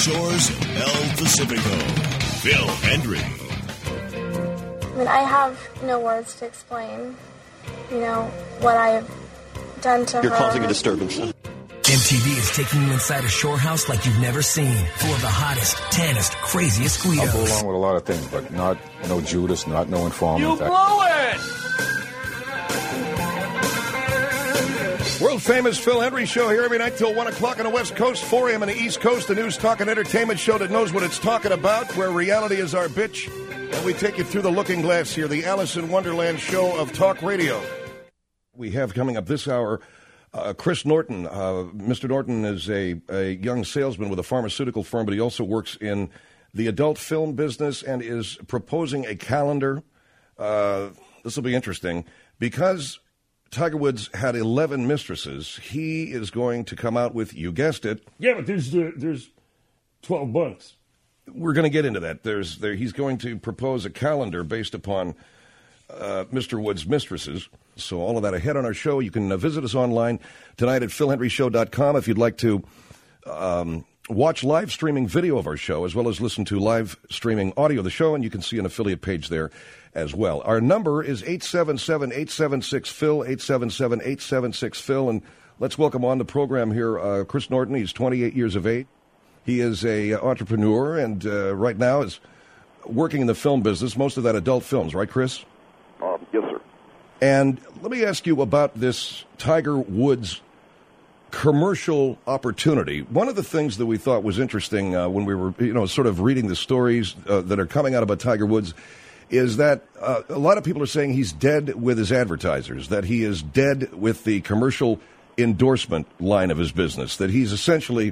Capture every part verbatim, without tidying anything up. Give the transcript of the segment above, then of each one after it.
Shores El Pacifico, Phil Hendrie. I mean, I have no words to explain, you know, what I have done to You're her. You're causing a disturbance. M T V is taking you inside a shore house like you've never seen. Full of the hottest, tannest, craziest Guidos. I'll go along with a lot of things, but not no Judas, not no informant. You blew it! World-famous Phil Hendrie Show here every night till one o'clock on the West Coast, four a.m. on the East Coast, the news, talk, and entertainment show that knows what it's talking about, where reality is our bitch. And we take you through the looking glass here, the Alice in Wonderland show of talk radio. We have coming up this hour uh, Chris Norton. Uh, Mister Norton is a, a young salesman with a pharmaceutical firm, but he also works in the adult film business and is proposing a calendar. Uh, this will be interesting because Tiger Woods had eleven mistresses. He is going to come out with, you guessed it. Yeah, but there's uh, there's twelve bucks. We're going to get into that. There's there. He's going to propose a calendar based upon uh, Mister Woods' mistresses. So all of that ahead on our show. You can uh, visit us online tonight at phil hendrie show dot com if you'd like to um, watch live streaming video of our show as well as listen to live streaming audio of the show, and you can see an affiliate page there as well. Our number is eight seven seven, eight seven six, Phil, eight seven seven, eight seven six, Phil. And let's welcome on the program here uh, Chris Norton. He's twenty-eight years of age. He is a uh, entrepreneur and uh, right now is working in the film business, most of that adult films, right, Chris? Um, yes, sir. And let me ask you about this Tiger Woods commercial opportunity. One of the things that we thought was interesting uh, when we were, you know, sort of reading the stories uh, that are coming out about Tiger Woods is that uh, a lot of people are saying he's dead with his advertisers, that he is dead with the commercial endorsement line of his business, that he's essentially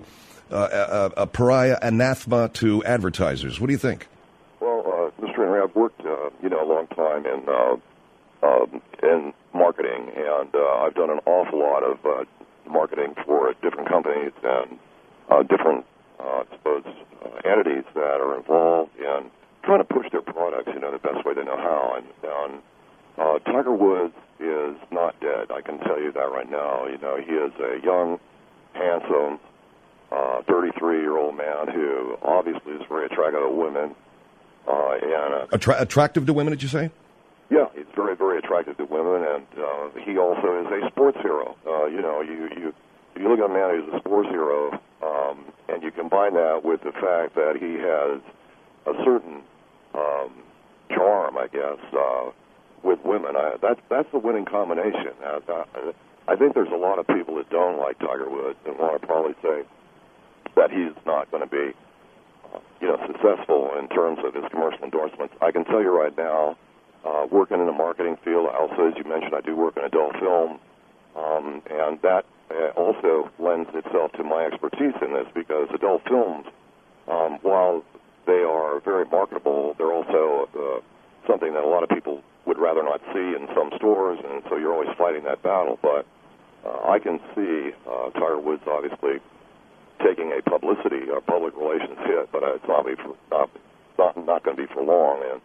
uh, a, a pariah, anathema to advertisers. What do you think? Well, uh, Mister Henry, I've worked, uh, you know, a long time in uh, uh, in marketing, and uh, I've done an awful lot of uh, marketing for different companies and uh, different, uh, I suppose, uh, entities that are involved in trying to push their products, you know, the best way they know how. And, and uh, Tiger Woods is not dead. I can tell you that right now. You know, he is a young, handsome, uh, thirty-three-year-old man who obviously is very attractive to women. Uh, and uh, Attra- attractive to women, did you say? Yeah, he's very, very attractive to women, and uh, he also is a sports hero. Uh, you know, you, you you look at a man who's a sports hero, um, and you combine that with the fact that he has a certain um, charm, I guess, uh, with women. I, that's that's a winning combination. I, I, I think there's a lot of people that don't like Tiger Woods and want to probably say that he's not going to be, uh, you know, successful in terms of his commercial endorsements. I can tell you right now, uh, working in the marketing field, also, as you mentioned, I do work in adult film, um, and that uh, also lends itself to my expertise in this because adult films, um, while they are very marketable, they're also uh, something that a lot of people would rather not see in some stores, and so you're always fighting that battle. But uh, I can see uh, Tiger Woods obviously taking a publicity or public relations hit, but it's not, be for, not, not, not going to be for long. And,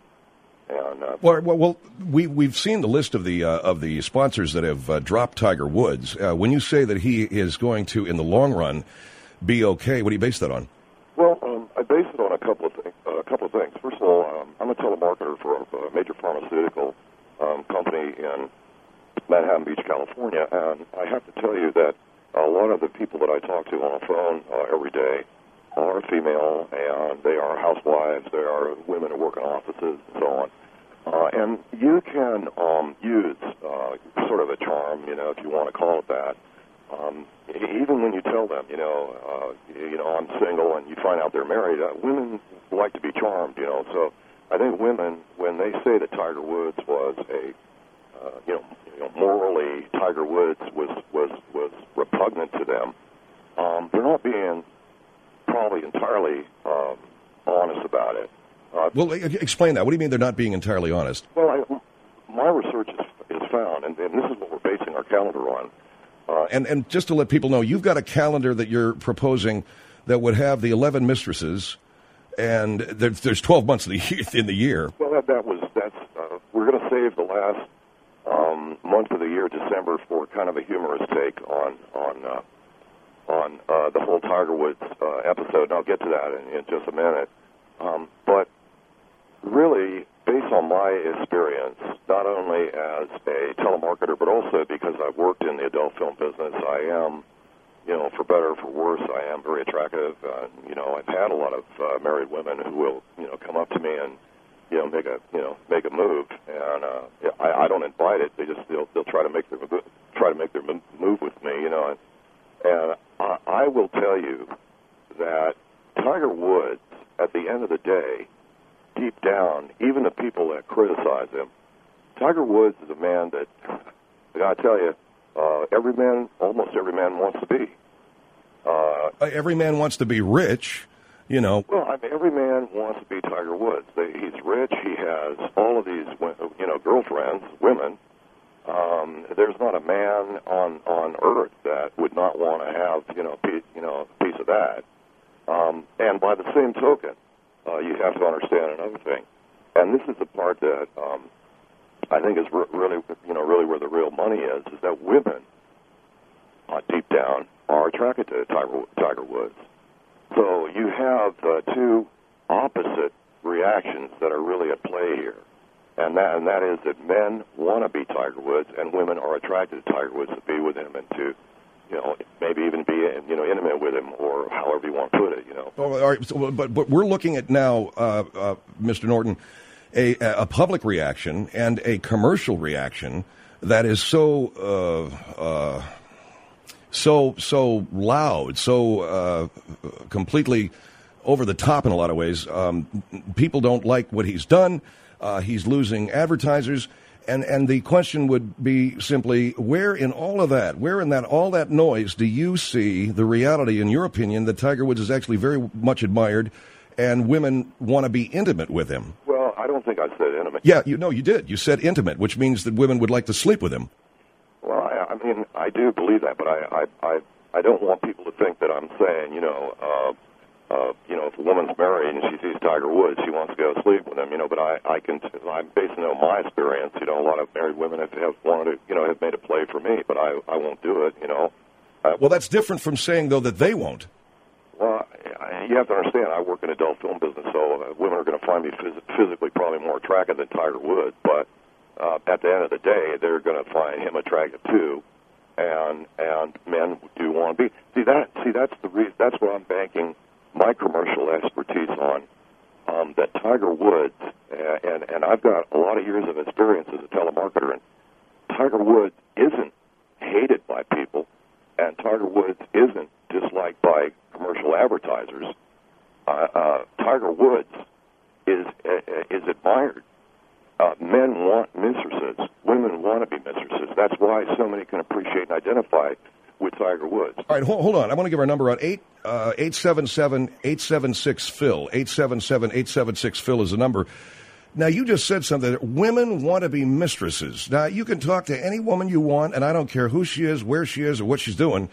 and uh, well, well, well, we we've seen the list of the uh, of the sponsors that have uh, dropped Tiger Woods. Uh, when you say that he is going to, in the long run, be okay, what do you base that on? Well, um, I base it on a couple of things. Uh, a couple of things. First of all, um, I'm a telemarketer for a, a major pharmaceutical um, company in Manhattan Beach, California, and I have to tell you that a lot of the people that I talk to on the phone uh, every day are female, and they are housewives, they are women who work in offices, and so on. Uh, and you can um, use uh, sort of a charm, you know, if you want to call it that. Um, even when you tell them, you know, uh, you know, I'm single, and you find out they're married, uh, women like to be charmed, you know. So I think women, when they say that Tiger Woods was a, uh, you know, you know, morally Tiger Woods was was was repugnant to them, um, they're not being probably entirely um, honest about it. Uh, well, explain that. What do you mean they're not being entirely honest? Well, I, my research is, is found, and, and this is what we're basing our calendar on. Uh, and and just to let people know, you've got a calendar that you're proposing that would have the eleven mistresses, and there's, there's twelve months in the, in the year. Well, that, that was that's uh, we're going to save the last um, month of the year, December, for kind of a humorous take on on uh, on uh, the whole Tiger Woods uh, episode, and I'll get to that in, in just a minute. Um, but really, based on my experience, not only as a telemarketer, but also because I've worked in the adult film business, I am, you know, for better or for worse, I am very attractive. Uh, you know, I've had a lot of uh, married women who will, you know, come up to me and, you know, make a, you know, make a move, and uh, I, I don't invite it. They just they'll they'll try to make their try to make their move with me, you know. And, and I, I will tell you that Tiger Woods, at the end of the day, deep down, even the people that criticize him, Tiger Woods is a man that, I tell you, uh, every man, almost every man wants to be. Uh, every man wants to be rich, you know. Well, I mean, every man wants to be Tiger Woods. They, he's rich. He has all of these, you know, girlfriends, women. Um, there's not a man on, on earth that would not want to have, you know, piece, you know, a piece of that. Um, and by the same token, uh, you have to understand another thing, and this is the part that um, I think is re- really, you know, really where the real money is, is that women, uh, deep down, are attracted to Tiger, Tiger Woods. So you have uh, two opposite reactions that are really at play here, and that and that is that men want to be Tiger Woods, and women are attracted to Tiger Woods to be with him and to, you know, maybe even be, you know, intimate with him, or however you want to put it, you know. Oh, all right, so, but but we're looking at now, uh, uh, Mister Norton, a a public reaction and a commercial reaction that is so uh, uh, so so loud, so uh, completely over the top in a lot of ways. Um, people don't like what he's done. Uh, he's losing advertisers. And and the question would be simply, where in all of that, where in that all that noise do you see the reality, in your opinion, that Tiger Woods is actually very much admired and women want to be intimate with him? Well, I don't think I said intimate. Yeah, you know, you did. You said intimate, which means that women would like to sleep with him. Well, I, I mean, I do believe that, but I, I, I, I don't want people to think that I'm saying, you know, uh, Uh, you know, if a woman's married and she sees Tiger Woods, she wants to go sleep with him, you know, but I, I can, I'm basing on my experience, you know, a lot of married women have, have wanted to, you know, have made a play for me, but I, I won't do it, you know. Uh, well, that's different from saying, though, that they won't. Well, I, you have to understand, I work in the adult film business, so uh, women are going to find me phys- physically probably more attractive than Tiger Woods, but uh, at the end of the day, they're going to find him attractive, too, and and men do want to be. See, that, see that's the reason, that's what I'm banking my commercial expertise on, um, that Tiger Woods, uh, and, and I've got a lot of years of experience as a telemarketer, and Tiger Woods isn't hated by people, and Tiger Woods isn't disliked by commercial advertisers. Uh, uh, Tiger Woods is uh, is admired. Uh, men want mistresses. Women want to be mistresses. That's why so many can appreciate and identify with Tiger Woods. All right, hold, hold on. I want to give our number out. eight eight seven seven eight seven six Phil. eight seven seven eight seven six Phil is the number. Now, you just said something that women want to be mistresses. Now, you can talk to any woman you want, and I don't care who she is, where she is, or what she's doing.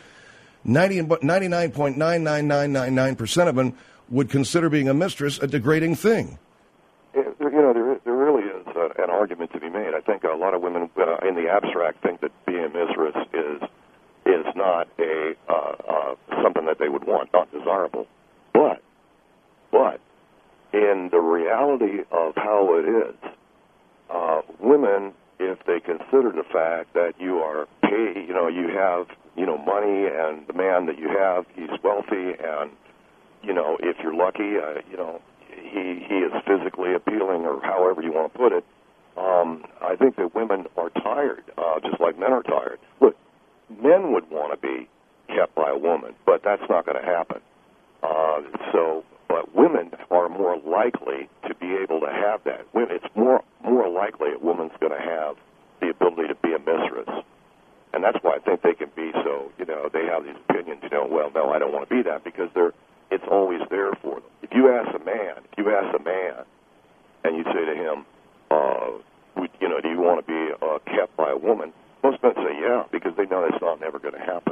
ninety-nine point nine nine nine nine nine percent of them would consider being a mistress a degrading thing. You know, there, there really is a, an argument to be made. I think a lot of women uh, in the abstract think that being a mistress is is not a uh, uh, something that they would want, not desirable. But, but in the reality of how it is, uh, women, if they consider the fact that you are paid, you know, you have, you know, money, and the man that you have, he's wealthy, and, you know, if you're lucky, uh, you know, he he is physically appealing, or however you want to put it. Um, I think that women are tired, uh, just like men are tired. Look, men would want to be kept by a woman, but that's not going to happen. Uh, so, but women are more likely to be able to have that. It's more more likely a woman's going to have the ability to be a mistress, and that's why I think they can be so. You know, they have these opinions. You know, well, no, I don't want to be that, because they're it's always there for them. If you ask a man, if you ask a man, and you say to him, uh, would, you know, do you want to be uh, kept by a woman? Most men say, yeah, because they know it's not never going to happen.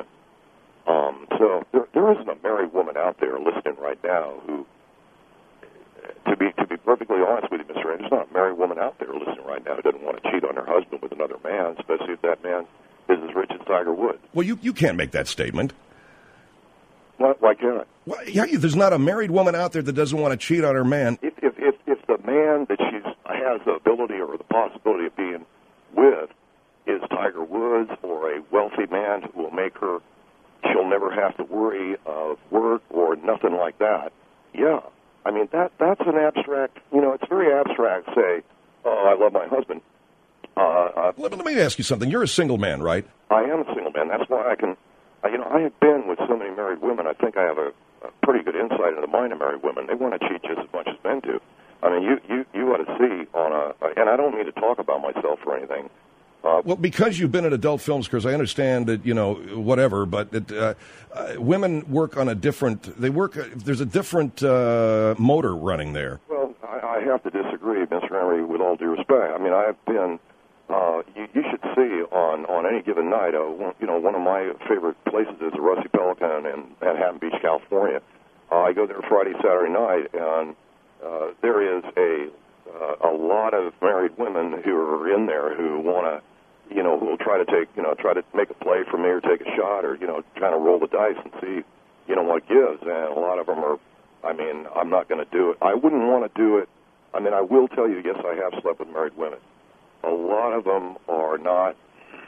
Um, so there, there isn't a married woman out there listening right now who, to be to be perfectly honest with you, Mister Ray, there's not a married woman out there listening right now who doesn't want to cheat on her husband with another man, especially if that man is as rich as Tiger Woods. Well, you, you can't make that statement. Why, why can't I? Well, yeah, there's not a married woman out there that doesn't want to cheat on her man. If if if, if the man that she's has the ability or the possibility of being with is Tiger Woods or a wealthy man who will make her, she'll never have to worry of work or nothing like that. Yeah, I mean that that's an abstract. You know, it's very abstract. Say, oh, I love my husband. Uh, uh, let, let me ask you something. You're a single man, right? I am a single man. That's why I can. Uh, you know, I have been with so many married women. I think I have a, a pretty good insight into the mind of married women. They want to cheat just as much as men do. I mean, you you you ought to see on a. And I don't mean to talk about myself or anything. Uh, well, because you've been in adult films, Chris, I understand that, you know, whatever, but it, uh, uh, women work on a different, they work, uh, there's a different uh, motor running there. Well, I, I have to disagree, Mister Henry, with all due respect. I mean, I have been, uh, you, you should see on, on any given night, uh, one, you know, one of my favorite places is the Rusty Pelican in Manhattan Beach, California. Uh, I go there Friday, Saturday night, and uh, there is a, uh, a lot of married women who are in there who want to, you know, who will try to take, you know, try to make a play for me or take a shot or, you know, kind of roll the dice and see, you know, what gives. And a lot of them are, I mean, I'm not going to do it. I wouldn't want to do it. I mean, I will tell you, yes, I have slept with married women. A lot of them are not,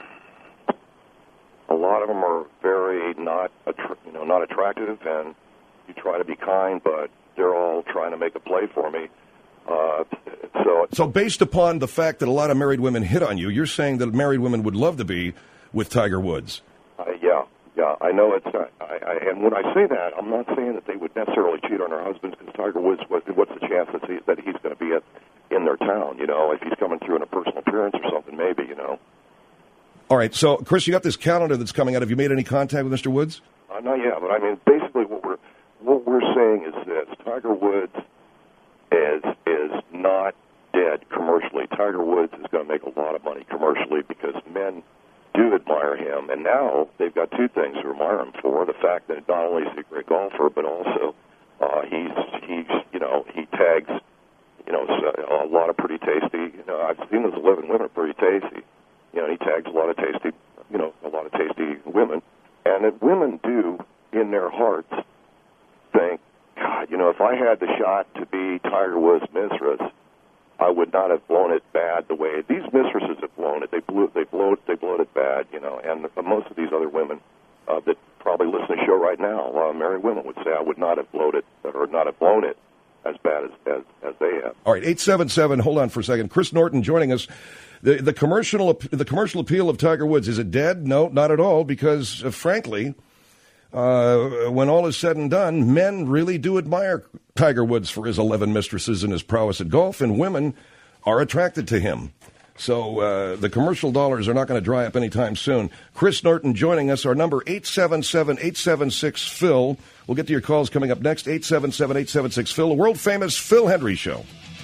a lot of them are very not, you know, not attractive, and you try to be kind, but they're all trying to make a play for me. Uh, so, so based upon the fact that a lot of married women hit on you, you're saying that married women would love to be with Tiger Woods. Uh, yeah, yeah, I know it's not. I, I, and when I say that, I'm not saying that they would necessarily cheat on their husbands, because Tiger Woods, what, what's the chance that, he, that he's going to be at, in their town, you know, if he's coming through in a personal appearance or something, maybe, you know. All right, so, Chris, you got this calendar that's coming out. Have you made any contact with Mister Woods? Uh, not yet, but I mean, basically what we're, what we're saying is this. Tiger Woods is is not dead commercially. Tiger Woods is going to make a lot of money commercially because men do admire him, and now they've got two things to admire him for: the fact that not only is he a great golfer, but also uh, he's he's you know he tags you know a lot of pretty tasty. You know, I've seen those eleven women are pretty tasty. You know, he tags a lot of tasty you know a lot of tasty women, and that women do in their hearts think, God, you know, if I had the shot to be Tiger Woods' mistress, I would not have blown it bad the way these mistresses have blown it. They blew, they blow it, they blown it bad, you know. And most of these other women uh, that probably listen to the show right now, a lot of married women would say I would not have blown it or not have blown it as bad as as, as they have. All right, eight seven seven. Hold on for a second. Chris Norton joining us. The the commercial the commercial appeal of Tiger Woods, is it dead? No, not at all. Because uh, frankly. Uh, when all is said and done, men really do admire Tiger Woods for his eleven mistresses and his prowess at golf, and women are attracted to him. So uh, the commercial dollars are not going to dry up anytime soon. Chris Norton joining us. Our number, eight seven seven, eight seven six, Phil. We'll get to your calls coming up next, eight seven seven, eight seven six, Phil, the world-famous Phil Hendrie Show.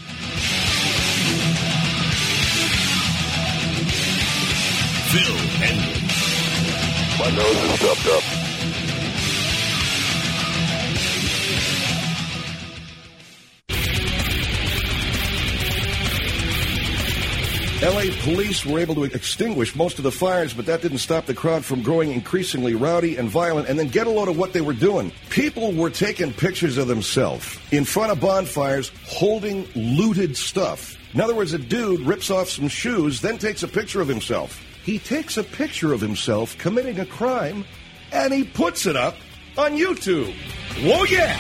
Phil Hendrie. My nose is stuffed up. L A police were able to extinguish most of the fires, but that didn't stop the crowd from growing increasingly rowdy and violent. And then get a load of what they were doing. People were taking pictures of themselves in front of bonfires holding looted stuff. In other words, a dude rips off some shoes, then takes a picture of himself. He takes a picture of himself committing a crime, and he puts it up on YouTube. Whoa, yeah!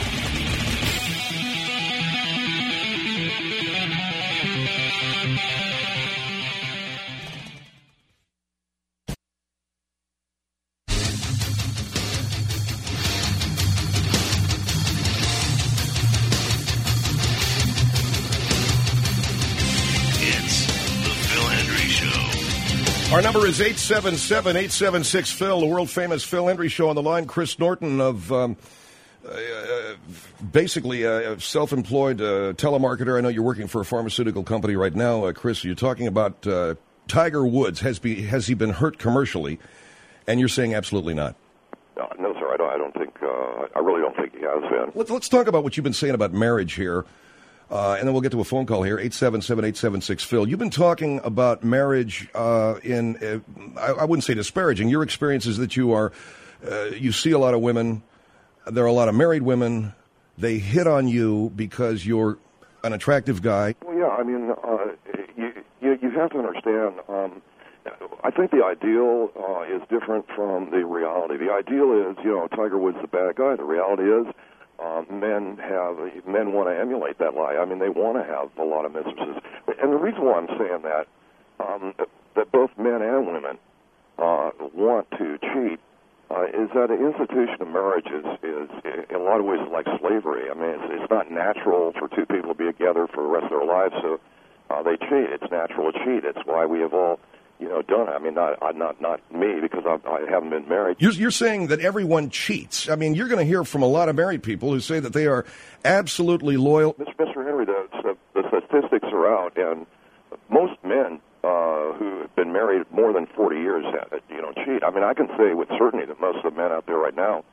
Our number is eight seven seven, eight seven six, Phil, the world-famous Phil Hendrie Show. On the line, Chris Norton of um, uh, basically a self-employed uh, telemarketer. I know you're working for a pharmaceutical company right now, uh, Chris. You're talking about uh, Tiger Woods. Has, be, has he been hurt commercially? And you're saying absolutely not. No, no sir, I don't, I don't think, uh, I really don't think he has been. Let's, let's talk about what you've been saying about marriage here. Uh, and then we'll get to a phone call here, eight seven seven, eight seven six, Phil. You've been talking about marriage uh, in, uh, I, I wouldn't say disparaging. Your experience is that you are, uh, you see a lot of women there are a lot of married women. They hit on you because you're an attractive guy. Well, yeah, I mean, uh, you, you you have to understand. Um, I think the ideal uh, is different from the reality. The ideal is, you know, Tiger Woods the bad guy. The reality is, um, men have men want to emulate that lie. I mean, they want to have a lot of mistresses. And the reason why I'm saying that, um, that both men and women uh, want to cheat, uh, is that an institution of marriage is, is, in a lot of ways, like slavery. I mean, it's, it's not natural for two people to be together for the rest of their lives, so uh, they cheat. It's natural to cheat. It's why we have all, you know, done it. I mean, not not not me, because I, I haven't been married. You're, you're saying that everyone cheats. I mean, you're going to hear from a lot of married people who say that they are absolutely loyal. Mister Henry, the, the statistics are out, and most men uh, who have been married more than forty years, you know, cheat. I mean, I can say with certainty that most of the men out there right now,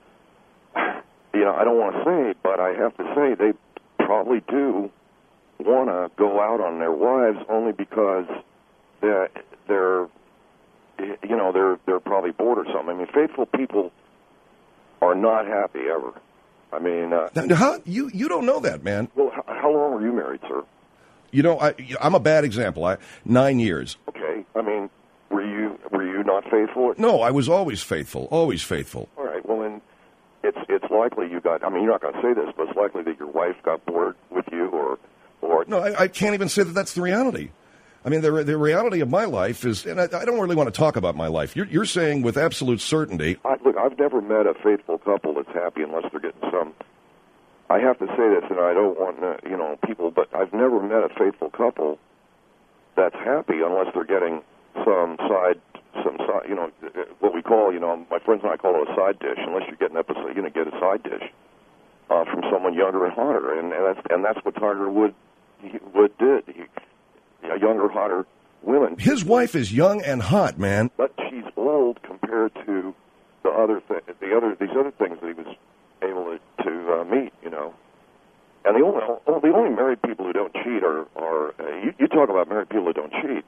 you know, I don't want to say, but I have to say they probably do want to go out on their wives only because they're, they're, you know, they're they're probably bored or something. I mean, faithful people are not happy ever. I mean, uh, now, how, you you don't know that, man. Well, how, how long were you married, sir? You know, I, I'm a bad example. I nine years. Okay. I mean, were you were you not faithful? No, I was always faithful. Always faithful. All right. Well, then it's it's likely you got. I mean, you're not going to say this, but it's likely that your wife got bored with you, or or. No, I, I can't even say that that's the reality. I mean, the the reality of my life is, and I, I don't really want to talk about my life. You're, you're saying with absolute certainty. I, look, I've never met a faithful couple that's happy unless they're getting some. I have to say this, and I don't want uh, you know people, but I've never met a faithful couple that's happy unless they're getting some side, some side, you know, what we call, you know, my friends and I call it a side dish. Unless you're getting episode, you know, get a side dish uh, from someone younger and hotter, and, and that's and that's what Tiger Wood he, Wood did. He, a younger, hotter women. His wife is young and hot, man. But she's old compared to the other th- the other these other things that he was able to, to uh, meet, you know. And the only the only married people who don't cheat are are uh, you, you talk about married people who don't cheat.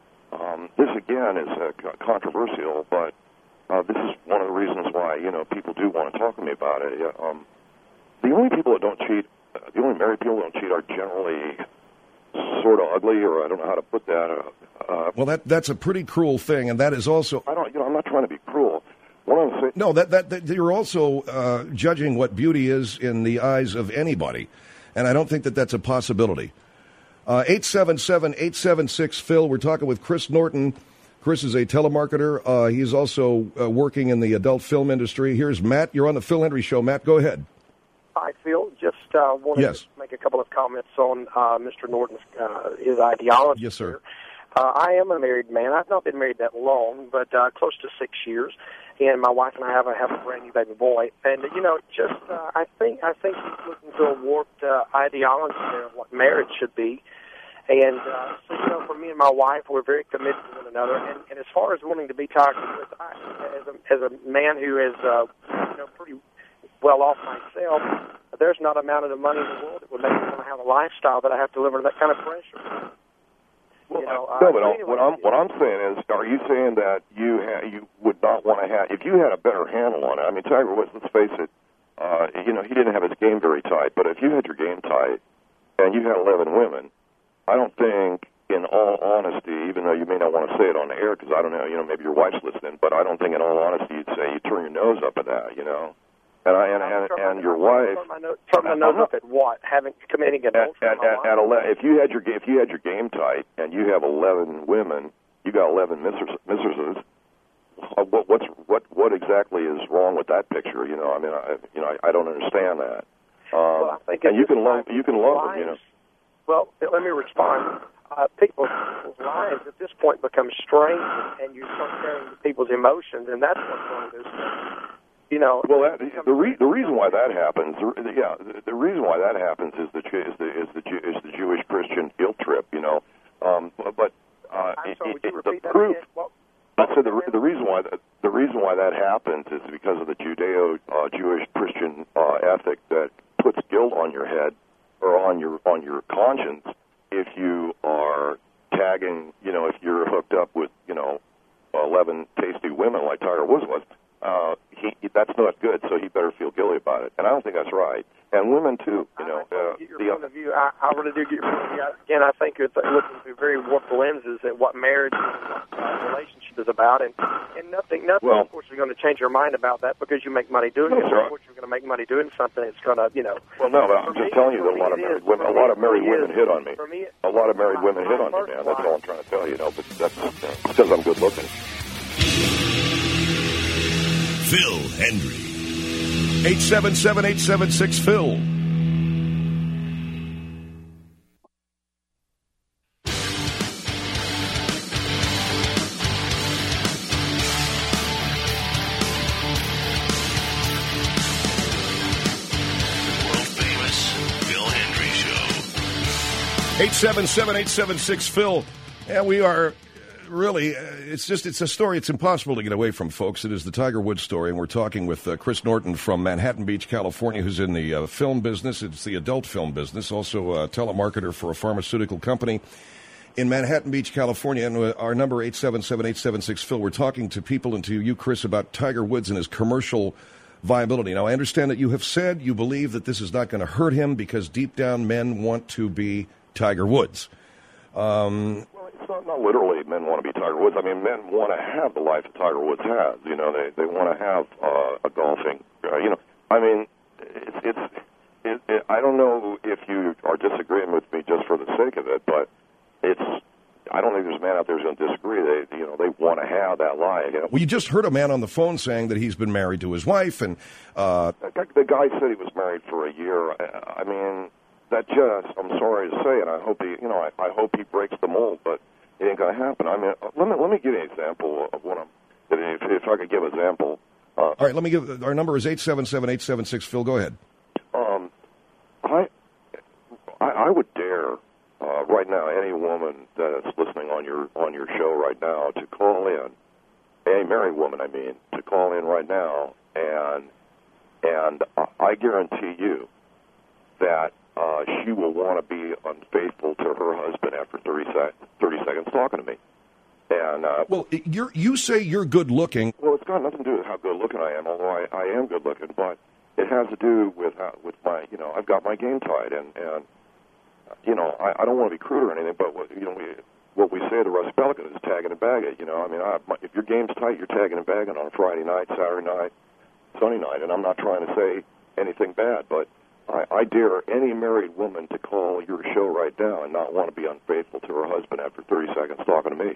Um, this again is uh, controversial, but uh, this is one of the reasons why you know people do want to talk to me about it. Yeah, um, the only people that don't cheat, uh, the only married people who don't cheat are generally sort of ugly, or I don't know how to put that. Uh, uh, well, that that's a pretty cruel thing, and that is also. I don't. You know, I'm not trying to be cruel. What I'm saying. No, that that, that you're also uh, judging what beauty is in the eyes of anybody, and I don't think that that's a possibility. Uh, eight seven seven, eight seven six, Phil. We're talking with Chris Norton. Chris is a telemarketer. Uh, he's also uh, working in the adult film industry. Here's Matt. You're on the Phil Henry Show. Matt, go ahead. Hi, Phil. Just uh, wanted yes. to make a couple of comments on uh, Mister Norton's uh, his ideology. Yes, sir. Uh, I am a married man. I've not been married that long, but uh, close to six years. And my wife and I have a have a brand new baby boy. And you know, just uh, I think I think he's looking to a warped uh, ideology there of what marriage should be. And uh, so, you know, for me and my wife, we're very committed to one another. And, and as far as wanting to be Tiger Woods, I, as a as a man who is uh, you know pretty well off myself, there's not an amount of the money in the world that would make me want to have a lifestyle that I have to live under that kind of pressure. Well, you know, no, uh, but anyway, what I'm what I'm saying is, are you saying that you ha- you would not want to have if you had a better handle on it? I mean, Tiger Woods, let's face it, uh, you know, he didn't have his game very tight. But if you had your game tight and you had eleven women, I don't think, in all honesty, even though you may not want to say it on the air because I don't know, you know, maybe your wife's listening, but I don't think, in all honesty, you'd say you turn your nose up at that, you know. And I and and, and your wife. Turn my nose, turn my nose up at what? Having committing adultery. At, at, at, at ele- if you had your if you had your game tight and you have eleven women, you got eleven mistresses. What what's what what exactly is wrong with that picture? You know, I mean, I you know, I, I don't understand that. Um, well, I think and you can love you can love them, you know. Well, let me respond. Uh, people's, people's lives at this point become strained, and you start carrying people's emotions, and that's what's wrong with this. You know, well, that, the re- the reason why that happens, the, yeah, the, the reason why that happens is the is the is the is the Jewish Christian guilt trip, you know. Um, but uh, I'm sorry, would you it, repeat the that proof. again? Well, I said the the reason why that, the reason why that happens is because of the Judeo uh, Jewish Christian uh, ethic that puts guilt on your head or on your on your conscience if you are tagging, you know, if you're hooked up with, you know, eleven tasty women like Tiger Woods was. Uh, he, he that's not good, so he better feel guilty about it. And I don't think that's right. And women too, you know. I uh, get your the, point of view. I, I really do get your point of view. Again, I think you're th- looking through very warped lenses at what marriage and what uh, relationship is about, and and nothing, nothing. Well, of course, is going to change your mind about that because you make money doing no, it. sir. Of course, you're going to make money doing something. It's going to, you know. Well, no, but I'm For just me- telling you for that a me lot of it married is. women, For a me lot of it married really women is. hit on me. For me, A lot of married my- women my hit on me, first man. That's wife- all I'm trying to tell you, you know. But that's you know, because I'm good looking. Phil Hendry. eight seven seven, eight seven six, Phil. eight seven seven, eight seven six, Phil. Yeah, we are really, uh, it's just, it's a story it's impossible to get away from, folks. It is the Tiger Woods story, and we're talking with uh, Chris Norton from Manhattan Beach, California, who's in the uh, film business. It's the adult film business, also a telemarketer for a pharmaceutical company in Manhattan Beach, California. And uh, our number, eight seven seven, eight seven six, Phil. We're talking to people and to you, Chris, about Tiger Woods and his commercial viability. Now, I understand that you have said you believe that this is not going to hurt him because deep down men want to be Tiger Woods. Um, well, it's not, not literally men want to be Tiger Woods. I mean, men want to have the life that Tiger Woods has. You know, they they want to have uh, a golfing. Uh, you know, I mean, it's it's. It, it, I don't know if you are disagreeing with me just for the sake of it, but it's. I don't think there's a man out there who's going to disagree. They, you know, they want to have that life. You know? Well, you just heard a man on the phone saying that he's been married to his wife, and uh, the, the guy said he was married for a year. I mean. That just, I'm sorry to say, and I hope he, you know, I, I hope he breaks the mold, but it ain't going to happen. I mean, let me let me give you an example of what I'm. If, if I could give an example. Uh, All right, let me give. Our number is eight seven seven, eight seven six. Phil, go ahead. Um, I, I, I would dare uh, right now any woman that is listening on your on your show right now to call in, a married woman, I mean, to call in right now, and and I guarantee you that. Uh, she will want to be unfaithful to her husband after thirty, sec- thirty seconds talking to me. And uh, well, you're, you say you're good looking. Well, it's got nothing to do with how good looking I am, although I, I am good looking. But it has to do with how, with my, you know, I've got my game tight, and and you know, I, I don't want to be crude or anything, but what, you know, we, what we say to Russ Pelican is tagging and bagging. You know, I mean, I, my, if your game's tight, you're tagging and bagging on a Friday night, Saturday night, Sunday night, and I'm not trying to say anything bad, but. I, I dare any married woman to call your show right now and not want to be unfaithful to her husband after thirty seconds talking to me.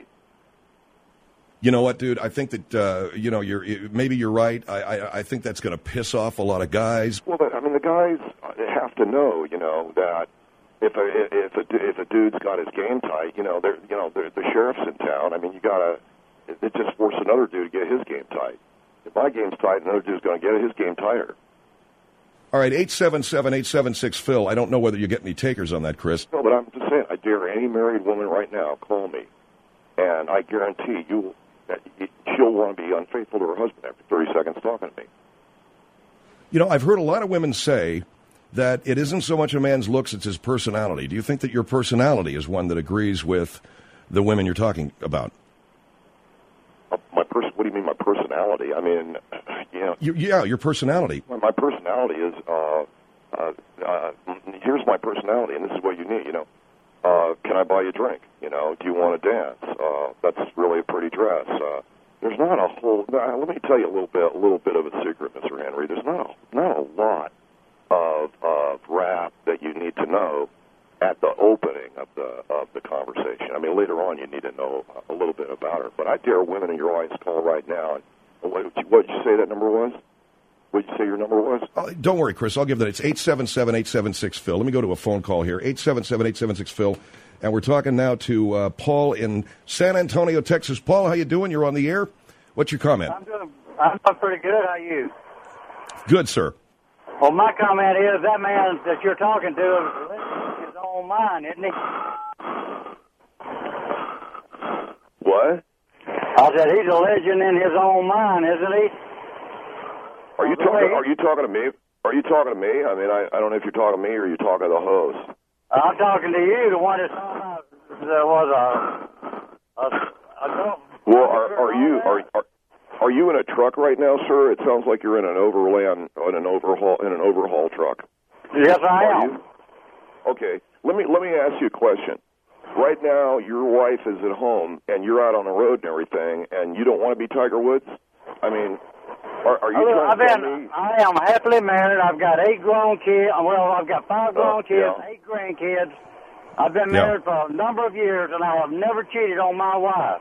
You know what, dude? I think that uh, you know you're maybe you're right. I, I, I think that's going to piss off a lot of guys. Well, but, I mean, the guys have to know, you know, that if a if a if a dude's got his game tight, you know, they're you know they're, the sheriff's in town. I mean, you gotta it just force another dude to get his game tight. If my game's tight, another dude's going to get his game tighter. All right, eight seven seven, eight seven six, Phil. I don't know whether you get any takers on that, Chris. No, but I'm just saying, I dare any married woman right now, call me, and I guarantee you that she'll want to be unfaithful to her husband after thirty seconds talking to me. You know, I've heard a lot of women say that it isn't so much a man's looks, it's his personality. Do you think that your personality is one that agrees with the women you're talking about? Uh, my pers- What do you mean, my personality? I mean, you know... You, yeah, your personality. My personality is, uh, uh, uh, here's my personality, and this is what you need, you know. Uh, can I buy you a drink? You know, do you want to dance? Uh, that's really a pretty dress. Uh, there's not a whole, uh, let me tell you a little bit, a little bit of a secret, Mister Henry. There's not a, not a lot of, of rap that you need to know at the opening of the of the conversation. I mean, later on you need to know a little bit about her. But I dare women in your audience call right now. And what did you say that number was? What did you say your number was? Uh, don't worry, Chris. I'll give that. It's eight seven seven, eight seven six, Phil. Let me go to a phone call here. eight seven seven, eight seven six, Phil. And we're talking now to uh, Paul in San Antonio, Texas. Paul, how you doing? You're on the air. What's your comment? I'm doing, I'm doing pretty good. How are you? Good, sir. Well, my comment is that man that you're talking to is living his own mind, isn't he? What? I said he's a legend in his own mind, isn't he? Are you talking? Are you talking to me? Are you talking to me? I mean, I, I don't know if you're talking to me or you're talking to the host. I'm talking to you, the one that there was a. a, a well, are, are you are, are are you in a truck? truck right now, sir? It sounds like you're in an overland, in an overhaul, in an overhaul truck. Yes, I Are am. you? Okay. Let me let me ask you a question. Right now, your wife is at home, and you're out on the road and everything, and you don't want to be Tiger Woods? I mean, are, are you Look, trying I've to tell been, me? I am happily married. I've got eight grown kids. Well, I've got five grown Oh, kids, yeah. eight grandkids. I've been Yeah. married for a number of years, and I have never cheated on my wife.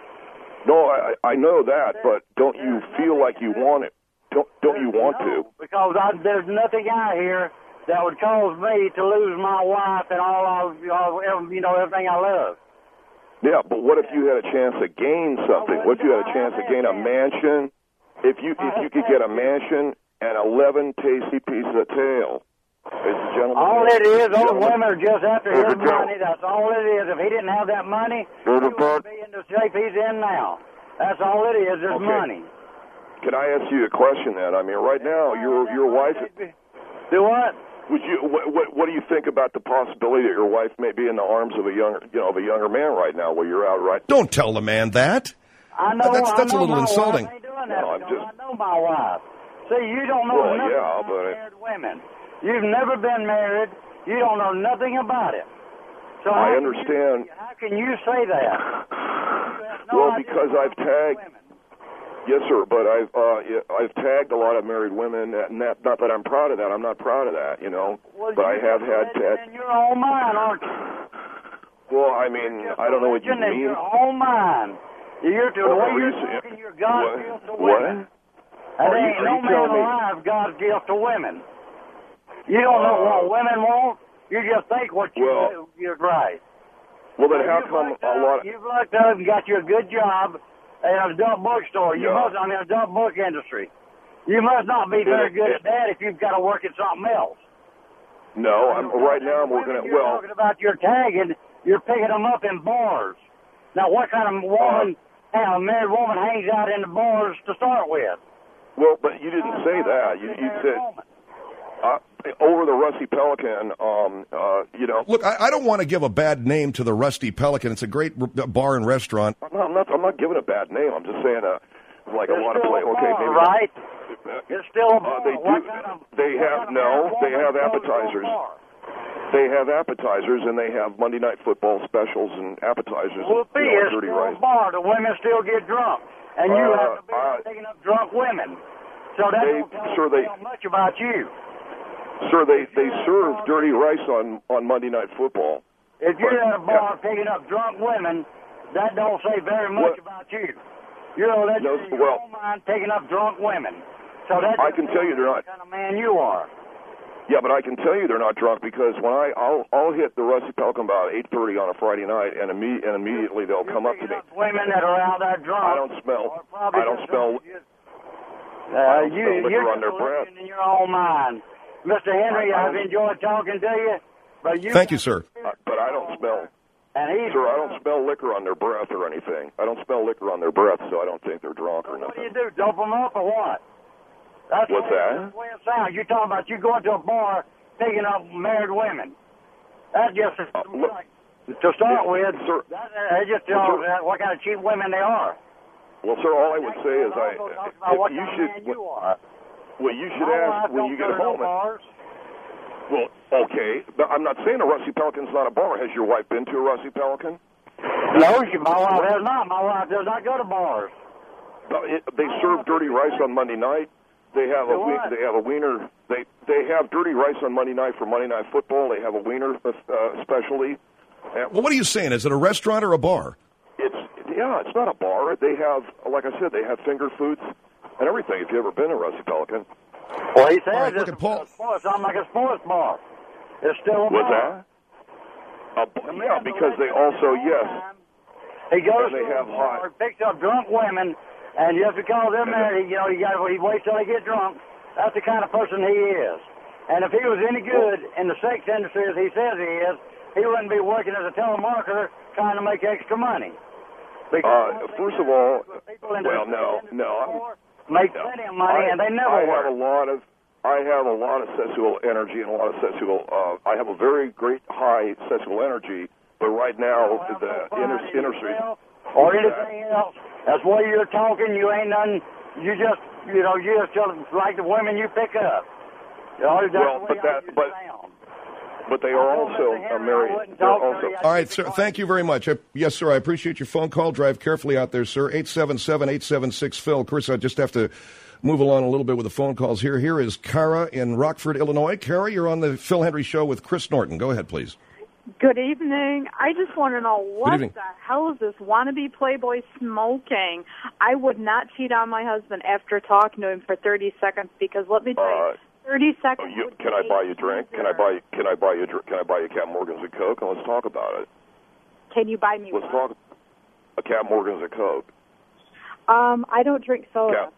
No, I, I know that, but don't you feel like you want it? Don't don't you want No, to? because I, there's nothing out here that would cause me to lose my wife and all, all, all you know, everything I love. Yeah, but what if you had a chance to gain something? What if you had a chance to gain a mansion? If you if you could get a mansion and eleven tasty pieces of tail, as a gentleman. All it is, those gentleman- women are just after There's his a gentleman. money. That's all it is. If he didn't have that money, he There's a wouldn't bird. be in the shape he's in now. That's all it is. There's Okay. money. Can I ask you a question then? I mean, right now your your wife. Do what? Would you what, what what do you think about the possibility that your wife may be in the arms of a younger you know of a younger man right now while you're out right? Don't tell the man that. I know. That's- I that's a know little my insulting. Wife ain't doing that No, I'm because just- I know my wife. See, you don't know Well, nothing yeah, about but it- married women. You've never been married. You don't know nothing about it. So I how can understand. You, how can you say that? You have no Well, idea because about I've tagged. women. Yes, sir, but I've uh, yeah, I've tagged a lot of married women, and that, not that I'm proud of that. I'm not proud of that, you know. Well, but I you're have just had living tag. in your own mind, aren't you? Well, I mean, Just I don't know what you living in mean. your own mind. You're to the Well, way are you're you saying- talking, you're God's what? gift to What? women. Are And you- ain't are no you man telling me- alive God's gift to women. You don't know Uh, what women want. You just think what you well- do, you're right. Well, then So how you've come lucked a up- lot? Of, You've lucked up and got you a good job in an adult bookstore. You Yeah. must, I mean, adult book industry. You must not be very good at that if you've got to work at something else. no, I'm right now. I'm Women working at You're well. talking about your tagging. You're picking them up in bars. Now, what kind of woman, Uh, a married woman, hangs out in the bars to start with? Well, but you didn't say that. You, you said uh, over the Rusty Pelican. Um, uh, you know, Look, I, I don't want to give a bad name to the Rusty Pelican. It's a great r- bar and restaurant. I'm not, I'm not. I'm not giving a bad name. I'm just saying, uh, like a It's lot of still play. a Okay, bar, maybe right? Uh, It's still a Uh, bar. they What do. kind of- They what have kind of no. married They woman have goes to a appetizers. bar? They have appetizers, and they have Monday Night Football specials and appetizers. Well, and, see, you know, it's dirty still rice. a bar. The women still get drunk, and you Uh, have to be uh, picking up drunk women. So that they- don't tell, sure, they- tell much about you. Sir, they they serve dirty rice on on Monday Night Football. If you're But- at a bar picking up drunk women, that don't say very much What- about you. You're a legend No, in your well- own mind picking up drunk women. So that I just can tell you they're tells not- what kind of man you are. Yeah, but I can tell you they're not drunk because when I I'll I'll hit the Rusty Pelican about eight thirty on a Friday night, and imme- and immediately they'll You're come up to picking me. up women that are out there drunk. I don't smell. or probably I don't just smell. Uh, I don't you, smell liquor you're on their just breath. living in your own mind. Mister Henry, I- I I've don't- enjoyed talking to you. But you Thank you, sir. Uh, but I don't smell. And he's, Sir, I don't smell liquor on their breath or anything. I don't smell liquor on their breath, so I don't think they're drunk or What do you nothing. do, dope them up or what? That's What's the way, that? That's the way it sounds. You're talking about you going to a bar picking up married women. That just, Uh, look- like, to start Yeah, with, sir. that, that just Well, tells sir- that what kind of cheap women they are. Well, sir, all I would say is I. It also talks about what If you kind of should. man you are. Well, you should My ask wife when don't you go get to no home. and- bars. Well, okay, but I'm not saying a Rusty Pelican's not a bar. Has your wife been to a Rusty Pelican? No, she, my wife has not. My wife does not go to bars. But it, they serve dirty rice on Monday night. They have a Do we- what? they have a wiener. They they have dirty rice on Monday night for Monday Night Football. They have a wiener uh, specialty. And Well, what are you saying? Is it a restaurant or a bar? it's yeah, it's not a bar. They have, like I said, they have finger foods and everything. If you ever been to Rusty Pelican, Well, he says All right, look it's at Paul. a sports, something like a sports bar. It's still a what's bar. that? A, b- yeah, because they also yes. He goes And they to have a bar, hot- picks up drunk women, and just because they're married, you know, you got he waits till they get drunk. That's the kind of person he is. And if he was any good in the sex industry as he says he is, he wouldn't be working as a telemarketer trying to make extra money. Because Uh, first of all, people in the well, sex no, industry no, I'm- before make no. plenty of money, I, and they never I work. have a lot of. I have a lot of sexual energy and a lot of sexual. Uh, I have a very great high sexual energy, but right now the inner industry. or anything else. That's why you're talking. You ain't done you just, you know, you just tell them like the women you pick up. You know, that's Well, the way but I that- use but- sound. But they are I told also Mister uh, Henry I married. wouldn't They're talk to also. you. All right, sir. Thank you very much. I, yes, sir. I appreciate your phone call. Drive carefully out there, sir. eight seven seven, eight seven six, Phil. Chris, I just have to move along a little bit with the phone calls here. Here is Kara in Rockford, Illinois. Kara, you're on the Phil Hendry Show with Chris Norton. Go ahead, please. Good evening. I just want to know what evening. the hell is this wannabe playboy smoking? I would not cheat on my husband after talking to him for thirty seconds because let me tell you, Uh, thirty seconds. you, would can I be buy you a drink? Can I teaser. buy? You, can I buy you? a dr- Can I buy you Cap Morgan's and Coke? And let's talk about it. Can you buy me Let's one? talk. A Cap Morgan's and Coke. Um, I don't drink soda. Cap.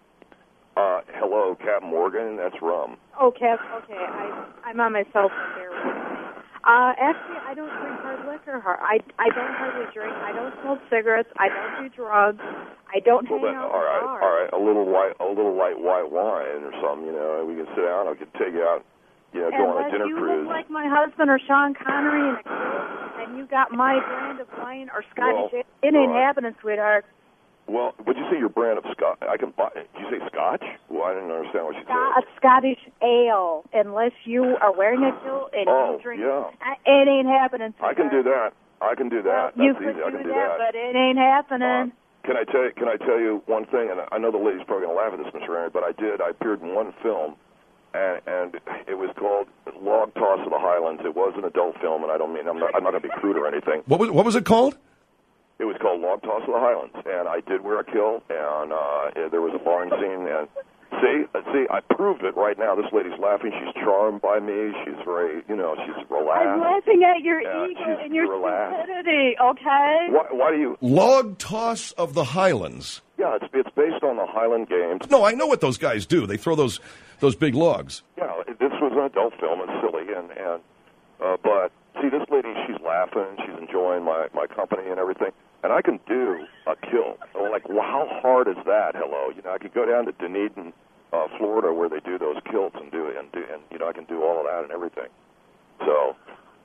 Uh, hello, Cap Morgan. That's rum. Okay, okay. I, I'm on my cell phone there with me. Uh, actually, I don't drink hard liquor. Hard. I, I don't hardly drink. I don't smoke cigarettes. I don't do drugs. I don't Well, hang then, out all right, in bars. all right. A little white, a little light white wine or something. You know, we can sit down. I could take you out. You know, go on a Unless dinner you cruise. look like my husband or Sean Connery in a kilt, and you got my brand of wine or Scottish, Well, it, it ain't right. happening, sweetheart. Well, would you say your brand of Scotch? I can buy. Did you say Scotch? Well, I didn't understand what you Scot- said. a Scottish ale, unless you are wearing a kilt and Oh, you drink. yeah. Uh, It ain't happening, I sweetheart. can do that. I can do that. You That's could easy. I do can do that, that. but it ain't happening. Can I tell you? Can I tell you one thing? And I know the lady's probably going to laugh at this, Mister Aaron, but I did. I appeared in one film, and, and it was called Log Toss of the Highlands. It was an adult film, and I don't mean I'm not. I'm not going to be crude or anything. What was what was it called? It was called Log Toss of the Highlands, and I did wear a kilt, and uh, there was a barn scene. And see, uh, see, I proved it right now. This lady's laughing. She's charmed by me. She's very, you know, she's relaxed. I'm laughing at your Yeah, ego she's and your relaxed. stupidity, okay? Why, why do you? Log Toss of the Highlands. Yeah, it's it's based on the Highland Games. No, I know what those guys do. They throw those those big logs. Yeah, this was an adult film. It's silly, and and uh, but see, this lady, she's laughing, she's enjoying my my company and everything, and I can do a kilt. I'm like, well, how hard is that? Hello, you know, I could go down to Dunedin, uh, Florida, where they do those kilts and do and do and you know, I can do all of that and everything. So,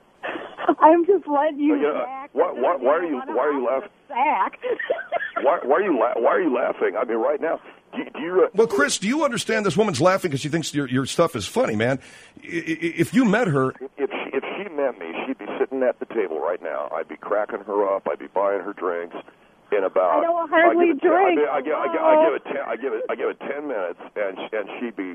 I'm just letting you Well, you know, back. why- why- why are you- why are you laughing? Sack. why why are you la- why are you laughing? I mean, right now, do, do you? Uh, Well, Chris, do you understand this woman's laughing because she thinks your your stuff is funny, man? I- I- If you met her, If she, if she met me, she'd be sitting at the table right now. I'd be cracking her up. I'd be buying her drinks. In about, I don't hardly I give it ten, drink. I, give, I, give, I, give, I give it ten. I give it. I give it ten minutes, and and she'd be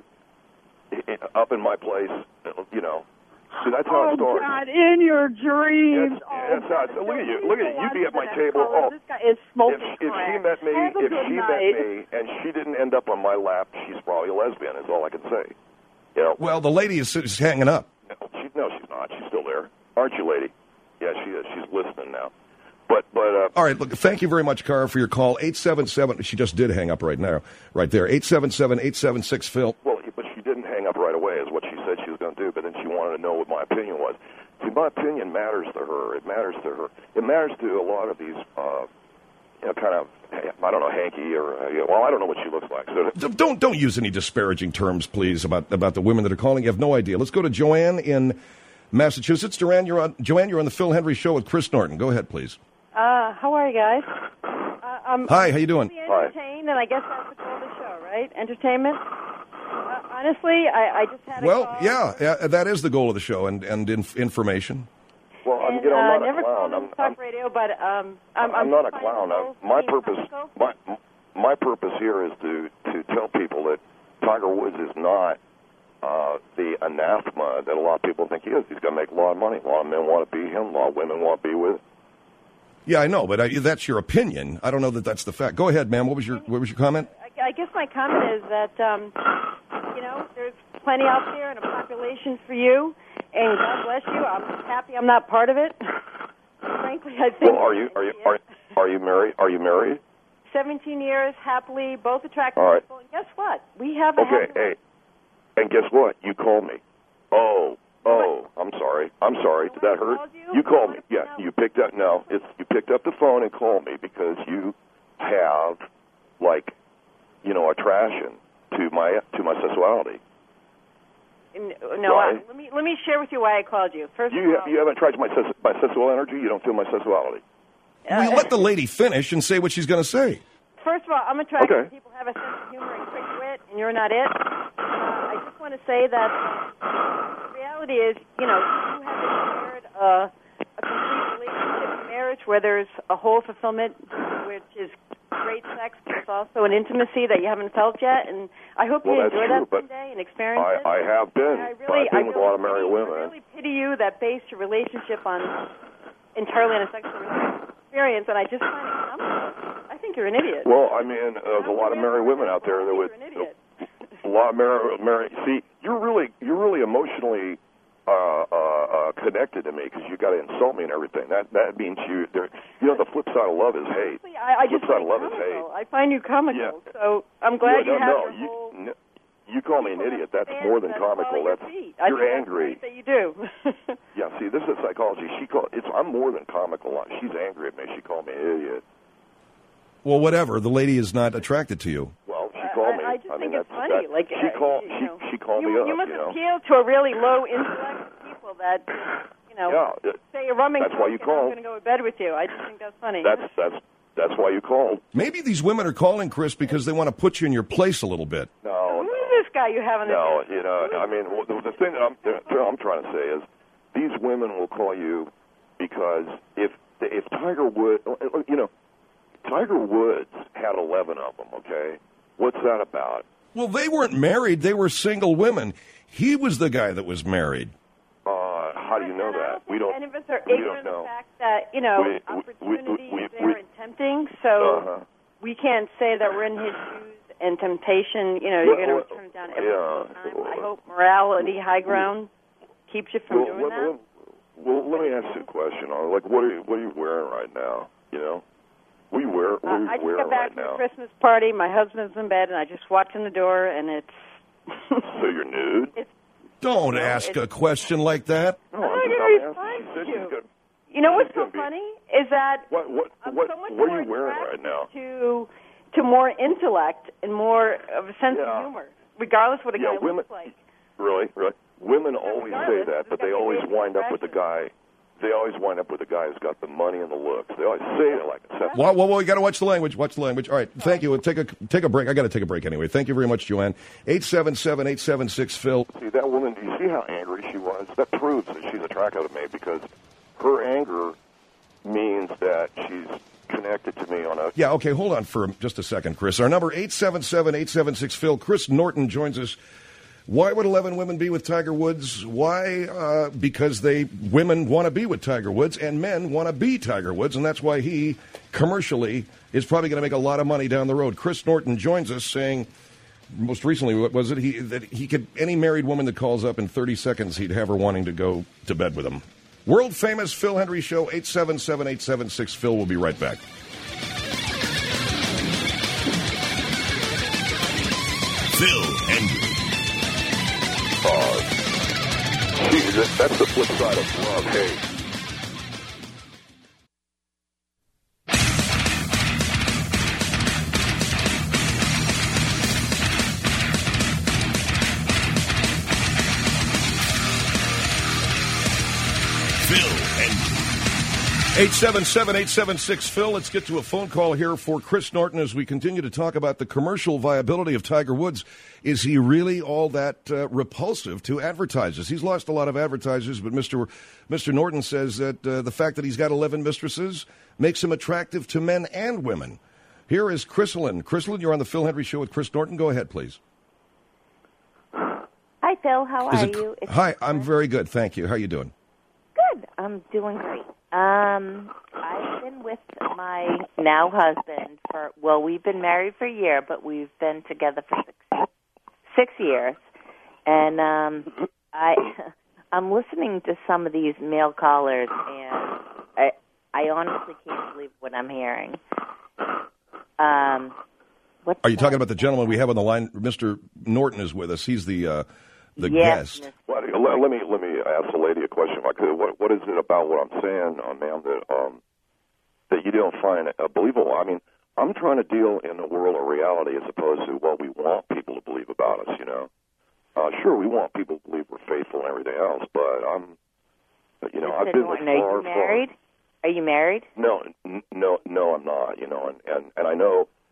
up in my place. You know, see, that's how Oh, it starts. God, in your dreams. That's, oh, that's how. It, look at you. Look at you. You'd be at my table. Oh, This guy is smoking if, if she crack. met me, Have a if good she night. met me, and she didn't end up on my lap, she's probably a lesbian. Is all I can say. You know. well, the lady is, is hanging up. No, she, no, she's not. She's still there, aren't you, lady? Yeah, she is. She's listening now. But but uh, All right, look, thank you very much, Cara, for your call. eight seven seven, she just did hang up right now, right there. eight seven seven, eight seven six, Phil. well, but she didn't hang up right away, is what she said she was going to do. But then she wanted to know what my opinion was. See, my opinion matters to her. It matters to her. It matters to a lot of these, uh, you know, kind of, I don't know, hanky or uh, you know, well, I don't know what she looks like. So D- Don't don't use any disparaging terms, please, about about the women that are calling. You have no idea. Let's go to Joanne in Massachusetts. Joanne, you're on. Joanne, you're on the Phil Hendry Show with Chris Norton. Go ahead, please. Uh, how are you guys? Uh, um, Hi, how you doing? Be entertained, and I guess that's the goal of the show, right? Entertainment. Uh, honestly, I, I just had a Well, call. yeah, yeah, that is the goal of the show, and and inf- information. well, I'm, And, you know, I'm uh, not never a clown. called I'm, in talk I'm, radio, but um, I'm, I'm not a just clown. finding I, my the purpose, telescope. my my purpose here is to to tell people that Tiger Woods is not uh, the anathema that a lot of people think he is. He's going to make a lot of money. A lot of men want to be him. A lot of women want to be with him. Yeah, I know, but I, that's your opinion. I don't know that that's the fact. Go ahead, ma'am. What was your what was your comment? I, I guess my comment is that um, you know there's plenty out there and a population for you, and God bless you. I'm happy I'm not part of it. Frankly, I think. Well, are you are you are, are you married? Are you married? seventeen years, happily, both attractive All right. people. And guess what? We have a Okay, happy hey, and guess what? You called me. Oh, oh, I'm sorry. I'm sorry. Did that hurt? called you? You called me. I Yeah, wanna- you picked up. No, it's you picked up the phone and called me because you have, like, you know, attraction to my to my sexuality. N- No, I, Why? let me let me share with you why I called you. First You of ha- all, you haven't tried my sex- my sexual energy. You don't feel my sexuality. Will you let the lady finish and say what she's going to say? first of all, I'm attracted Okay. to people who have a sense of humor and quick wit, and you're not it. Uh, I just want to say that uh, the reality is, you know, you haven't shared uh, a complete relationship in marriage where there's a whole fulfillment, which is great sex, but it's also an intimacy that you haven't felt yet. And I hope Well, you that's enjoy true, that but someday and experience it. I, I have been. I but really, I've been I with really a lot of married pity, women. I really pity you that base your relationship on entirely on a sexual experience, and I just find it comical. I think you're an idiot. Well, I mean, uh, there's a lot of married women out there that would. You're an idiot. A lot of married. Married. See, you're really, you're really emotionally uh, uh, uh, connected to me because you got to insult me and everything. That that means you. There, you know, the flip side of love is hate. I, I flip just side find of love is comical. hate. I find you comical. Yeah. So I'm glad no, you no, have no. your You, whole. no, you call me an idiot. That's more than comical. That's I you're think angry. That's great that you do. Yeah. See, this is psychology. She called. It's. I'm more than comical. She's angry at me. She called me an idiot. Well, whatever. The lady is not attracted to you. Well, she called me. I, I just I mean, think it's that's, funny. That, like she uh, called. you She know, she called you, me up. You must you know. appeal to a really low intellect people that, you know, Yeah, it- say a rumming that's why you joke and I'm called. going to go to bed with you. I just think that's funny. That's that's that's why you called. Maybe these women are calling, Chris, because they want to put you in your place a little bit. No, Who is this guy you have on the no, you know. I mean, the, the thing that I'm the thing I'm trying to say is these women will call you because if if Tiger Woods, you know, Tiger Woods had eleven of them. Okay, what's that about? Well, they weren't married. They were single women. He was the guy that was married. Uh, how do you know that? We don't. Any of us are we ignorant don't of know. the fact that, you know, We- we- opportunities we- we- there we- and tempting, so Uh-huh. we can't say that we're in his shoes and temptation, you know, Well, you're going well, to turn down every yeah. single time. I hope morality, high ground, keeps you from Well, doing well, that. well, well, let me ask you a question. Uh, Like, what are you, what are you wearing right now? You know, what are you wearing? What are you Uh, I just wearing got back right from now? a Christmas party. My husband's in bed, and I just walked in the door, and it's... So you're nude? It's, Don't No, ask it's- a question like that. No, I'm I'm not just going I'm to asking. She said respond to she's you. good. You know what's She's so gonna be- funny is that What what I'm what so much what more are you wearing right attracted now? to to more intellect and more of a sense Yeah. of humor, regardless what a Yeah, guy women- looks like. Really, really. Women always say regardless, that, it's but got they to be always basic wind up with the guy. They always wind up with the guy who's got the money and the looks. They always say it like that. Whoa, whoa, whoa! You got to watch the language. Watch the language. All right, thank you. We'll take a take a break. I got to take a break anyway. Thank you very much, Joanne. Eight seven seven eight seven six Phil. See that woman? Do you see how angry she was? That proves that she's attracted to me because her anger means that she's connected to me on a. Yeah. Okay. Hold on for just a second, Chris. Our number eight seven seven eight seven six Phil. Chris Norton joins us. Why would eleven women be with Tiger Woods? Why? Uh, because they women want to be with Tiger Woods and men want to be Tiger Woods, and that's why he commercially is probably going to make a lot of money down the road. Chris Norton joins us saying, most recently, what was it? He that he could any married woman that calls up in thirty seconds, he'd have her wanting to go to bed with him. World famous Phil Hendry Show. Eight seven seven eight seven six Phil. We'll be right back. Phil Hendry. Uh, see, that- that's the flip side of love. Hey. Phil Hendry. eight seven seven eight seven six Phil. Let's get to a phone call here for Chris Norton as we continue to talk about the commercial viability of Tiger Woods. Is he really all that uh, repulsive to advertisers? He's lost a lot of advertisers, but Mister Mister Norton says that uh, the fact that he's got eleven mistresses makes him attractive to men and women. Here is Chrysalyn. Chrysalyn, you're on the Phil Hendry Show with Chris Norton. Go ahead, please. Hi, Phil. How Is are it- you? It's Hi, I'm very good. Thank you. How are you doing? good. I'm doing great. Um, I've been with my now husband for, well, we've been married for a year, but we've been together for six, six years. And um, I, I'm listening to some of these male callers, and I, I honestly can't believe what I'm hearing. Um, what's Are you that? talking about the gentleman we have on the line? Mister Norton is with us. He's the uh, the Yes, guest. Well, let, let me let me ask the lady a question if I could. What what is it about what I'm saying, uh, ma'am, that um, that you don't find uh, believable? I mean, I'm trying to deal in the world of reality as opposed to what we want people to believe about us. You know, uh, sure, we want people to believe we're faithful and everything else, but I'm, you know, Mister I've been Norton, with are far, you married? Are you married? far. No, n- no, no, I'm not. You know, and and and I know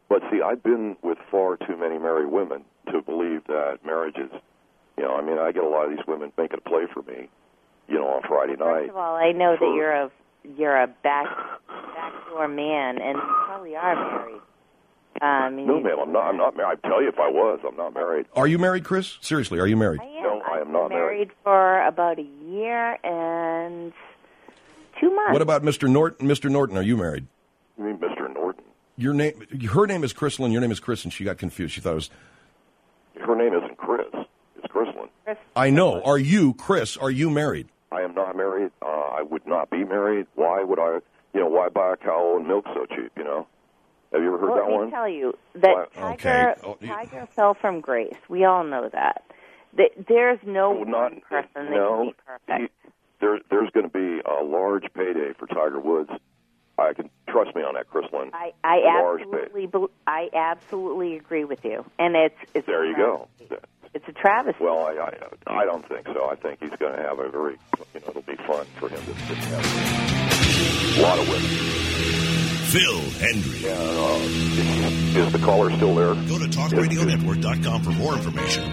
But see, I've been with far too many married women to believe that marriage is, you know, I mean, I get a lot of these women making a play for me, you know, on Friday night. First of all, I know for, that you're a you're a back backdoor man, and you probably are married. Um, no, ma'am, I'm not. I'm not married. I tell you, if I was, I'm not married. Are you married, Chris? Seriously, are you married? I am. No, I am I've not been married. married for about a year and two months. What about Mister Norton? Mister Norton, are you married? You mean Mister Norton? Your name, her name is Chrislyn. Your name is Chris, and she got confused. She thought it was. Her name isn't Chris. It's Chrislyn. Chris. I know. Are you, Chris? Are you married? I am not married. Uh, I would not be married. Why would I? You know, why buy a cow and milk so cheap? You know. Have you ever heard well, that let me one? tell you that Why- Tiger, Okay. Oh, you- Tiger fell from grace. We all know that. Th- There's no Well, not- one person that no, can be perfect. he- there, there's going to be a large payday for Tiger Woods. I can trust me on that, Chrislyn. I, I A large absolutely, bel I absolutely agree with you, and it's it's There a you go. travesty. It's a travesty. Well, I, I, I don't think so. I think he's going to have a very, you know, it'll be fun for him to, to have a lot of women. Phil Hendry. Yeah, uh, is, is the caller still there? Go to talk radio network dot com for more information.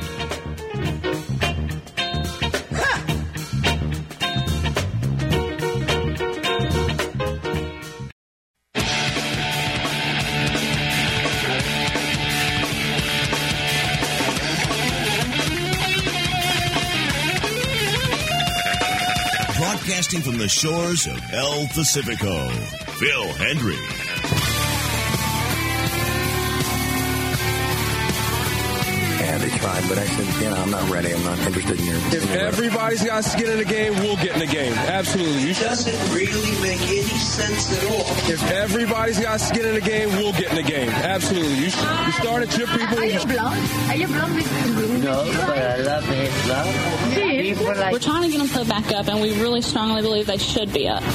Broadcasting from the shores of El Pacifico, Phil Hendry. Yeah, they tried, but I said, you know, I'm not ready. I'm not interested in your... If everybody's got to get in the game, we'll get in the game. Absolutely. You It doesn't really make any sense at all. If everybody's got to get in the game, we'll get in the game. Absolutely. You, you start at your people. Are you blonde? Are you blonde? No, but I love his love. People like... We're trying to get them put back up, and we really strongly believe they should be up.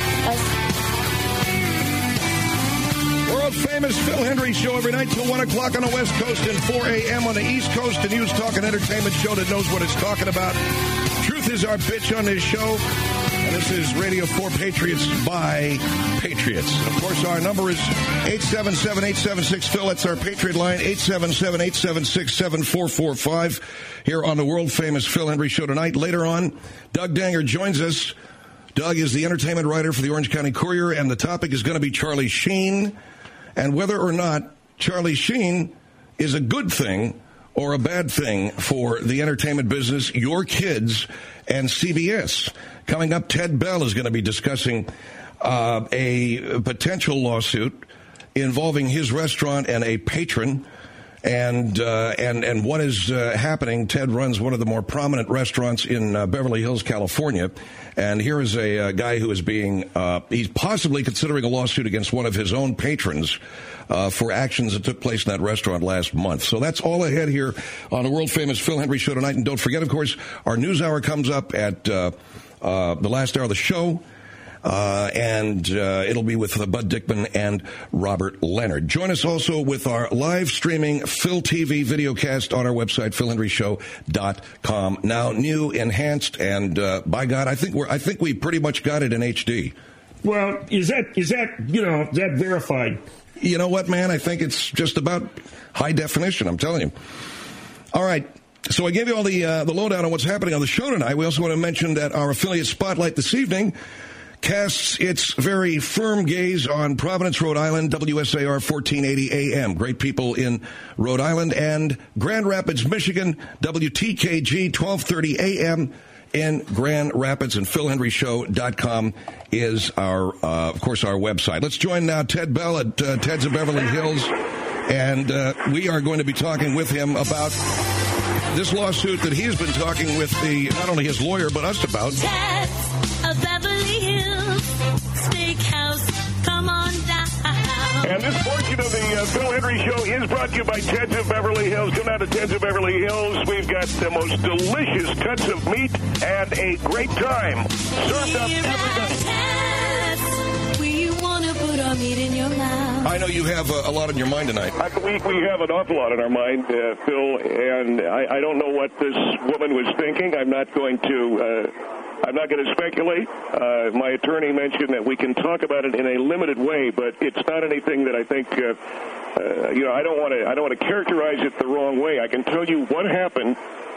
World famous Phil Hendry Show every night till one o'clock on the West Coast and four a.m. on the East Coast. The news, talk, and entertainment show that knows what it's talking about. Truth is our bitch on this show. And this is Radio for Patriots by Patriots. Of course, our number is eight seven seven, eight seven six, Phil. That's our Patriot line, eight seven seven, eight seven six, seven four four five. Here on the world famous Phil Hendry Show tonight. Later on, Doug Danger joins us. Doug is the entertainment writer for the Orange County Courier, and the topic is going to be Charlie Sheen and whether or not Charlie Sheen is a good thing or a bad thing for the entertainment business, your kids, and C B S. Coming up, Ted Bell is going to be discussing uh, a potential lawsuit involving his restaurant and a patron, and uh, and and what is uh, happening. Ted runs one of the more prominent restaurants in uh, Beverly Hills, California, and here is a uh, guy who is being uh, he's possibly considering a lawsuit against one of his own patrons uh, for actions that took place in that restaurant last month. So that's all ahead here on the world famous Phil Hendry Show tonight. And don't forget, of course, our news hour comes up at uh, uh, the last hour of the show. Uh, and uh, it'll be with uh, Bud Dickman and Robert Leonard. Join us also with our live streaming Phil T V videocast on our website, phil hendry show dot com. Now new, enhanced, and uh, by God, I think we're I think we pretty much got it in H D. Well, is that is that you know is that verified? You know what, man? I think it's just about high definition. I'm telling you. All right. So I gave you all the uh, the lowdown on what's happening on the show tonight. We also want to mention that our affiliate Spotlight this evening casts its very firm gaze on Providence, Rhode Island, W S A R fourteen eighty A M. Great people in Rhode Island, and Grand Rapids, Michigan, W T K G twelve thirty A M in Grand Rapids, and phil hendry show dot com is our, uh, of course, our website. Let's join now Ted Bell at uh, Ted's of Beverly Hills, and uh, we are going to be talking with him about this lawsuit that he has been talking with the not only his lawyer but us about. Ted's of Beverly Hills Steakhouse, come on down. And this portion of the uh, Phil Hendry Show is brought to you by Ted's of Beverly Hills. Come down to Ted's of Beverly Hills. We've got the most delicious cuts of meat and a great time served up every night. We want to put our meat in your mouth. I know you have a, a lot on your mind tonight. I, we, we have an awful lot on our mind, uh, Phil, and I, I don't know what this woman was thinking. I'm not going to uh, I'm not going to speculate. Uh, my attorney mentioned that we can talk about it in a limited way, but it's not anything that I think, uh, uh, you know, I don't want to. I don't want to characterize it the wrong way. I can tell you what happened,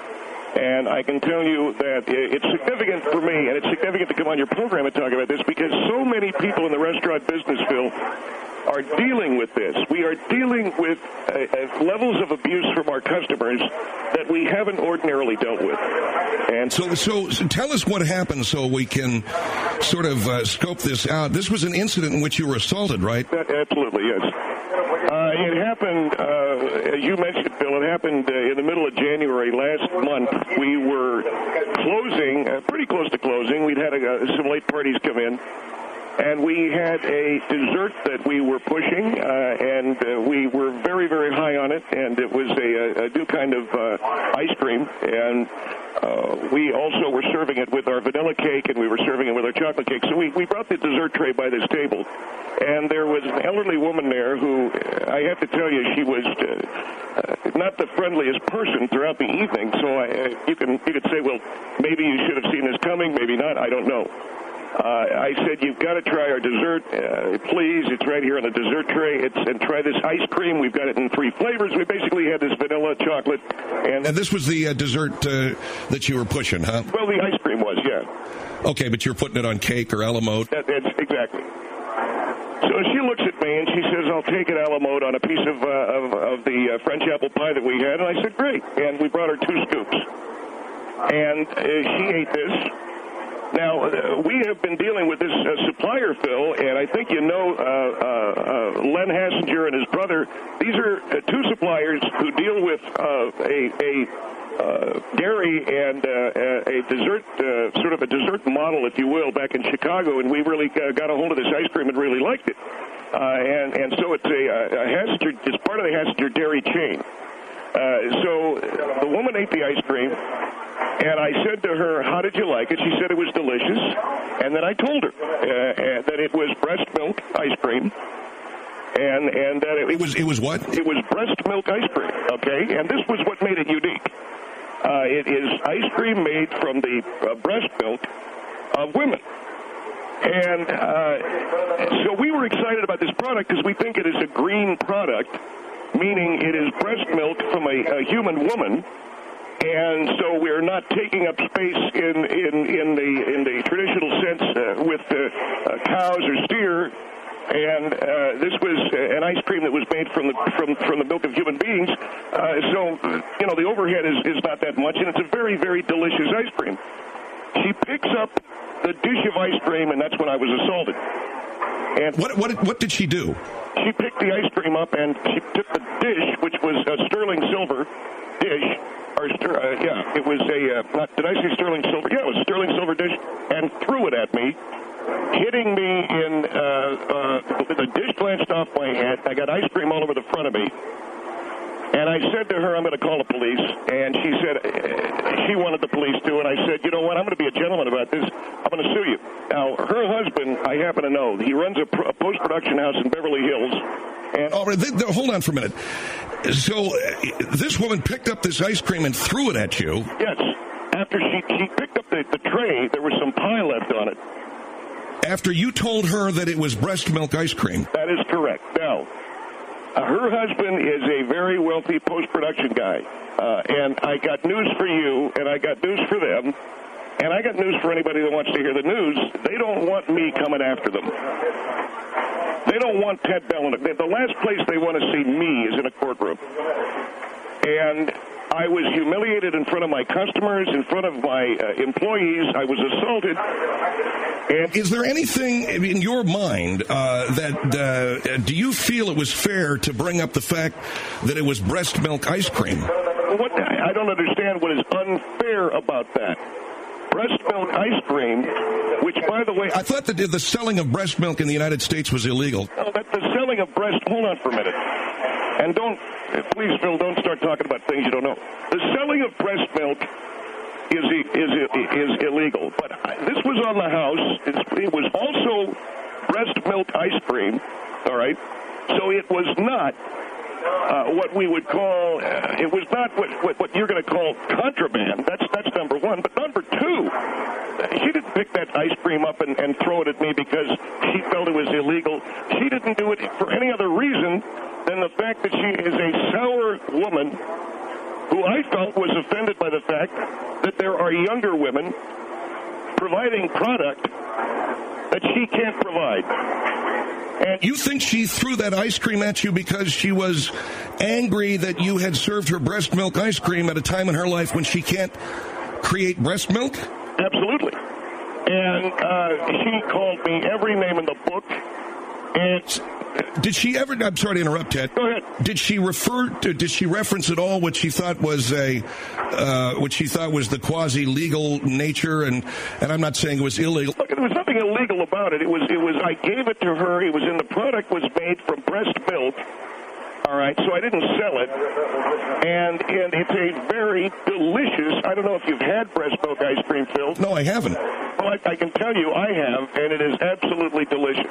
and I can tell you that it's significant for me, and it's significant to come on your program and talk about this because so many people in the restaurant business, Phil, are dealing with this. We are dealing with uh, uh, levels of abuse from our customers that we haven't ordinarily dealt with. And so, so, so tell us what happened so we can sort of uh, scope this out. This was an incident in which you were assaulted, right? That, absolutely, yes. Uh, it happened, uh, as you mentioned, Bill, it happened uh, in the middle of January last month. We were closing, uh, pretty close to closing. We'd had a, uh, some late parties come in. And we had a dessert that we were pushing, uh, and uh, we were very, very high on it, and it was a, a new kind of uh, ice cream. And uh, we also were serving it with our vanilla cake, and we were serving it with our chocolate cake. So we, we brought the dessert tray by this table, and there was an elderly woman there who, I have to tell you, she was uh, uh, not the friendliest person throughout the evening. So I, uh, you can you could say, well, maybe you should have seen this coming, maybe not, I don't know. Uh, I said, you've got to try our dessert, uh, please. It's right here on the dessert tray. It's, and try this ice cream. We've got it in three flavors. We basically had this vanilla, chocolate, and... And this was the uh, dessert uh, that you were pushing, huh? Well, the ice cream was, yeah. Okay, but you're putting it on cake or a la mode? That, that's exactly. So she looks at me and she says, I'll take it a la mode on a piece of, uh, of, of the uh, French apple pie that we had. And I said, great. And we brought her two scoops. And uh, she ate this. Now, uh, we have been dealing with this uh, supplier, Phil, and I think you know uh, uh, uh, Len Hassinger and his brother. These are uh, two suppliers who deal with uh, a, a uh, dairy and uh, a dessert, uh, sort of a dessert model, if you will, back in Chicago, and we really uh, got a hold of this ice cream and really liked it. Uh, and, and so it's a, a Hassinger, it's part of the Hassinger dairy chain. Uh, so the woman ate the ice cream. And I said to her, how did you like it? She said it was delicious. And then I told her uh, that it was breast milk ice cream. And and that it, it was it was what? It was breast milk ice cream, okay? And this was what made it unique. Uh, it is ice cream made from the uh, breast milk of women. And uh, so we were excited about this product because we think it is a green product, meaning it is breast milk from a, a human woman. And so we're not taking up space in, in, in the in the traditional sense uh, with uh, uh, cows or steer. And uh, this was an ice cream that was made from the from, from the milk of human beings. Uh, so you know the overhead is, is not that much, and it's a very very delicious ice cream. She picks up the dish of ice cream, and that's when I was assaulted. And what what what did she do? She picked the ice cream up and she took the dish, which was a sterling silver dish. Or, uh, yeah, it was a, uh, not, did I say sterling silver? Yeah, it was a sterling silver dish, and threw it at me, hitting me in, uh, uh, the dish glanced off my head. I got ice cream all over the front of me. And I said to her, I'm going to call the police. And she said, uh, she wanted the police to. And I said, you know what, I'm going to be a gentleman about this. I'm going to sue you. Now, her husband, I happen to know, he runs a, pro- a post-production house in Beverly Hills. And oh, th- th- hold on for a minute. So uh, this woman picked up this ice cream and threw it at you. Yes. After she, she picked up the, the tray, there was some pie left on it. After you told her that it was breast milk ice cream. That is correct. Now, uh, her husband is a very wealthy post-production guy. Uh, and I got news for you, and I got news for them. And I got news for anybody that wants to hear the news. They don't want me coming after them. They don't want Ted Bellin. The last place they want to see me is in a courtroom. And I was humiliated in front of my customers, in front of my uh, employees. I was assaulted. And is there anything in your mind uh, that, uh, do you feel it was fair to bring up the fact that it was breast milk ice cream? What, I don't understand what is unfair about that. Breast milk ice cream, which, by the way... I thought that the selling of breast milk in the United States was illegal. No, that the selling of breast... Hold on for a minute. And don't... Please, Phil, don't start talking about things you don't know. The selling of breast milk is is is illegal. But this was on the house. It was also breast milk ice cream, all right? So it was not uh, what we would call, uh, it was not what, what, what you're going to call contraband. That's that's number one. But number two, she didn't pick that ice cream up and, and throw it at me because she felt it was illegal. She didn't do it for any other reason than the fact that she is a sour woman who I felt was offended by the fact that there are younger women providing product that she can't provide. And you think she threw that ice cream at you because she was angry that you had served her breast milk ice cream at a time in her life when she can't create breast milk? Absolutely. And uh, she called me every name in the book. And did she ever? I'm sorry to interrupt, Ted. Go ahead. Did she refer to? Did she reference at all what she thought was a, uh, what she thought was the quasi-legal nature? And and I'm not saying it was illegal. Look, there was nothing illegal about it. It was. It was. I gave it to her. It was in the product was made from breast milk. All right, so I didn't sell it, and and it's a very delicious. I don't know if you've had breast milk ice cream, Phil. No, I haven't. Well, I, I can tell you, I have, and it is absolutely delicious.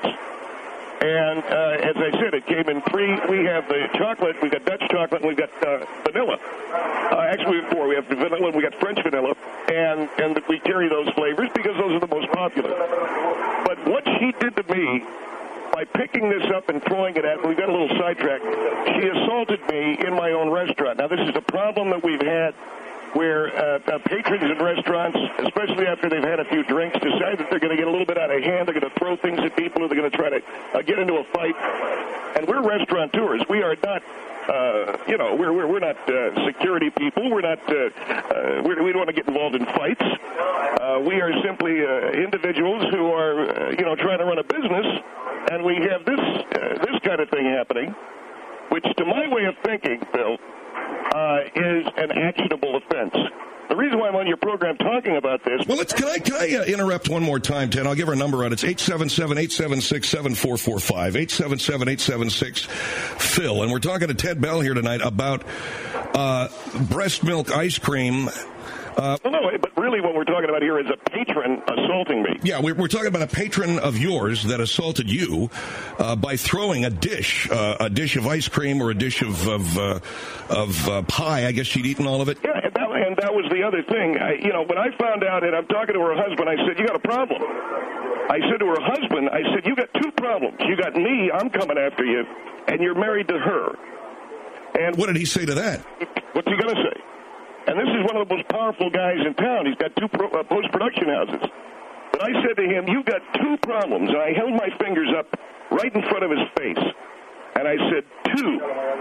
And uh, as I said, it came in three. We have the chocolate, we've got Dutch chocolate, and we've got uh, vanilla. Uh, actually, we have four. We have the vanilla, and we got French vanilla, and and we carry those flavors because those are the most popular. But what she did to me, by picking this up and throwing it at me, we got a little sidetracked, she assaulted me in my own restaurant. Now, this is a problem that we've had where uh, uh, patrons in restaurants, especially after they've had a few drinks, decide that they're going to get a little bit out of hand. They're going to throw things at people, or they're going to try to uh, get into a fight. And we're restaurateurs. We are not, uh, you know, we're we're, we're not uh, security people. We're not. Uh, uh, we're, we don't want to get involved in fights. Uh, we are simply uh, individuals who are, uh, you know, trying to run a business, and we have this uh, this kind of thing happening, which, to my way of thinking, Bill, Uh, is an actionable offense. The reason why I'm on your program talking about this... Well, let's, can I, can I uh, interrupt one more time, Ted? I'll give her a number out. It's eight seven seven, eight seven six, seven four four five, eight seven seven, eight seven six, Phil. And we're talking to Ted Bell here tonight about uh, breast milk ice cream. Uh, well, no, but really what we're talking about here is a patron assaulting me. Yeah, we're, we're talking about a patron of yours that assaulted you uh, by throwing a dish, uh, a dish of ice cream or a dish of of, uh, of uh, pie. I guess she'd eaten all of it. Yeah, and that, and that was the other thing. I, you know, when I found out, and I'm talking to her husband, I said, you got a problem. I said to her husband, I said, you got two problems. You got me, I'm coming after you, and you're married to her. And what did he say to that? What's he going to say? And this is one of the most powerful guys in town. He's got two pro, uh, post-production houses. But I said to him, you've got two problems. And I held my fingers up right in front of his face. And I said, two.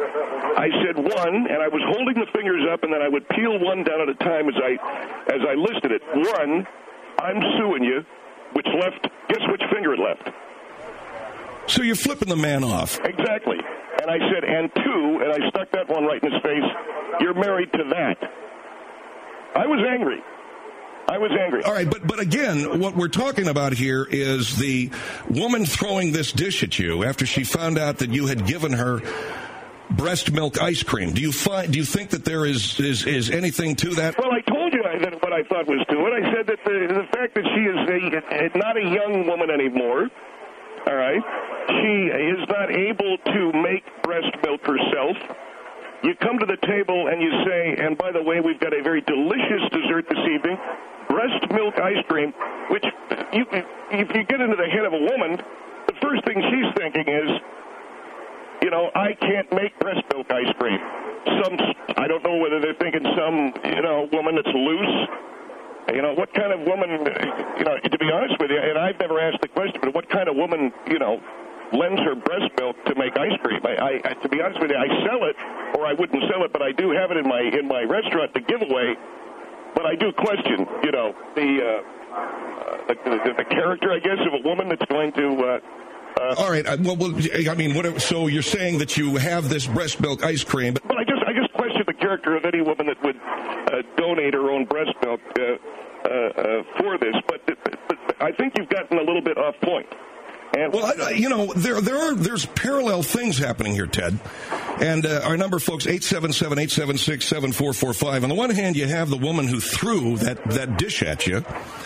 I said, one, and I was holding the fingers up, and then I would peel one down at a time as I as I listed it. One, I'm suing you, which left, guess which finger it left? So you're flipping the man off. Exactly. And I said, and two, and I stuck that one right in his face, you're married to that. I was angry. I was angry. All right, but but again, what we're talking about here is the woman throwing this dish at you after she found out that you had given her breast milk ice cream. Do you find? Do you think that there is is, is anything to that? Well, I told you I, that what I thought was to it. I said that the, the fact that she is a, not a young woman anymore, all right, she is not able to make breast milk herself. You come to the table and you say, and by the way, we've got a very delicious dessert this evening, breast milk ice cream, which you, if you get into the head of a woman, the first thing she's thinking is, you know, I can't make breast milk ice cream. Some, I don't know whether they're thinking some, you know, woman that's loose. You know, what kind of woman, you know, to be honest with you, and I've never asked the question, but what kind of woman, you know, lends her breast milk to make ice cream? I, I, to be honest with you, I sell it, or I wouldn't sell it, but I do have it in my in my restaurant to give away. But I do question, you know, the uh, uh, the, the, the character, I guess, of a woman that's going to. Uh, uh, All right. Well, well, I mean, what, so you're saying that you have this breast milk ice cream, but well, I just I just question the character of any woman that would uh, donate her own breast milk uh, uh, uh, for this. But, but I think you've gotten a little bit off point. And well, I, you know, there there are there's parallel things happening here, Ted. And uh, our number, folks, eight seven seven, eight seven six, seven four four five. On the one hand, you have the woman who threw that, that dish at you.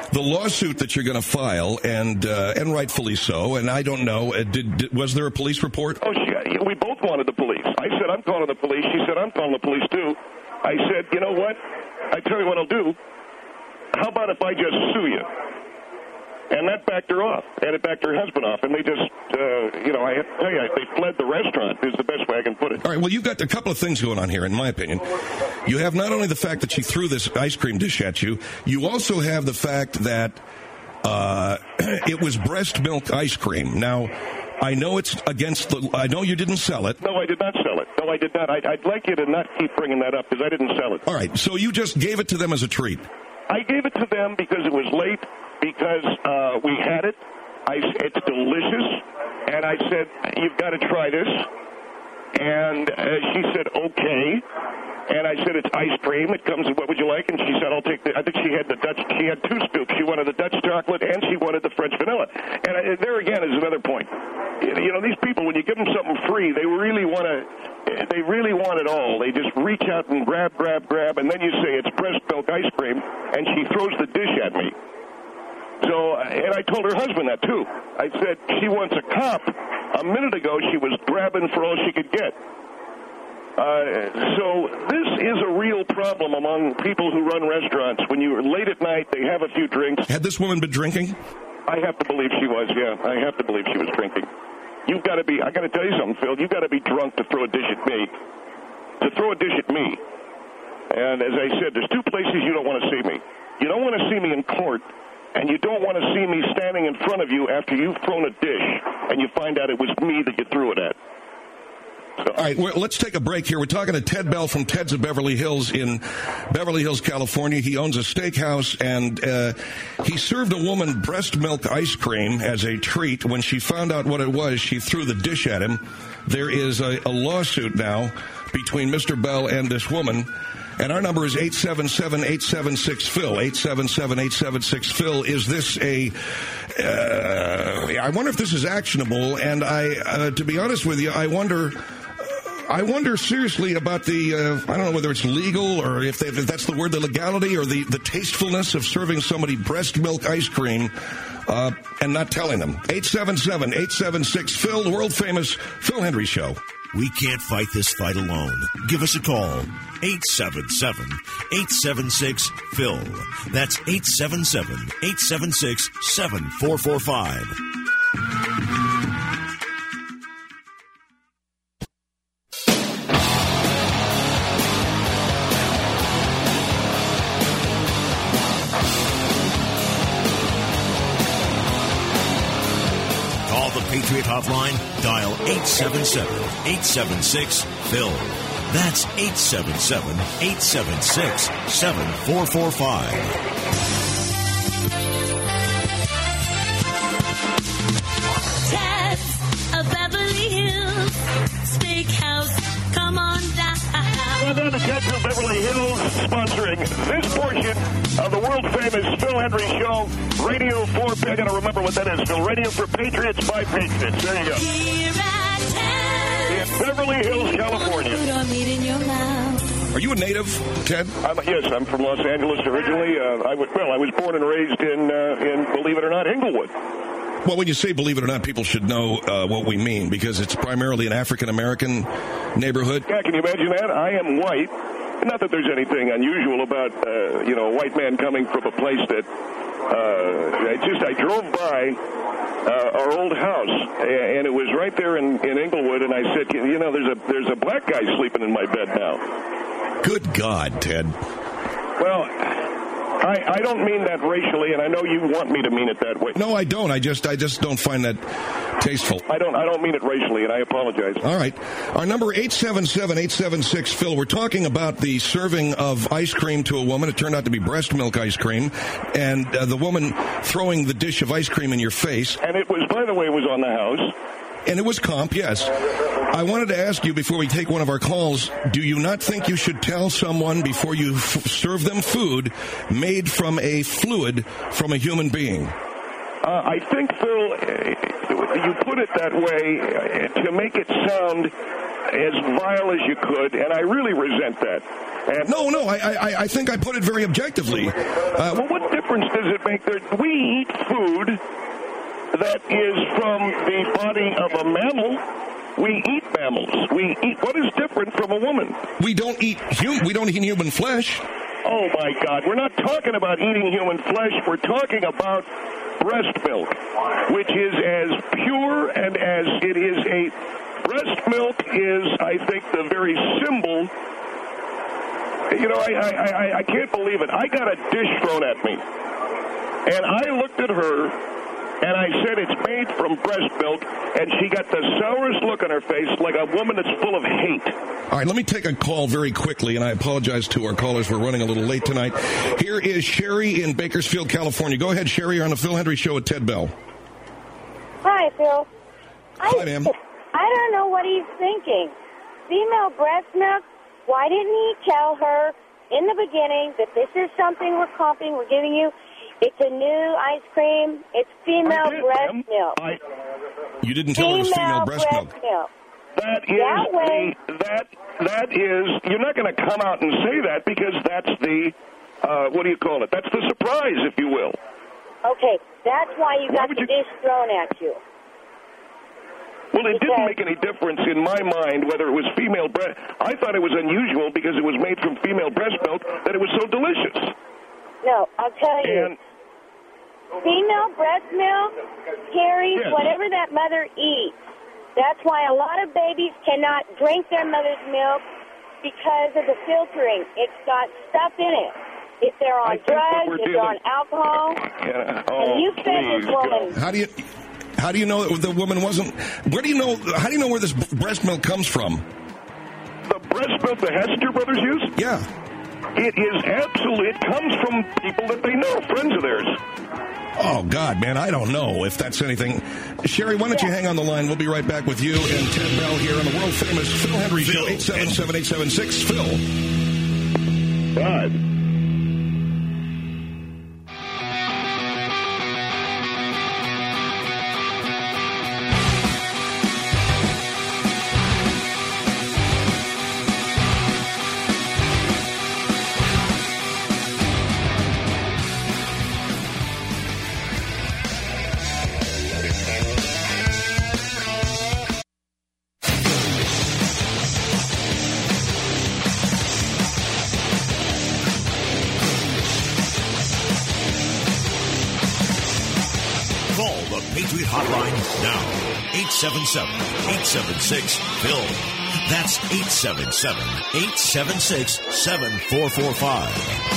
the lawsuit that you're going to file, and uh, and rightfully so, and I don't know, uh, did, did was there a police report? Oh, she, we both wanted the police. I said, I'm calling the police. She said, I'm calling the police, too. I said, you know what? I tell you what I'll do. How about if I just sue you? And that backed her off, and it backed her husband off, and they just, uh, you know, I have to tell you, they fled the restaurant, is the best way I can put it. All right, well, you've got a couple of things going on here, in my opinion. You have not only the fact that she threw this ice cream dish at you, you also have the fact that uh, it was breast milk ice cream. Now, I know it's against the, I know you didn't sell it. No, I did not sell it. No, I did not. I'd, I'd like you to not keep bringing that up, because I didn't sell it. All right, so you just gave it to them as a treat. I gave it to them because it was late, because uh, we had it. I, it's delicious. And I said, you've got to try this. And uh, she said, okay. And I said, it's ice cream. It comes in, what would you like? And she said, I'll take the, I think she had the Dutch, she had two scoops. She wanted the Dutch chocolate and she wanted the French vanilla. And I, there again is another point. You know, these people, when you give them something free, they really want to, they really want it all. They just reach out and grab, grab, grab, and then you say it's breast milk ice cream, and she throws the dish at me. So, and I told her husband that, too. I said, she wants a cop. A minute ago, she was grabbing for all she could get. Uh, so this is a real problem among people who run restaurants. When you're late at night, they have a few drinks. Had this woman been drinking? I have to believe she was, yeah. I have to believe she was drinking. You've got to be, I got to tell you something, Phil. You've got to be drunk to throw a dish at me. To throw a dish at me. And as I said, there's two places you don't want to see me. You don't want to see me in court, and you don't want to see me standing in front of you after you've thrown a dish and you find out it was me that you threw it at. So. All right, well, let's take a break here. We're talking to Ted Bell from Ted's of Beverly Hills in Beverly Hills, California. He owns a steakhouse, and uh, he served a woman breast milk ice cream as a treat. When she found out what it was, she threw the dish at him. There is a, a lawsuit now between Mister Bell and this woman. And our number is eight seven seven, eight seven six, Phil, eight seven seven, eight seven six, Phil. Is this a, uh, I wonder if this is actionable, and I, uh, to be honest with you, I wonder, I wonder seriously about the, uh, I don't know whether it's legal or if, they, if that's the word, the legality or the, the tastefulness of serving somebody breast milk ice cream uh, and not telling them. eight seven seven, eight seven six, Phil, the world-famous Phil Hendrie Show. We can't fight this fight alone. Give us a call. eight seven seven, eight seven six, Phil. That's eight seven seven, eight seven six, seven four four five. Call the Patriot Hotline. Dial eight seven seven, eight seven six, Phil. That's eight seven seven, eight seven six, seven four four five. Ted's of Beverly Hills Steakhouse. Come on down. Well done to Ted's of Beverly Hills, sponsoring this portion of the world-famous Phil Hendrie Show. Radio for, I got to remember what that is, Phil. Radio for Patriots by Patriots. There you go. Here at Ted's. In Beverly Hills, California. Are you a native, Ted? I'm, yes, I'm from Los Angeles originally. Uh, I was, well, I was born and raised in, uh, in, believe it or not, Inglewood. Well, when you say believe it or not, people should know uh, what we mean, because it's primarily an African-American neighborhood. Yeah, can you imagine that? I am white. Not that there's anything unusual about, uh, you know, a white man coming from a place that, uh, I just, I drove by uh, our old house, and it was right there in, in Inglewood, and I said, you know, there's a, there's a black guy sleeping in my bed now. Good God, Ted. Well, I, I don't mean that racially, and I know you want me to mean it that way. No, I don't. I just I just don't find that tasteful. I don't I don't mean it racially, and I apologize. All right. Our number eight seven seven, eight seven six, Phil. We're talking about the serving of ice cream to a woman. It turned out to be breast milk ice cream, and uh, the woman throwing the dish of ice cream in your face. And it was, by the way, it was on the house. And it was comp, yes. I wanted to ask you before we take one of our calls, do you not think you should tell someone before you f- serve them food made from a fluid from a human being? Uh, I think, Phil, you put it that way to make it sound as vile as you could, and I really resent that. And no, no, I, I, I think I put it very objectively. Uh, well, what difference does it make? That we eat food that is from the body of a mammal. We eat mammals. We eat. What is different from a woman? We don't eat hum- We don't eat human flesh. Oh my God! We're not talking about eating human flesh. We're talking about breast milk, which is as pure and as it is a breast milk is, I think, the very symbol. You know, I, I, I, I can't believe it. I got a dish thrown at me, and I looked at her, and I said, it's made from breast milk, and she got the sourest look on her face, like a woman that's full of hate. All right, let me take a call very quickly, and I apologize to our callers. We're running a little late tonight. Here is Sherry in Bakersfield, California. Go ahead, Sherry. You're on the Phil Hendry Show with Ted Bell. Hi, Phil. Hi, ma'am. I don't know what he's thinking. Female breast milk, why didn't he tell her in the beginning that this is something we're comping, we're giving you? It's a new ice cream. It's female did, breast ma'am. milk. I, you didn't tell her it was female breast, breast milk. milk. That is that way, the, that that is. You're not going to come out and say that because that's the uh, what do you call it? That's the surprise, if you will. Okay, that's why you Why got would the you- dish thrown at you. Well, it didn't make any difference in my mind whether it was female breast. I thought it was unusual because it was made from female breast milk that it was so delicious. No, I'll tell you. And Female breast milk carries Yes. whatever that mother eats. That's why a lot of babies cannot drink their mother's milk because of the filtering. It's got stuff in it. If they're on drugs, if they're on alcohol, yeah, and oh, you fed please this woman. How do you... How do you know that the woman wasn't... Where do you know... How do you know where this b- breast milk comes from? The breast milk the Hester brothers use? Yeah. It is absolutely... It comes from people that they know, friends of theirs. Oh, God, man, I don't know if that's anything. Sherry, why don't you hang on the line? We'll be right back with you and Ted Bell here on the world-famous Phil Hendry Show, eight seven seven, eight seven six, Phil. Five. Call the Patriot Hotline now. eight seven seven, eight seven six, Phil. That's eight seven seven, eight seven six, seven four four five.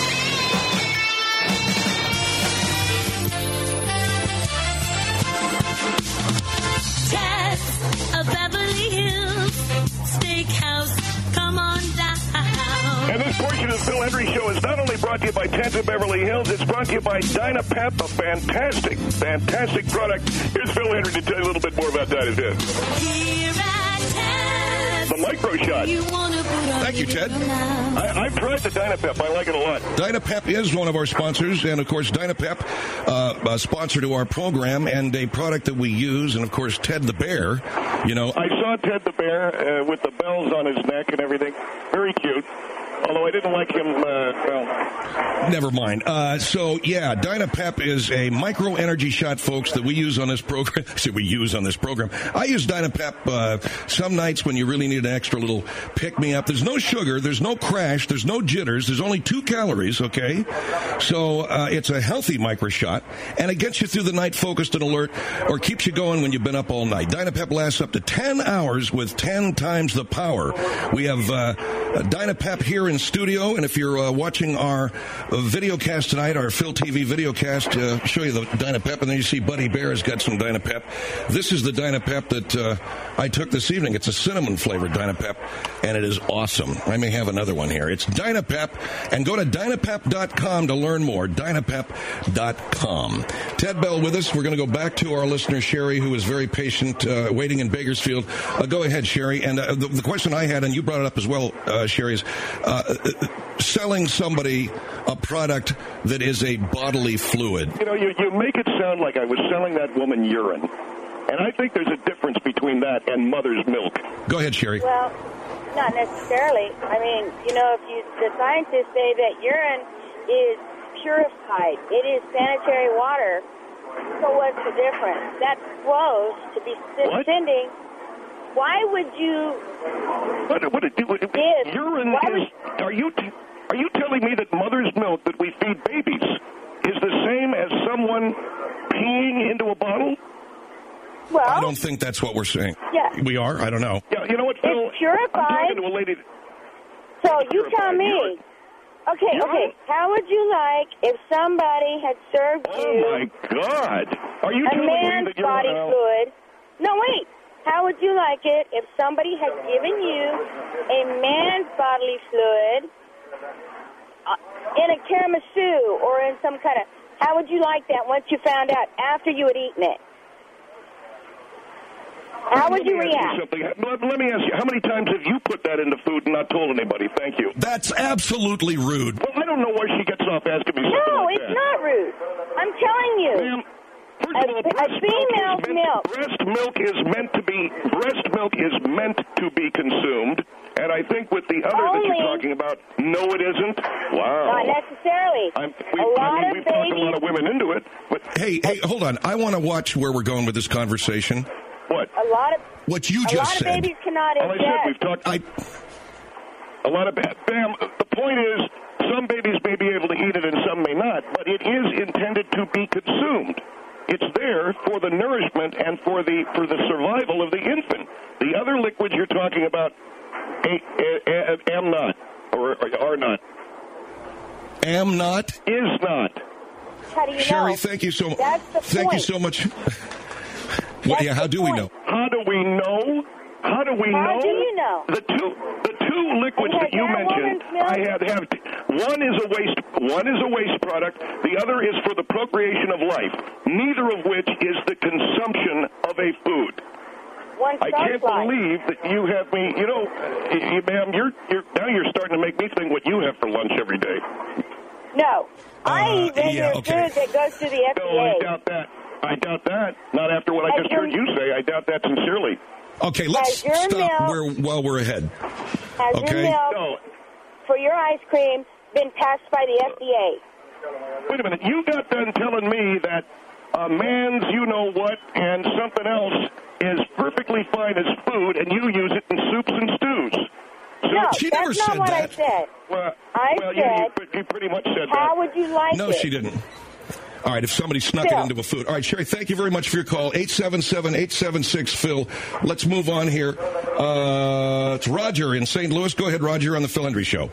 Tess of Beverly Hills Steakhouse, come on down. And this portion of the Phil Hendry Show is not only brought to you by Ted of Beverly Hills, it's brought to you by Dynapep, a fantastic, fantastic product. Here's Phil Hendry to tell you a little bit more about Dynapep. Here at Tess, The micro shot. you wanna put on Thank you, Ted. I, I've tried the Dynapep. I like it a lot. Dynapep is one of our sponsors, and of course, Dynapep, uh, a sponsor to our program, and a product that we use, and of course, Ted the Bear, you know. I saw Ted the Bear uh, with the bells on his neck and everything. Very cute. Although I didn't like him, uh, well... Never mind. Uh, so, yeah, Dynapep is a micro-energy shot, folks, that we use on this program. I say we use on this program. I use Dynapep uh, some nights when you really need an extra little pick-me-up. There's no sugar, there's no crash, there's no jitters, there's only two calories, okay? So uh, it's a healthy micro shot, and it gets you through the night focused and alert, or keeps you going when you've been up all night. Dynapep lasts up to ten hours with ten times the power. We have uh, Dynapep here in studio, and if you're uh, watching our uh, video cast tonight, our Phil T V video cast, uh, show you the Dynapep, and then you see Buddy Bear has got some Dynapep. This is the Dynapep that uh, I took this evening. It's a cinnamon-flavored Dynapep, and it is awesome. I may have another one here. It's Dynapep, and go to Dynapep dot com to learn more, Dynapep dot com. Ted Bell with us. We're going to go back to our listener, Sherry, who is very patient, uh, waiting in Bakersfield. Uh, go ahead, Sherry. And uh, the, the question I had, and you brought it up as well, uh, Sherry, is uh, selling somebody a product that is a bodily fluid. You know, you, you make it sound like I was selling that woman urine. And I think there's a difference between that and mother's milk. Go ahead, Sherry. Well, not necessarily. I mean, you know, if you the scientists say that urine is purified, it is sanitary water. So what's the difference? That flows to be What? sending. Why would you? What? What? what, what Yes. urine Why is? Are you? T- are you telling me that mother's milk that we feed babies is the same as someone peeing into a bottle? Well, I don't think that's what we're saying. Yeah. We are? I don't know. Yeah. You know what, Phil? It's purified. I'm talking to a lady. So you tell me. Urine. Okay, Urine? okay. How would you like if somebody had served Oh you my God! Are you a telling me man's that you're body uh, fluid? No, wait. How would you like it if somebody had given you a man's bodily fluid uh, in a tiramisu or in some kind of... How would you like that once you found out after you had eaten it? How would you Let me ask react? something. Let, let me ask you, how many times have you put that into food and not told anybody? Thank you. That's absolutely rude. Well, I don't know why she gets off asking me something No, like it's that. not rude. I'm telling you. Ma'am, first A, of all, a breast female's milk, is meant, milk. breast milk is meant to be breast milk is meant to be consumed, and I think with the other that Only- you're talking about, no, it isn't. Wow. Not necessarily. I'm, we, A lot I mean, of we've talked a lot of babies- women into it, but Hey, hey, hold on. I want to watch where we're going with this conversation. what? A lot of What you a just lot of said. babies cannot All I said, ingest. we've talked. I, A lot of bad. Bam, the point is, some babies may be able to eat it and some may not, but it is intended to be consumed. It's there for the nourishment and for the for the survival of the infant. The other liquids you're talking about a, a, a, am not, or, or are not. am not. Is not. How do you Sherry, know? thank you so much. That's the Thank you point. so much. Well, That's yeah, how the do we point. know? How do we know? How do we How know? do you know? The two the two liquids And that you has that mentioned, woman's milk- I have have one is a waste one is a waste product, the other is for the procreation of life. Neither of which is the consumption of a food. One I can't starts life. believe that you have me. You know, you, ma'am, you're you're now you're starting to make me think what you have for lunch every day. No. I Uh, eat regular yeah, okay. food that goes through the F D A. No, I doubt that. I doubt that. Not after what I Has just your- heard you say. I doubt that sincerely. Okay, let's Has your stop milk- where, while we're ahead. Has Okay. your milk No. for your ice cream been passed by the F D A? Wait a minute. You got done telling me that a man's you-know-what and something else is perfectly fine as food, and you use it in soups and stews. So, No, She that's never not said what that. I said. well, I well you, said, you, you pretty much said How that. would you like No, it? she didn't. All right, if somebody snuck Phil. it into a food. All right, Sherry, thank you very much for your call. eight seven seven, eight seven six, Phil. Let's move on here. Uh, it's Roger in Saint Louis. Go ahead, Roger, on the Phil Hendry Show.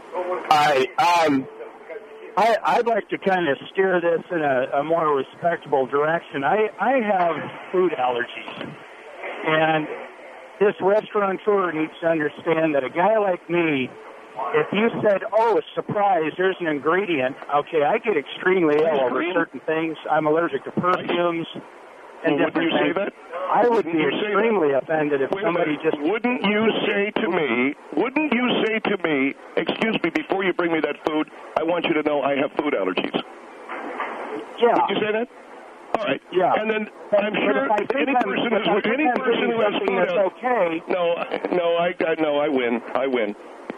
Hi. Um, I, I'd like to kind of steer this in a, a more respectable direction. I, I have food allergies. And this restaurateur needs to understand that a guy like me, if you said, oh, surprise, there's an ingredient, okay, I get extremely ill over certain things. I'm allergic to perfumes and Well, wouldn't different you say things. that? I would Wouldn't be you say extremely offended if Wait a somebody minute. just... Wouldn't you say to me, wouldn't you say to me, excuse me, before you bring me that food, I want you to know I have food allergies. Yeah. Would you say that? All right. Yeah. And then But- I'm but sure if I think any I'm- person if I who's think any I'm person doing who has something food that's allergies. okay. No, no, I, I no, I win. I win.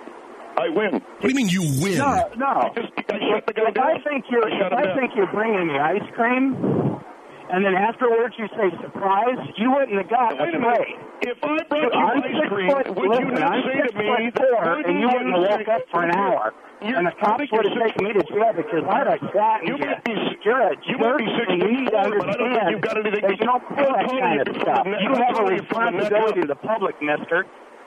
I win. What do you mean you win? No, no. I just I shut the guy If I down. think you're, I shut if him I down. think you're bringing me ice cream, and then afterwards you say surprise, you wouldn't have got Wait a what's minute. right. If I brought you I'm ice six cream, foot, would you listen, not I'm say six to me foot that four, wouldn't and you wouldn't have woke say- up for an hour. You're- And the I cops think would you're have six- taken me to jail because I'd have shot You you. might be s- You're a you might jerk, be six and you foot need to four, but I don't think understand you've got anything that you don't pull I'm that calling kind you of from stuff. the neck- You I'm have a calling you from the neck responsibility up. to the public, mister.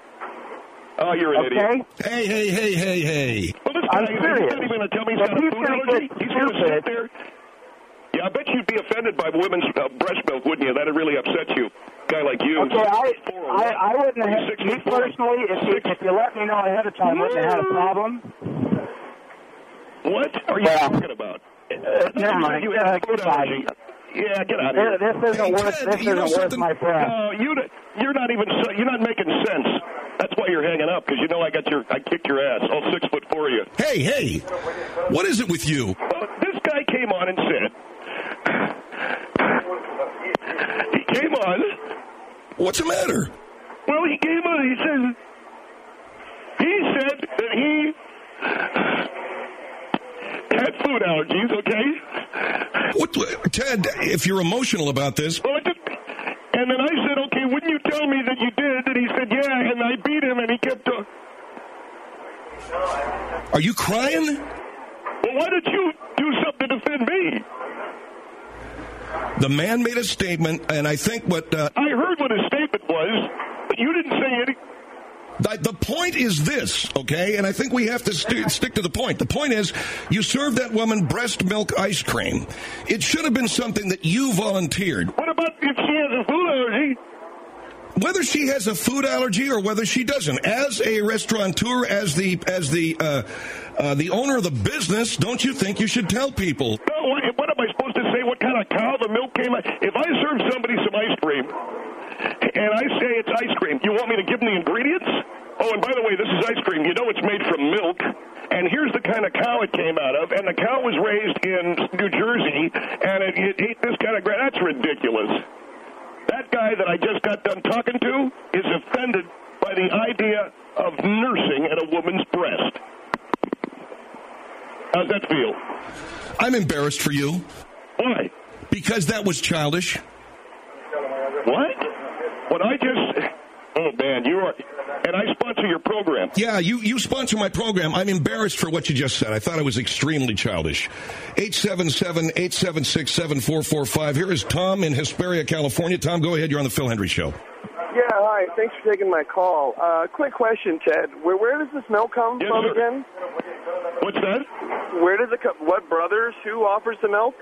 Oh, you're an Okay? idiot. Hey, hey, hey, hey, hey. Well, this I'm guy, he's serious. not even going to tell me he's If got a he's food gonna allergy. get He's going to sit stupid- there. Yeah, I bet you'd be offended by women's uh, breast milk, wouldn't you? That'd really upset you. A guy like you. Okay, I, Four, I, I wouldn't Are you have, six me foot four? personally, if you, if you let me know ahead of time, wouldn't have had a problem. What are you Well, talking about? Uh, never mind. You Uh, have food goodbye. allergy. Yeah, get out of This, here. this isn't Hey, worth, Ted, this you know isn't worth something? my breath. No, you, you're not even, you're not making sense. That's why you're hanging up, because you know I got your, I kicked your ass, all six foot four of you. Hey, hey. What is it with you? Well, this guy came on and said, he came on. What's the matter? Well, he came on. He said, he said that he had food allergies, okay? What, Ted, if you're emotional about this... Well, it just, and then I said, okay, wouldn't you tell me that you did? And he said, yeah, and I beat him, and he kept on. Are you crying? Well, why don't you do something to defend me? The man made a statement, and I think what... Uh, I heard what his statement was, but you didn't say anything. The, the point is this, okay? And I think we have to st- stick to the point. The point is, you served that woman breast milk ice cream. It should have been something that you volunteered. What about if she has a food allergy? Whether she has a food allergy or whether she doesn't, as a restaurateur, as the as the uh, uh, the owner of the business, don't you think you should tell people? No, what, what am I supposed to say? What kind of cow the milk came out? If I serve somebody some ice cream, and I say it's ice cream, you want me to give them the ingredients? Oh, and by the way, this is ice cream. You know it's made from milk, and here's the kind of cow it came out of, and the cow was raised in New Jersey, and it, it ate this kind of grass. That's ridiculous. That guy that I just got done talking to is offended by the idea of nursing at a woman's breast. How's that feel? I'm embarrassed for you. Why? Because that was childish. What? What I just... Oh, man, you are... And I sponsor your program. Yeah, you, you sponsor my program. I'm embarrassed for what you just said. I thought it was extremely childish. eight seven seven, eight seven six, seven four four five. Here is Tom in Hesperia, California. Tom, go ahead. You're on the Phil Hendry Show. Yeah, hi. Thanks for taking my call. Uh, quick question, Ted. Where, where does this milk come yes, from sir. again? What's that? Where does it come? What brothers? Who offers the milk?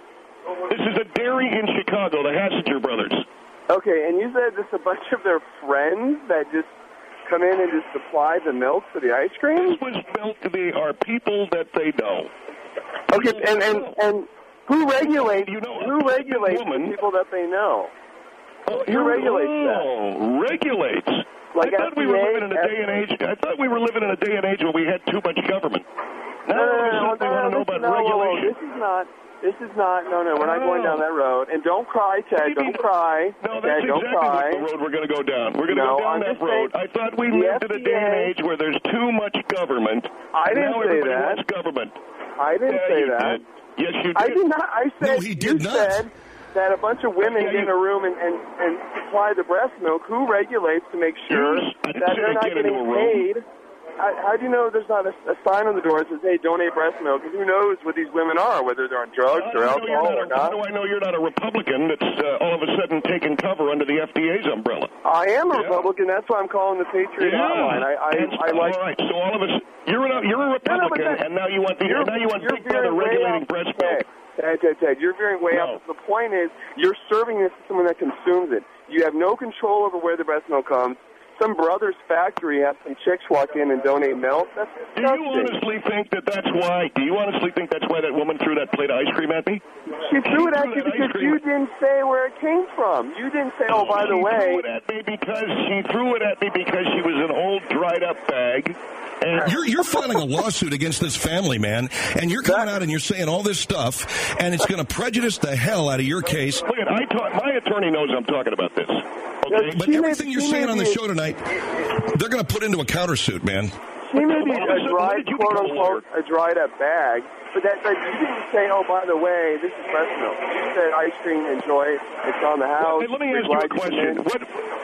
This is a dairy in Chicago, the Hassinger brothers. Okay, and you said this a bunch of their friends that just come in and just supply the milk for the ice cream? This was milk. They are people that they know. Okay, and and, and who regulates? You know, who regulates woman, the people that they know? Oh, who regulates that? Oh, regulates. Like I thought F D A, we were living in a day and age. I thought we were living in a day and age when we had too much government. Now no, no, no, we no, want to know about no, regulation. This is not. This is not. No, no, we're not going down that road. And don't cry, Ted. Don't cry. No, Ted, that's don't exactly cry. the road we're going to go down. We're going to no, go down I'm that road. saying, I thought we the lived F D A, in a day and age where there's too much government. I didn't now say everybody that. wants government. I didn't yeah, say you that. Did. Yes, you did. I did not. I said no, he did you not. said that a bunch of women yeah, get in a room and, and, and supply the breast milk. Who regulates to make sure that they're not get getting paid? How, how do you know there's not a, a sign on the door that says, hey, donate breast milk? And who knows what these women are, whether they're on drugs or alcohol or not? How do I know you're not a Republican that's uh, all of a sudden taking cover under the F D A's umbrella? I am a yeah. Republican. That's why I'm calling the Patriot yeah. Hotline. I, I, I like. All right. So all of us, you're a you're a Republican, no, no, and now you want the now you want Big Brother regulating breast milk. Ted, Ted, Ted, you're veering way no. up. The point is, you're serving this to someone that consumes it. You have no control over where the breast milk comes. Some brother's factory has some chicks walk in and donate milk. That's disgusting. Do you honestly think that that's why? Do you honestly think that's why that woman threw that plate of ice cream at me? She threw it at threw you because you didn't say where it came from. You didn't say, oh, by the she way. Threw it at me because she threw it at me because she was an old dried up bag. And you're you're filing a lawsuit against this family, man, and you're coming out and you're saying all this stuff, and it's going to prejudice the hell out of your case. Look, I talk, my attorney knows I'm talking about this. Okay? But everything you're saying on the show tonight, they're going to put into a countersuit, man. She may be a dried, quote unquote, a dried up bag, but that, that you didn't say, oh, by the way, this is breast milk. You said ice cream, enjoy it. It's on the house. Well, hey, let me ask you a question. What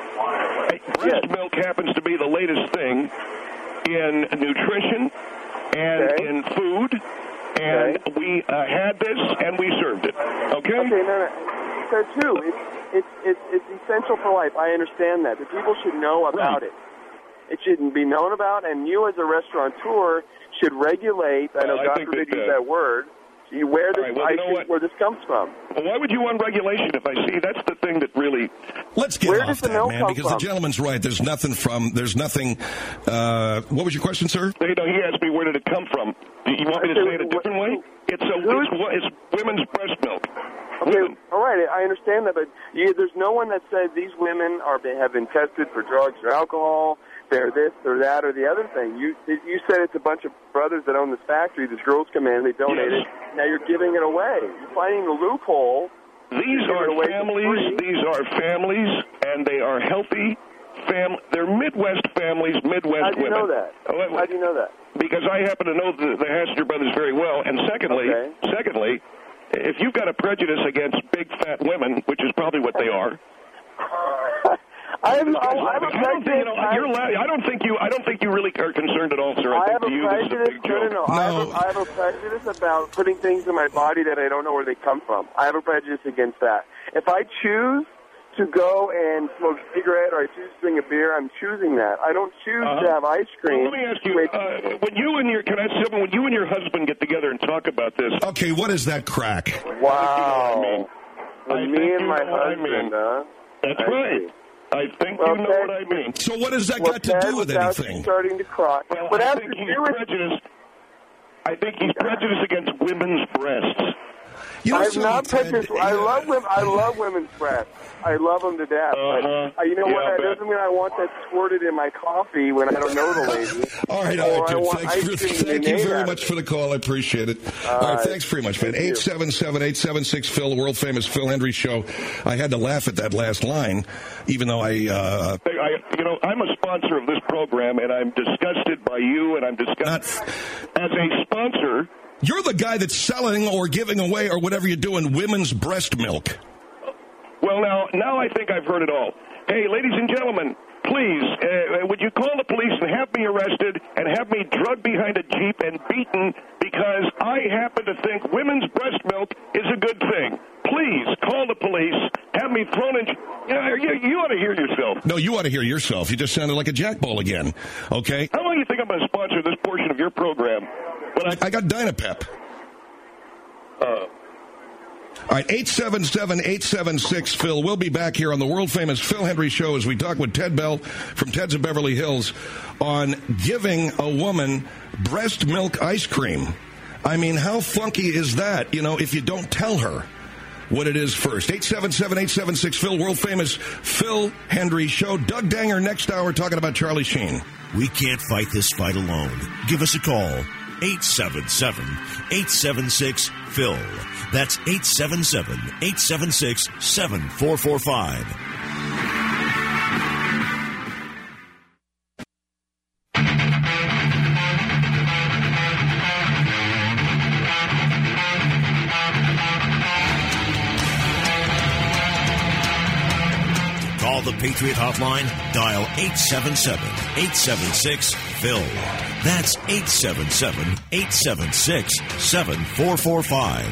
hey, breast yes. milk happens to be the latest thing in nutrition and okay. in food, and okay. we uh, had this and we served it. Okay. Okay, no, no. So too, it's it's it's it's essential for life. I understand that, but people should know about right. it. It shouldn't be known about, and you as a restaurateur should regulate. I know well, God I forbid that, use uh, that word. Where this right, well, you know where this comes from? Well, why would you want regulation if I see that's the thing that really? Let's get where off does the that, milk man, come because from? the gentleman's right. There's nothing from. There's nothing. Uh, what was your question, sir? You know, he asked me where did it come from. You want me to say it a different way? It's a it's, it's women's breast milk. Okay, women. All right, I understand that, but you, there's no one that says these women are have been tested for drugs or alcohol. They're this or that or the other thing. You you said it's a bunch of brothers that own this factory. These girls come in, they donate yes. it. Now you're giving it away. You're finding the loophole These are families. These are families, and they are healthy. Fam- they're Midwest families, Midwest How do you women. know that? Oh, wait, wait. How do you know that? Because I happen to know the, the Hassinger brothers very well. And secondly, Okay. secondly, if you've got a prejudice against big fat women, which is probably what they are. I have, I have a I don't prejudice. think, you know, you're la- I don't think you. I don't think you really are concerned at all, sir. I, I think have a to you this is a prejudice. big No, no, joke. no. I, have a, I have a prejudice about putting things in my body that I don't know where they come from. I have a prejudice against that. If I choose to go and smoke a cigarette or I choose to drink a beer, I'm choosing that. I don't choose Uh-huh. to have ice cream. Well, let me ask you: uh, when you and your can I say, when you and your husband get together and talk about this? Okay, what is that crack? Wow. I mean, With I me think and you my know what I husband, mean. huh? That's I right. see. I think Well, you know Ted- what I mean. So what has that Well, got to Ted, do with without anything? starting to cry. Well, But I after think he's serious- prejudiced. I think he's prejudiced against women's breasts. You know I'm something, not Ted? prejudiced. I love women. I love women's breasts. I love them to death. Uh-huh. But, uh, you know Yeah, what? I That bet. doesn't mean I want that squirted in my coffee when I don't know the lady. All right, Or all right, I Ted. want Thanks ice for, cream thank made you very out much of for the call. I appreciate it. All right, right. thanks very much, man. Thank you. eight seven seven, eight seven six, Phil, the world-famous Phil Hendry Show. I had to laugh at that last line, even though I... Uh, I, you know, I'm a sponsor of this program, and I'm disgusted by you, and I'm disgusted as a sponsor. You're the guy that's selling or giving away or whatever you're doing women's breast milk. Well, now, now I think I've heard it all. Hey, ladies and gentlemen, please, uh, would you call the police and have me arrested and have me drugged behind a Jeep and beaten because I happen to think women's breast milk is a good thing? Please call the police, have me thrown in. You know, you, you ought to hear yourself. No, you ought to hear yourself. You just sounded like a jackball again, okay? How long do you think I'm going to sponsor this portion of your program? But I, I got Dynapep. Uh, All right, eight seven seven, eight seven six, Phil. We'll be back here on the world-famous Phil Hendry Show as we talk with Ted Bell from Ted's of Beverly Hills on giving a woman breast milk ice cream. I mean, how funky is that, you know, if you don't tell her what it is first? eight seven seven, eight seven six, Phil, world-famous Phil Hendry Show. Doug Danger next hour talking about Charlie Sheen. We can't fight this fight alone. Give us a call. eight seven seven, eight seven six, Phil. That's eight seven seven, eight seven six, seven four four five. Call the Patriot Hotline. Dial eight seven seven, eight seven six, Phil. That's eight seven seven, eight seven six, seven four four five.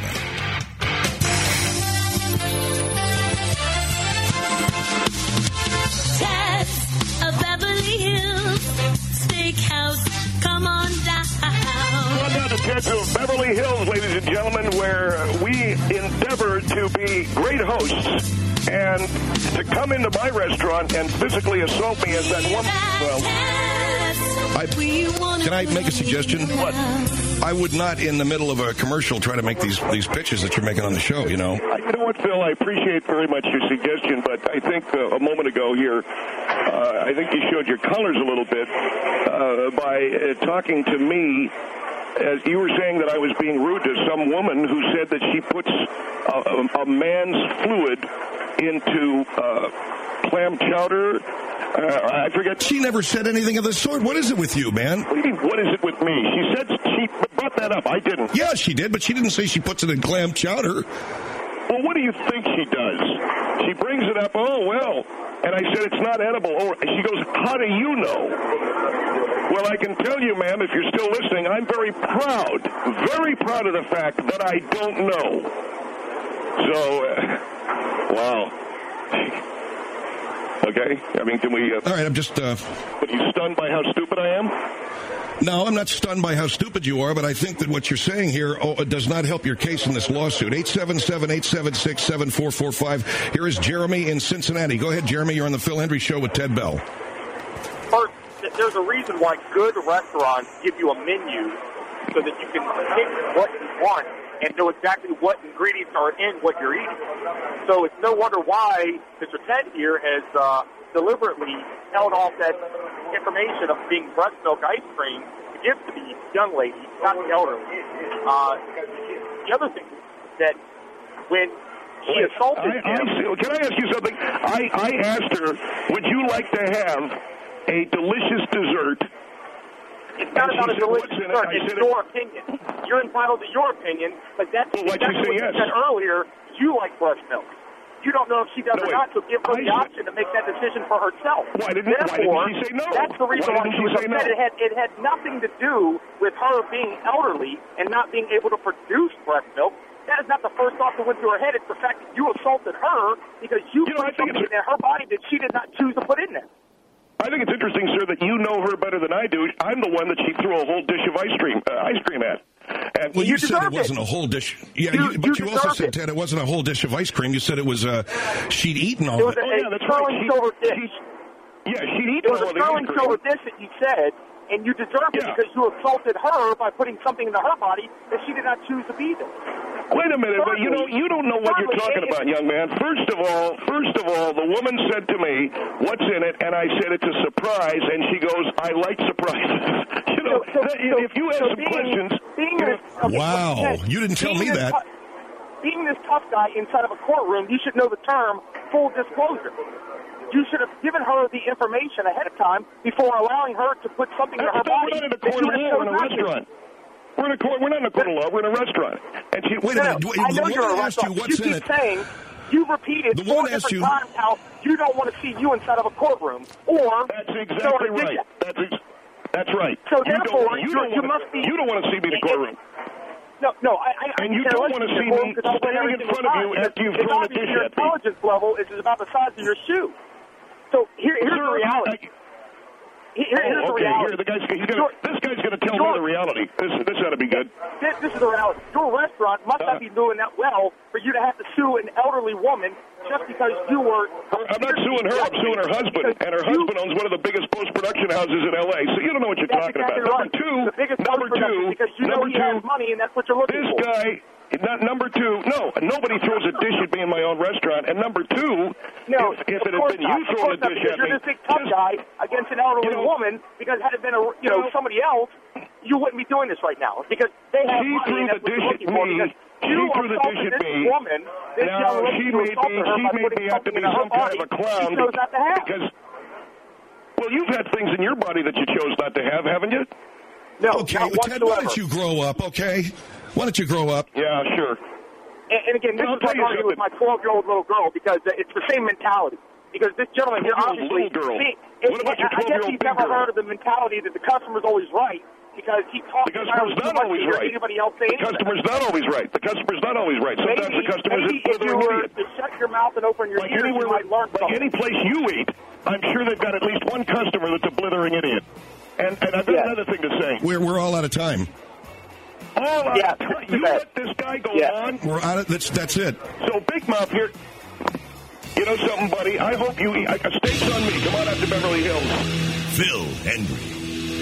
Ted's of Beverly Hills Steakhouse. Come on down. Come on down to Ted's of Beverly Hills, ladies and gentlemen, where we endeavor to be great hosts. And to come into my restaurant and physically assault me as that woman, well... I, can I make a suggestion? What? I would not, in the middle of a commercial, try to make these these pitches that you're making on the show, you know? Uh, you know what, Phil? I appreciate very much your suggestion, but I think uh, a moment ago here, uh, I think you showed your colors a little bit uh, by uh, talking to me. As you were saying that I was being rude to some woman who said that she puts a, a man's fluid into uh, clam chowder. Uh, I forget. She never said anything of the sort. What is it with you, man? What do you mean, what is it with me? She said she brought that up. I didn't. Yeah, she did, but she didn't say she puts it in clam chowder. Well, what do you think she does? She brings it up, oh, well. And I said, it's not edible. Oh, she goes, how do you know? Well, I can tell you, ma'am, if you're still listening, I'm very proud, very proud of the fact that I don't know. So, uh, wow. Okay? I mean, can we... Uh, All right, I'm just... Uh... Are you stunned by how stupid I am? No, I'm not stunned by how stupid you are, but I think that what you're saying here oh, it does not help your case in this lawsuit. eight seven seven, eight seven six, seven four four five. Here is Jeremy in Cincinnati. Go ahead, Jeremy. You're on the Phil Hendry Show with Ted Bell. First, there's a reason why good restaurants give you a menu so that you can pick what you want and know exactly what ingredients are in what you're eating. So it's no wonder why Mister Ted here has uh, deliberately held off that information of being breast milk ice cream to give to the young lady, not the elderly. Uh, the other thing that when She assaulted I, I, him. Can I ask you something? I, I asked her, would you like to have a delicious dessert? It's not And about a she said, delicious "What's in it?" dessert. I It's said, your opinion. You're entitled to your opinion, but that's Well, why'd exactly you say what yes? you said earlier. You like breast milk. You don't know if she does No, or wait. not, so give her I the said- option to make that decision for herself. Why didn't- why didn't Therefore, she say no? That's the reason Why why, didn't she she was say upset. no? It had it had nothing to do with her being elderly and not being able to produce breast milk. That is not the first thought that went through her head. It's the fact that you assaulted her because you, You know, I put think something it's- in her body that she did not choose to put in there. I think it's interesting, sir, that you know her better than I do. I'm the one that she threw a whole dish of ice cream, uh, ice cream at. And Well, you, said it deserved wasn't it. a whole dish. Yeah, You- you, but you you, also deserved said, it. Ted, it wasn't a whole dish of ice cream. You said it was, uh, she'd eaten all It of was it. a, Oh, yeah, a that's right. sterling She- silver dish. she- Yeah, she'd It eaten was all a of the sterling ice cream. silver dish that you said, and you deserved it Yeah. because you assaulted her by putting something into her body that she did not choose to be there. Wait a minute, but you know you don't know what you're Thirdly, talking it- about, young man. First of all, first of all, the woman said to me, "What's in it?" And I said, "It's a surprise." And she goes, "I like surprises." you know, So- so- that- so- if you ask so some being- questions, being you know, this- okay, Wow, Ted, you didn't tell being me this that. tou- being this tough guy inside of a courtroom, you should know the term full disclosure. You should have given her the information ahead of time before allowing her to put something in her We're body. not in a that court she of would have law. We're in a chosen not to. restaurant. We're in a court. We're not in a court of law. We're in a restaurant. And she, Wait No, a no, minute. Wait, I know the you're a woman asked you restaurant. what's you in keep it. saying, you repeated The four woman asked different you- times how you don't want to see you inside of a courtroom. Or That's so exactly did right. you. That's ex- that's right. So you therefore, don't, you you- don't you want must be- to, you don't want to see me in the it- it- courtroom. No, no, I, I, And I you can't don't listen wanna to see you me because I'll win standing every in single front of you time. after you've It's thrown a obvious dish your at me. intelligence level is about the size of your shoe. So here, here's Sir, the reality. I- Here, here's oh, the okay. reality. Here, the guy's, he's gonna, this guy's going to tell me the reality. This, this ought to be good. This, this is the reality. Your restaurant must not be doing that well for you to have to sue an elderly woman just because you were. I'm not suing her. I'm suing her husband, and her husband owns one of the biggest post-production houses in L A. So you don't know what you're That's talking exactly about. right. Number two, The biggest number post-production two, because you know number he two. has money and that's what you're looking This for. guy. Not number two. No, nobody throws a dish at me in my own restaurant. And number two, No, if, if of it had course been not. you Of throwing a course not, dish because at you're me, this big tough just- guy against an elderly you know- woman. Because had it been a you know No. somebody else, you wouldn't be doing this right now. Because they have She money threw and the that's what dish you're at looking for. me. Because She you threw the assaulted dish at this me. woman. This Now, young lady she you made assaulted me- her she by made putting me out to something be in her some kind body of a clown she chose not to have. because. Well, you've had things in your body that you chose not to have, haven't you? No, Okay, not Ted, why whatsoever. don't you grow up, okay? Why don't you grow up? Yeah, sure. And, and again, this I'll is tell like you arguing with my twelve-year-old little girl because uh, it's the same mentality. Because this gentleman here, Little- obviously, little girl. see, What about your I guess twelve-year-old he's big never girl? heard of the mentality that the customer's always right because he talks The customer's too not much always to hear right. anybody else say The anything. customer's not always right. The customer's not always right. Sometimes Maybe, the customer's maybe a if you blithering were idiot. to shut your mouth and open your Like ears, anywhere, you might learn like something. any place you eat, I'm sure they've got at least one customer that's a blithering idiot. And, and I've got Yes. another thing to say. We're, we're all out of time. All out Yeah, of time. too You bad. let this guy go Yeah. on. We're out of, that's, that's it. So, Big Mouth here. You know something, buddy? I hope you eat. A steak's on me. Come on out to Beverly Hills. Phil Hendry.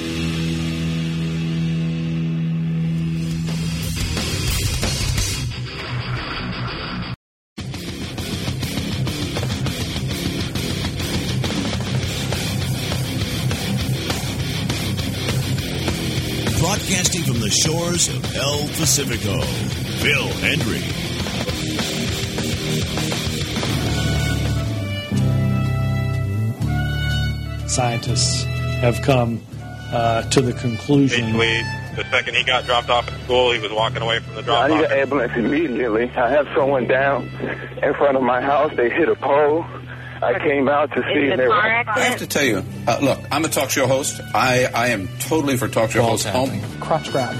Broadcasting from the shores of El Pacifico, Phil Hendry. Scientists have come uh, to the conclusion. Basically, the second he got dropped off at school, he was walking away from the I drop need off. an ambulance immediately. I have someone down in front of my house. They hit a pole. I came out to see and they were. I have to tell you, uh, look, I'm a talk show host. I, I am totally for talk show hosts. Home. Crotch grab.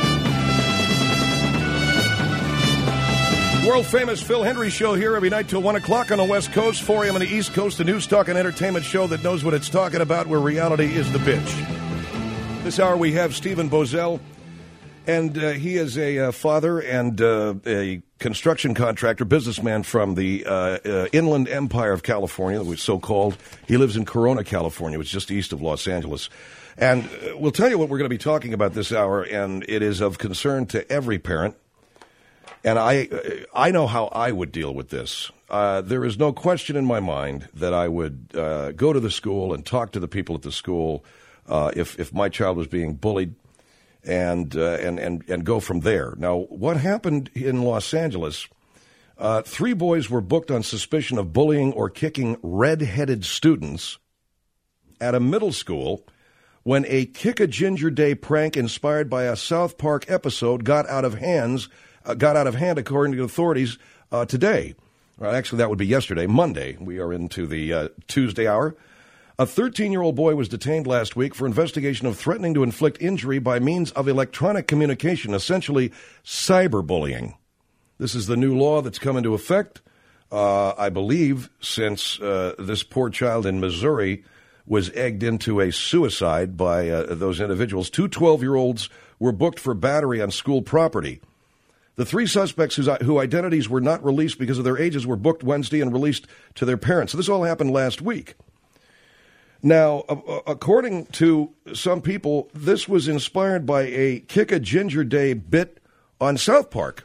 World famous Phil Hendry show here every night till one o'clock on the West Coast, four a.m. on the East Coast, the news, talk, and entertainment show that knows what it's talking about, where reality is the bitch. This hour we have Stephen Bozell, and uh, he is a uh, father and uh, a construction contractor, businessman from the uh, uh, Inland Empire of California, which is so-called. He lives in Corona, California, which is just east of Los Angeles. And uh, we'll tell you what we're going to be talking about this hour, and it is of concern to every parent. And I, I know how I would deal with this. Uh, there is no question in my mind that I would uh, go to the school and talk to the people at the school uh, if if my child was being bullied, and uh, and and and go from there. Now, what happened in Los Angeles Uh, three boys were booked on suspicion of bullying or kicking red-headed students at a middle school when a Kick-a-Ginger Day prank inspired by a South Park episode got out of hands, uh, got out of hand, according to authorities uh, today. Well, actually, that would be yesterday, Monday. We are into the uh, Tuesday hour. A thirteen-year-old boy was detained last week for investigation of threatening to inflict injury by means of electronic communication, essentially cyberbullying. This is the new law that's come into effect, uh, I believe, since uh, this poor child in Missouri was egged into a suicide by uh, those individuals. Two twelve-year-olds were booked for battery on school property. The three suspects whose, whose identities were not released because of their ages were booked Wednesday and released to their parents. So this all happened last week. Now, uh, according to some people, this was inspired by a Kick-a-Ginger Day bit on South Park,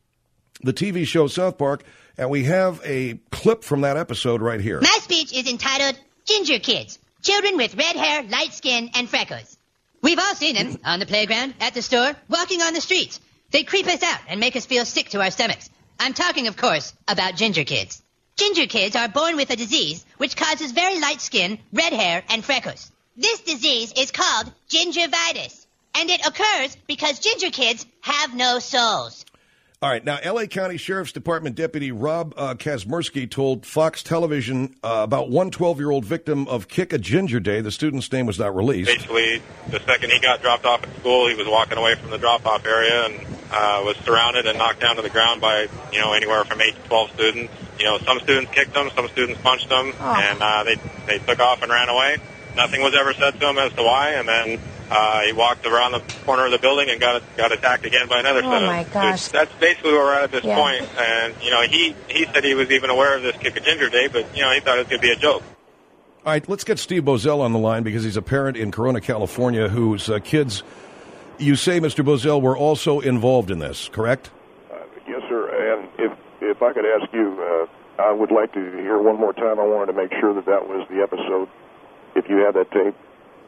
the T V show South Park, and we have a clip from that episode right here. My speech is entitled Ginger Kids, children with red hair, light skin, and freckles. We've all seen them on the playground, at the store, walking on the streets. They creep us out and make us feel sick to our stomachs. I'm talking, of course, about ginger kids. Ginger kids are born with a disease which causes very light skin, red hair, and freckles. This disease is called gingivitis, and it occurs because ginger kids have no souls. All right. Now, L A County Sheriff's Department Deputy Rob uh, Kazmersky told Fox Television uh, about one twelve-year-old victim of Kick-a-Ginger Day. The student's name was not released. Basically, the second he got dropped off at school, he was walking away from the drop-off area and uh, was surrounded and knocked down to the ground by, you know, anywhere from eight to twelve students. You know, some students kicked him, some students punched him, oh. and uh, they they took off and ran away. Nothing was ever said to him as to why, and then uh, he walked around the corner of the building and got got attacked again by another oh set of. my gosh. So that's basically where we're at at this yeah. point. And you know, he he said he was even aware of this Kick-a-Ginger Day, but you know, he thought it was going to be a joke. All right, let's get Steve Bozell on the line because he's a parent in Corona, California, whose uh, kids, you say, Mister Bozell, were also involved in this, correct? Uh, yes, sir. And if if I could ask you, uh, I would like to hear one more time. I wanted to make sure that that was the episode. If you have that tape.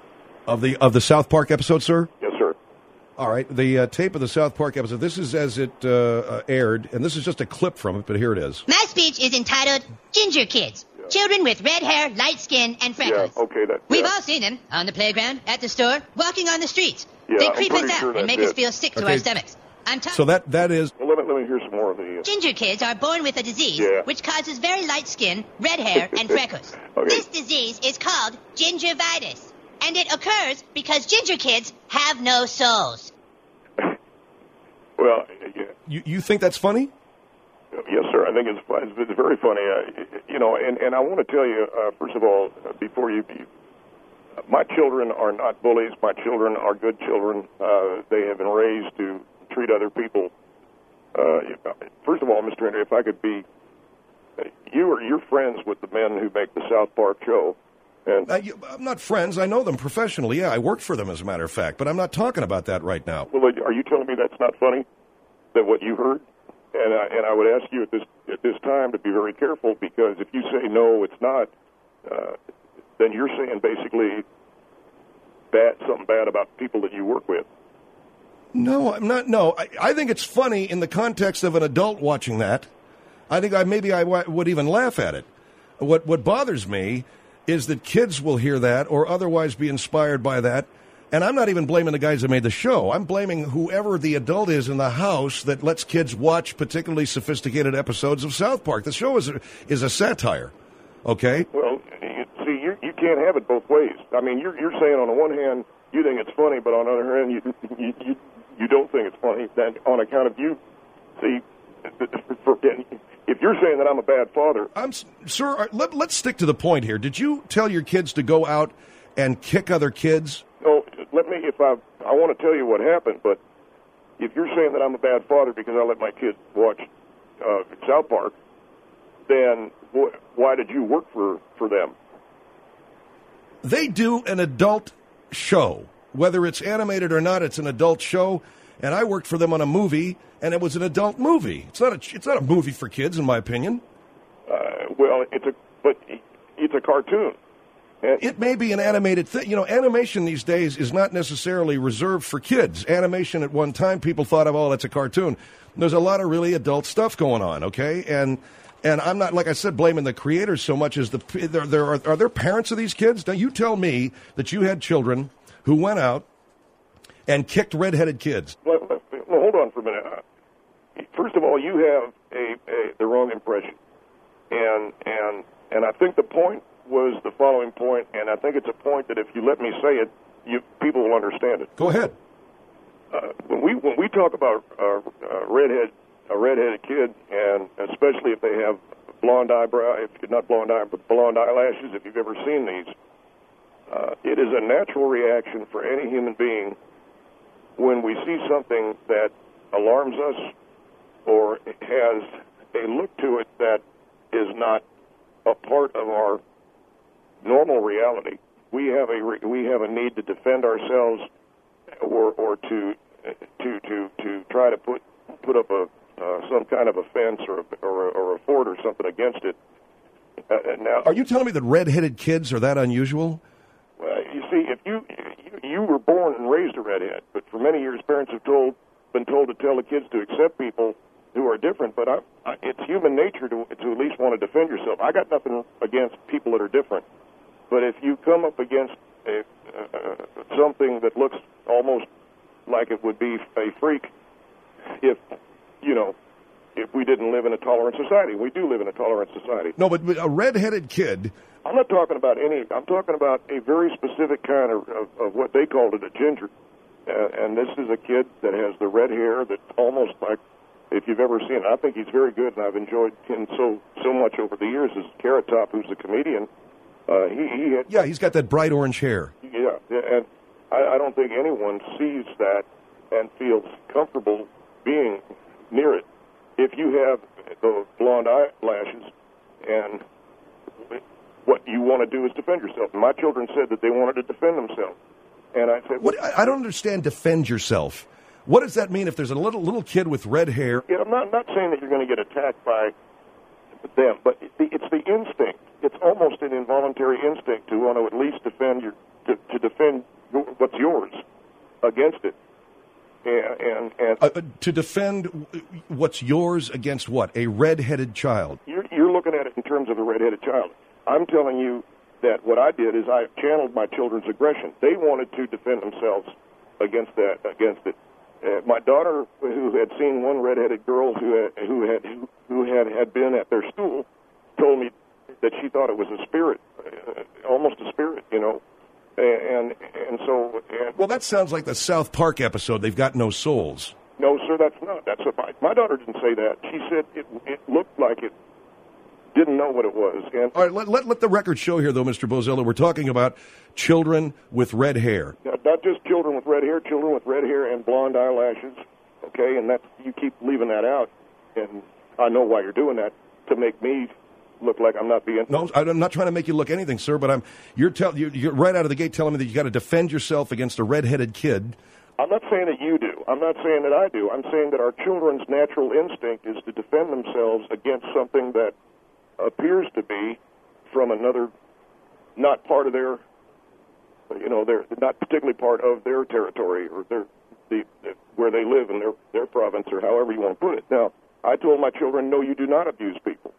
Of the of the South Park episode, sir? Yes, sir. All right, the uh, tape of the South Park episode. This is as it uh, uh, aired, and this is just a clip from it, but here it is. My speech is entitled Ginger Kids, yeah. children with red hair, light skin, and freckles. Yeah, okay. That, We've yeah. all seen them on the playground, at the store, walking on the streets. Yeah, they creep us out sure and make did. us feel sick to okay. our stomachs. I'm talking. So that that is. Well, let me let me hear some more of the. Uh... Ginger kids are born with a disease yeah. which causes very light skin, red hair, and freckles. Okay. This disease is called gingivitis, and it occurs because ginger kids have no souls. Well, yeah. You you think that's funny? Yes, sir. I think it's it's, it's very funny. Uh, you know, and, and I want to tell you, uh, first of all, uh, before you, you, my children are not bullies. My children are good children. Uh, they have been raised to treat other people. Uh, first of all, Mister Henry, if I could be, uh, you are you're friends with the men who make the South Park show. And uh, you, I'm not friends. I know them professionally. Yeah, I worked for them, as a matter of fact. But I'm not talking about that right now. Well, are you telling me that's not funny? That what you heard? And I, and I would ask you at this at this time to be very careful, because if you say no, it's not, uh, then you're saying basically bad something bad about people that you work with. No, I'm not. No, I, I think it's funny in the context of an adult watching that. I think I maybe I w- would even laugh at it. What what bothers me is that kids will hear that or otherwise be inspired by that. And I'm not even blaming the guys that made the show. I'm blaming whoever the adult is in the house that lets kids watch particularly sophisticated episodes of South Park. The show is a, is a satire, okay? Well, you, see, you you can't have it both ways. I mean, you're you're saying on the one hand you think it's funny, but on the other hand you you you, you don't think it's funny. Then on account of you, see, for, if you're saying that I'm a bad father, I'm sir. Let, let's stick to the point here. Did you tell your kids to go out and kick other kids? No, let me, if I, I want to tell you what happened, but if you're saying that I'm a bad father because I let my kids watch uh, South Park, then wh- why did you work for, for them? They do an adult show. Whether it's animated or not, it's an adult show, and I worked for them on a movie, and it was an adult movie. It's not a, it's not a movie for kids, in my opinion. Uh, well, it's a, but it's a cartoon. It may be an animated thing. You know, animation these days is not necessarily reserved for kids. Animation at one time, people thought of, oh, that's a cartoon. There's a lot of really adult stuff going on, okay? And and I'm not, like I said, blaming the creators so much as the, there, there are, are there parents of these kids? Now, you tell me that you had children who went out and kicked redheaded kids. Well, well, hold on for a minute. First of all, you have a, a the wrong impression. And, and, and I think the point was the following point, and I think it's a point that if you let me say it, you people will understand it. Go ahead. Uh, when we when we talk about uh, uh, redhead a redheaded kid, and especially if they have blonde eyebrow, if not blonde eye, but blonde eyelashes, if you've ever seen these, uh, it is a natural reaction for any human being when we see something that alarms us or has a look to it that is not a part of our normal reality. We have a re- we have a need to defend ourselves, or or to to to to try to put put up a uh, some kind of a fence or a, or, a, or a fort or something against it. Uh, now, are you telling me that redheaded kids are that unusual? Well, you see, if you, you you were born and raised a redhead, but for many years parents have told been told to tell the kids to accept people who are different. But I, I, it's human nature to to at least want to defend yourself. I got nothing against people that are different. But if you come up against a, uh, something that looks almost like it would be a freak, if, you know, if we didn't live in a tolerant society. We do live in a tolerant society. No, but a redheaded kid... I'm not talking about any... I'm talking about a very specific kind of, of, of what they called it, a ginger. Uh, and this is a kid that has the red hair that's almost like, if you've ever seen it. I think he's very good, and I've enjoyed him so, so much over the years. As Carrot Top, who's a comedian... Uh, he, he had, yeah, he's got that bright orange hair. Yeah, and I, I don't think anyone sees that and feels comfortable being near it. If you have the blonde eyelashes and what you want to do is defend yourself. My children said that they wanted to defend themselves. And I said... What, I don't understand defend yourself. What does that mean if there's a little little kid with red hair? Yeah, I'm not, not saying that you're going to get attacked by them, but it's the instinct. It's almost an involuntary instinct to want to at least defend your to, to defend what's yours against it, and and, and uh, to defend what's yours against what? A red-headed child. You're, you're looking at it in terms of a red-headed child. I'm telling you that what I did is I channeled my children's aggression. They wanted to defend themselves against that against it. Uh, my daughter, who had seen one red-headed girl who had, who had who had had been at their school, told me that she thought it was a spirit, uh, almost a spirit, you know, and and so. And well, that sounds like the South Park episode. They've got no souls. No, sir, that's not. That's what my, my daughter didn't say that. She said it it looked like it didn't know what it was. And all right, let let, let the record show here, though, Mister Bozella. We're talking about children with red hair. Not, not just children with red hair, children with red hair and blonde eyelashes. Okay, and that you keep leaving that out, and I know why you're doing that, to make me look like I'm not being... No, I'm not trying to make you look anything, sir, but I'm you're, tell, you're, you're right out of the gate telling me that you got to defend yourself against a red-headed kid. I'm not saying that you do. I'm not saying that I do. I'm saying that our children's natural instinct is to defend themselves against something that appears to be from another, not part of their, you know, they're not particularly part of their territory or their the, the where they live in their, their province or however you want to put it. Now, I told my children, no, you do not abuse people.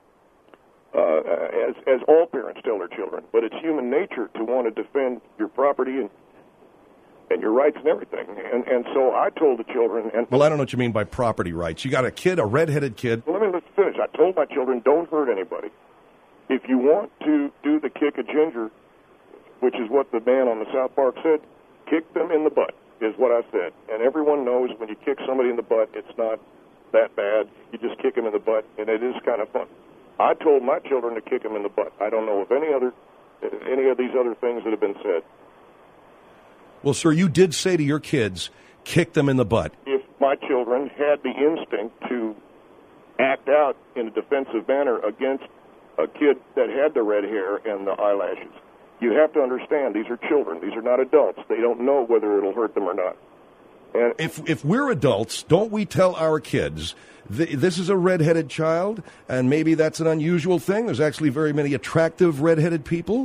Uh, as as all parents tell their children, but it's human nature to want to defend your property and and your rights and everything. And and so I told the children. And well, I don't know what you mean by property rights. You got a kid, a red-headed kid. Well, let me let's finish. I told my children, don't hurt anybody. If you want to do the kick a ginger, which is what the man on the South Park said, kick them in the butt, is what I said. And everyone knows when you kick somebody in the butt, it's not that bad. You just kick them in the butt, and it is kind of fun. I told my children to kick him in the butt. I don't know of any other, any of these other things that have been said. Well, sir, you did say to your kids, kick them in the butt. If my children had the instinct to act out in a defensive manner against a kid that had the red hair and the eyelashes, you have to understand these are children. These are not adults. They don't know whether it'll hurt them or not. And if if we're adults, don't we tell our kids, this is a red-headed child, and maybe that's an unusual thing. There's actually very many attractive red-headed people.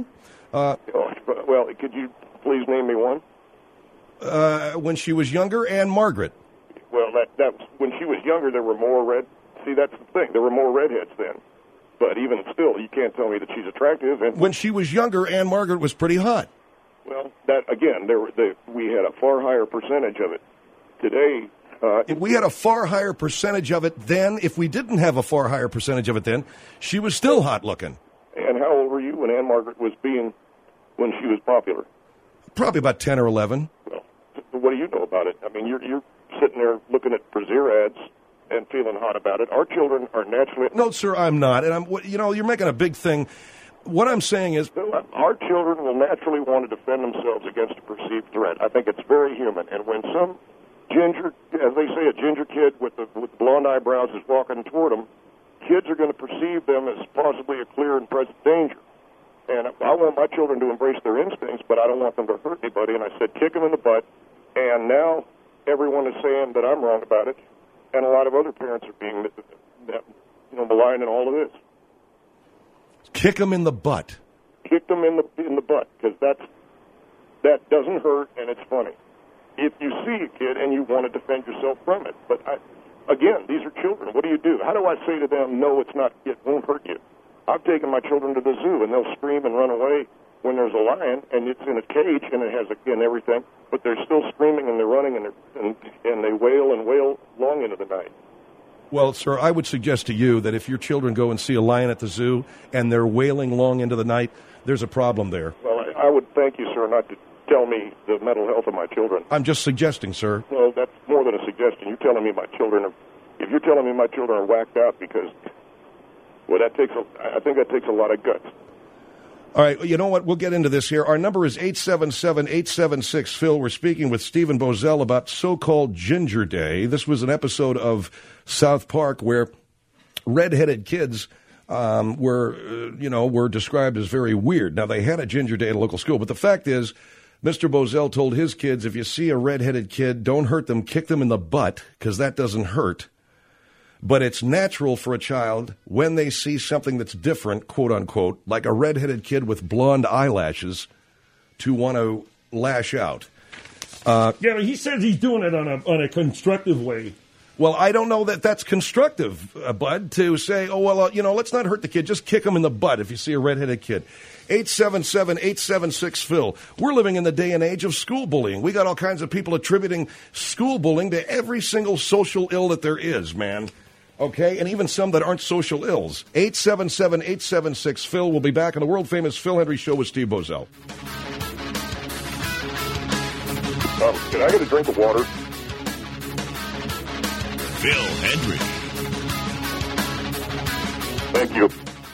Uh, oh, well, could you please name me one? Uh, when she was younger, Anne Margaret. Well, that that was, when she was younger, there were more red. See, that's the thing. There were more redheads then. But even still, you can't tell me that she's attractive. And when she was younger, Anne Margaret was pretty hot. Well, that again, there were the, we had a far higher percentage of it. Today, uh, if we had a far higher percentage of it then, if we didn't have a far higher percentage of it then, she was still hot looking. And how old were you when Anne Margaret was being, when she was popular? Probably about ten or eleven. Well, what do you know about it? I mean, you're you're sitting there looking at brassiere ads and feeling hot about it. Our children are naturally... No, sir, I'm not. And I'm, you know, you're making a big thing. What I'm saying is... Our children will naturally want to defend themselves against a perceived threat. I think it's very human. And when some ginger, as they say, a ginger kid with the with blonde eyebrows is walking toward them, kids are going to perceive them as possibly a clear and present danger. And I want my children to embrace their instincts, but I don't want them to hurt anybody. And I said, kick them in the butt. And now everyone is saying that I'm wrong about it. And a lot of other parents are being, you know, maligning all of this. Kick them in the butt. Kick them in the in the butt, because that's that doesn't hurt and it's funny. If you see a kid and you want to defend yourself from it, but I, again, these are children. What do you do? How do I say to them, no, it's not. It won't hurt you. I've taken my children to the zoo and they'll scream and run away when there's a lion and it's in a cage and it has again everything, but they're still screaming and they're running and they're, and and they wail and wail long into the night. Well, sir, I would suggest to you that if your children go and see a lion at the zoo and they're wailing long into the night, there's a problem there. Well, I, I would thank you, sir, not to tell me the mental health of my children. I'm just suggesting, sir. Well, that's more than a suggestion. You're telling me my children are, if you're telling me my children are whacked out because, well, that takes, a, I think that takes a lot of guts. All right, you know what? We'll get into this here. Our number is eight seven seven, eight seven six, Phil. We're speaking with Stephen Boesel about so-called Ginger Day. This was an episode of South Park where redheaded kids um, were, uh, you know, were described as very weird. Now, they had a Ginger Day at a local school, but the fact is, Mister Boesel told his kids, if you see a redheaded kid, don't hurt them, kick them in the butt, because that doesn't hurt. But it's natural for a child, when they see something that's different, quote unquote, like a redheaded kid with blonde eyelashes, to want to lash out. Uh, yeah, but he says he's doing it on a on a constructive way. Well, I don't know that that's constructive, uh, Bud, to say, oh, well, uh, you know, let's not hurt the kid. Just kick him in the butt if you see a redheaded kid. eight seven seven, eight seven six, Phil. We're living in the day and age of school bullying. We got all kinds of people attributing school bullying to every single social ill that there is, man. Okay, and even some that aren't social ills. eight seven seven, eight seven six, Phil. We'll be back on the world-famous Phil Hendry Show with Steve Boesel. Um, can I get a drink of water? Phil Hendry. Thank you.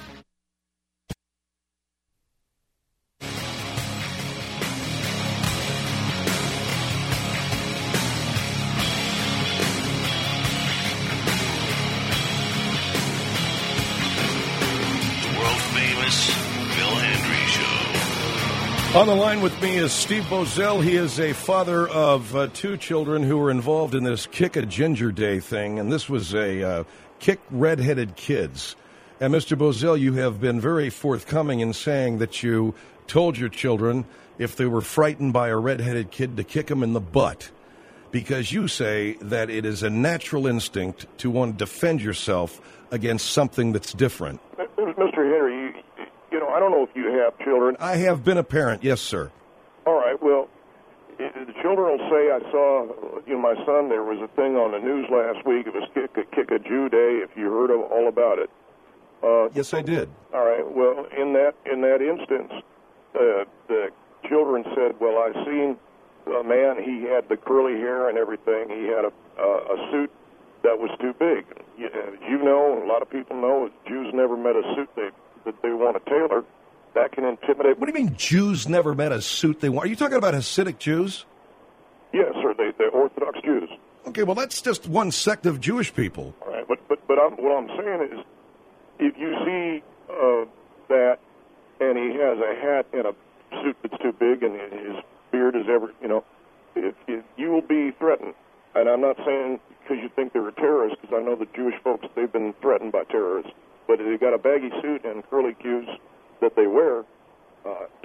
On the line with me is Steve Boesel. He is a father of uh, two children who were involved in this Kick a Ginger Day thing, and this was a uh, kick redheaded kids. And Mister Boesel, you have been very forthcoming in saying that you told your children if they were frightened by a redheaded kid to kick them in the butt, because you say that it is a natural instinct to want to defend yourself against something that's different. Mister Henry, you, you know, I don't know if you have children. I have been a parent, yes, sir. All right, well, it, the children will say, I saw, you know, my son, there was a thing on the news last week. It was Kick a, Kick a Jew Day, if you heard of, all about it. Uh, yes, I did. All right, well, in that in that instance, uh, the children said, well, I seen a man, he had the curly hair and everything. He had a, uh, a suit that was too big. You, uh, you know, a lot of people know, Jews never met a suit they, that they want to tailor. That can intimidate. What do you mean Jews never met a suit they want? Are you talking about Hasidic Jews? Yes, sir, they, they're Orthodox Jews. Okay, well, that's just one sect of Jewish people. All right, but, but, but I'm, what I'm saying is, if you see uh, that, and he has a hat and a suit that's too big, and his beard is ever, you know, if, if you will be threatened. And I'm not saying because you think they're a terrorist, because I know the Jewish folks, they've been threatened by terrorists. But if they've got a baggy suit and curly cues that they wear, uh,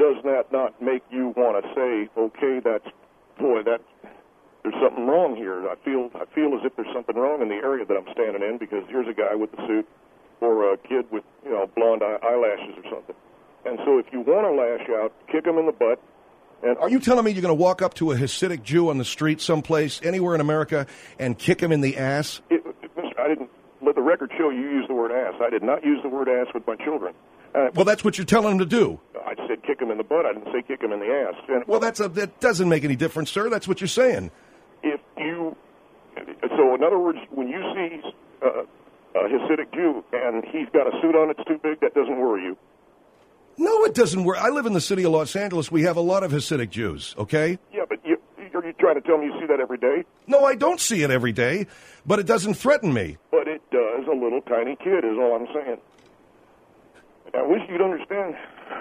does that not make you want to say, okay, that's, boy, that there's something wrong here. I feel I feel as if there's something wrong in the area that I'm standing in because here's a guy with the suit or a kid with, you know, blonde eye- eyelashes or something. And so if you want to lash out, kick him in the butt. And are you telling me you're going to walk up to a Hasidic Jew on the street someplace, anywhere in America, and kick him in the ass? It, it, I didn't let the record show you use the word ass. I did not use the word ass with my children. Uh, well, that's what you're telling him to do. I said kick him in the butt. I didn't say kick him in the ass. And, well, that's a, that doesn't make any difference, sir. That's what you're saying. If you, so in other words, when you see uh, a Hasidic Jew and he's got a suit on that's too big, that doesn't worry you. No, it doesn't worry. I live in the city of Los Angeles. We have a lot of Hasidic Jews, okay? Yeah, but you, are you trying to tell me you see that every day? No, I don't see it every day, but it doesn't threaten me. But it does a little tiny kid is all I'm saying. I wish you'd understand.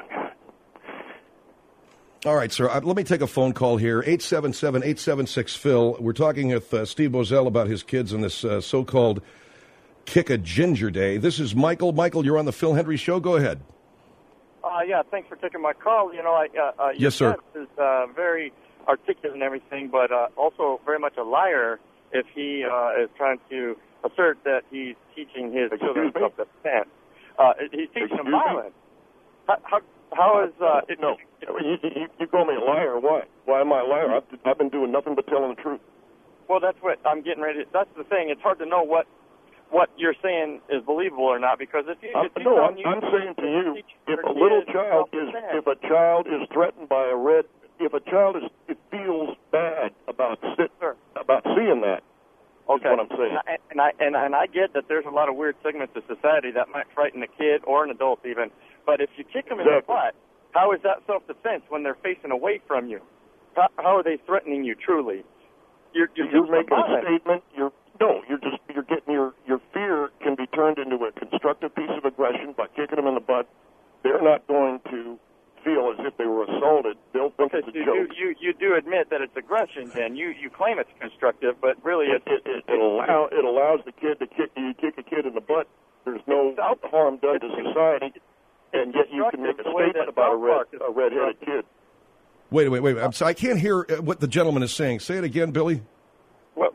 All right, sir. Uh, let me take a phone call here. eight seven seven, eight seven six, Phil. We're talking with uh, Steve Boesel about his kids and this uh, so-called Kick a Ginger Day. This is Michael. Michael, you're on the Phil Hendry Show. Go ahead. Uh, yeah, thanks for taking my call. You know, I, uh, uh, yes, sir. Is uh, very articulate and everything, but uh, also very much a liar if he uh, is trying to assert that he's teaching his children self-defense. Uh, he's teaching them violence. How, how, how is... Uh, it, no, you, you, you call me a liar. Why? Why am I a liar? I've, I've been doing nothing but telling the truth. Well, that's what I'm getting ready to... That's the thing. It's hard to know what what you're saying is believable or not, because if you... If you no, I'm, you, I'm saying to you, if a little child is... If a child is threatened by a red... If a child is... It feels bad about sit, about seeing that. Okay. Is what I'm saying. And I, and, I, and I get that there's a lot of weird segments of society that might frighten a kid or an adult even. But if you kick them in the butt, how is that self-defense when they're facing away from you? How, how are they threatening you truly? You're, you're, you're just making a violent. statement. You're no. You're just you're getting your your fear can be turned into a constructive piece of aggression by kicking them in the butt. They're not going to feel as if they were assaulted. They'll think Okay, it's so a you, joke. you you do admit that it's aggression. Then you you claim it's constructive, but really It, it's it, it, it, allow, it allows the kid to kick you kick a kid in the butt. There's no harm done to society, and yet you can make a statement about a red a red-headed kid. Wait, wait, wait. I'm sorry. I can't hear uh, what the gentleman is saying. Say it again, Billy. Well,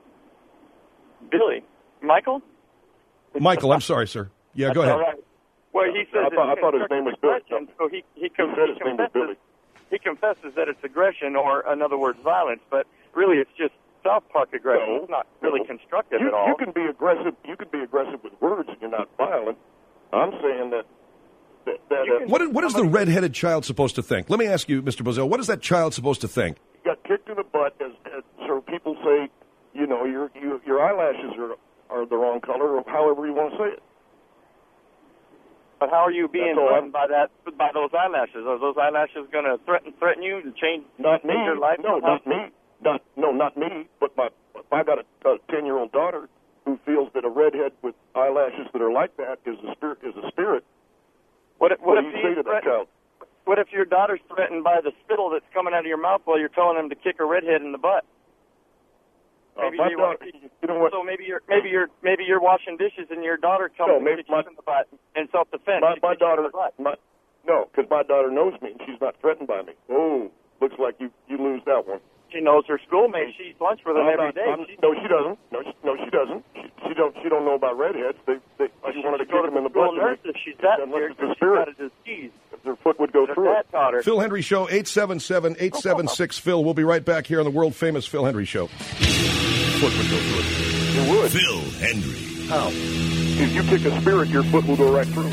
Billy, Michael. Michael, I'm sorry, sir. Yeah, go That's ahead. all right. Well, he says I thought, I it's thought his name was Billy. aggression, so he he, He com- said he his name was confesses Billy. he confesses that it's aggression, or in other words, violence. But really, it's just South Park aggression. No, it's not really no. constructive You, at all. you can be aggressive. You can be aggressive with words, and you're not violent. I'm saying that. that, that uh, What, what is the red-headed child supposed to think? Let me ask you, Mister Boesel, what is that child supposed to think? you got kicked in the butt, as, as so people say, you know, your you, your eyelashes are are the wrong color, or however you want to say it. But how are you being That's all threatened by that by those eyelashes? Are those eyelashes going to threaten threaten you and change, Not me. change your life? No, not me. Not no, not me. But my I got a, a ten-year-old daughter who feels that a redhead with eyelashes that are like that is a spirit. Is a spirit. What if, What what do if you say he's to that threatened- child? What if your daughter's threatened by the spittle that's coming out of your mouth while you're telling him to kick a redhead in the butt? Uh, Maybe my you daughter, want- you know what? So maybe you're maybe you're maybe you're washing dishes and your daughter comes No, and maybe kicks my- you in the butt in self-defense. My, She my kicks you in daughter, the butt. my, no, because my daughter knows me and she's not threatened by me. Oh, looks like you you lose that one. She knows her schoolmates. She eats lunch with them I'm every not- day. I'm- no, she doesn't. No, she, no, she doesn't. She, she don't. She don't know about redheads. They, they, she wanted to go kick to them in the school butt. nurse if she's that unless weird, it's a she's spirit. got a disease. If their foot would go Her through dad it. taught her. Phil Hendry Show, eight seven seven, eight seven six, Phil. We'll be right back here on the world-famous Phil Hendry Show. Foot would go through it. It would. Phil Hendry. How? If you kick a spirit, your foot will go right through.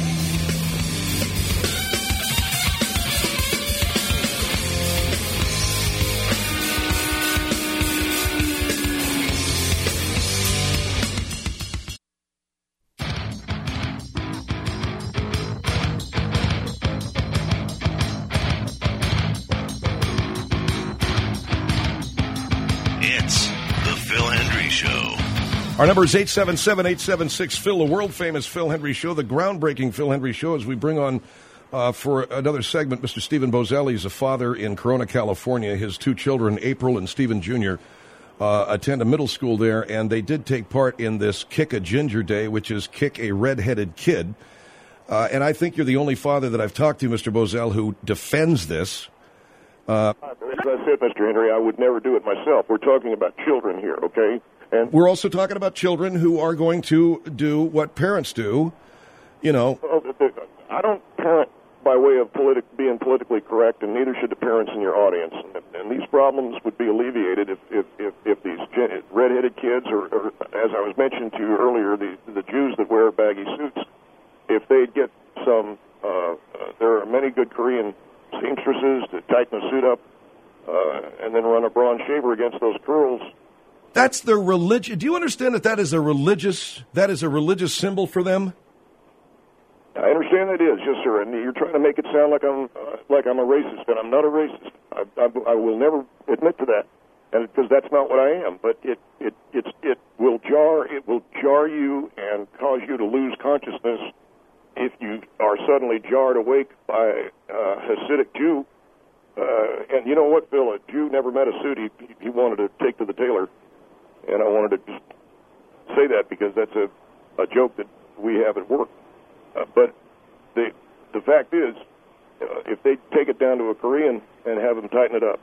It's the Phil Hendry Show. Our number is eight seven seven, eight seven six, Phil, the world-famous Phil Hendry Show, the groundbreaking Phil Hendry Show, as we bring on, uh, for another segment, Mister Stephen Boesel. He's a father in Corona, California. His two children, April and Stephen Junior, uh, attend a middle school there, and they did take part in this Kick a Ginger Day, which is kick a red-headed kid. Uh, and I think you're the only father that I've talked to, Mister Bozell, who defends this. Uh, As I said, Mister Henry, I would never do it myself. We're talking about children here, okay? And we're also talking about children who are going to do what parents do, you know. Well, I don't parent by way of politic, being politically correct, and neither should the parents in your audience. And, and these problems would be alleviated if, if, if, if these gen- red-headed kids, or, or as I was mentioning to you earlier, the, the Jews that wear baggy suits, if they'd get some, uh, uh, there are many good Korean seamstresses that tighten the suit up uh, and then run a bronze shaver against those curls. That's their religion. Do you understand that that is a religious, that is a religious symbol for them? I understand that it is, yes, sir. And you're trying to make it sound like I'm uh, like I'm a racist, and I'm not a racist. I, I, I will never admit to that, and because that's not what I am. But it it it it will jar it will jar you and cause you to lose consciousness if you are suddenly jarred awake by a Hasidic Jew. Uh, and you know what, Phil? A Jew never met a suit he he wanted to take to the tailor, and I wanted to just say that because that's a a joke that we have at work. Uh, but the the fact is, uh, if they take it down to a Korean and have them tighten it up.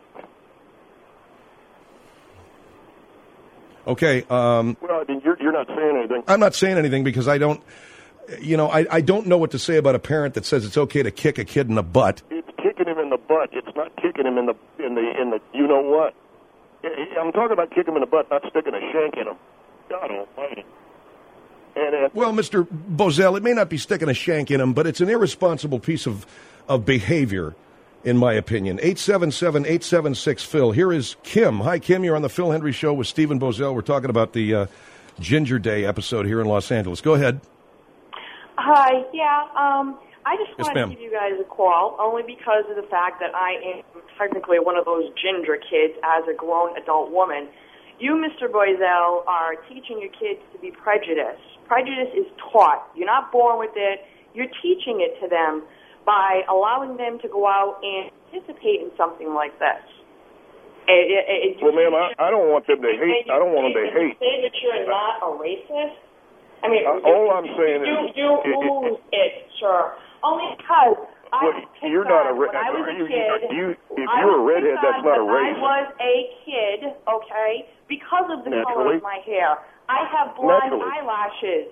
Okay. Um, well, I mean, you're, you're not saying anything. I'm not saying anything because I don't, you know, I, I don't know what to say about a parent that says it's okay to kick a kid in the butt. It's kicking him in the butt. It's not kicking him in the in the in the. You know what? I'm talking about kicking him in the butt, not sticking a shank in him. God Almighty. And, uh, well, Mister Bozell, it may not be sticking a shank in him, but it's an irresponsible piece of, of behavior, in my opinion. eight seven seven, eight seven six, Phil. Here is Kim. Hi, Kim. You're on the Phil Hendry Show with Stephen Bozell. We're talking about the uh, Ginger Day episode here in Los Angeles. Go ahead. Hi. Yeah, um, I just Yes, wanted ma'am. to give you guys a call, only because of the fact that I am technically one of those ginger kids as a grown adult woman. You, Mister Bozell, are teaching your kids to be prejudiced. Prejudice is taught. You're not born with it. You're teaching it to them by allowing them to go out and participate in something like this. It, it, it, well, ma'am, I, I don't want them to hate. I don't want them to hate. Say that you're not a racist. I mean, uh, all I'm saying you, is you lose it, it, sure. Only because I well, was picked you're not a on ra- when I was a you, kid. You, if I you're a was redhead, picked that's on not a when race. I was a kid, okay, because of the color Naturally. of my hair. I have blonde Naturally. eyelashes.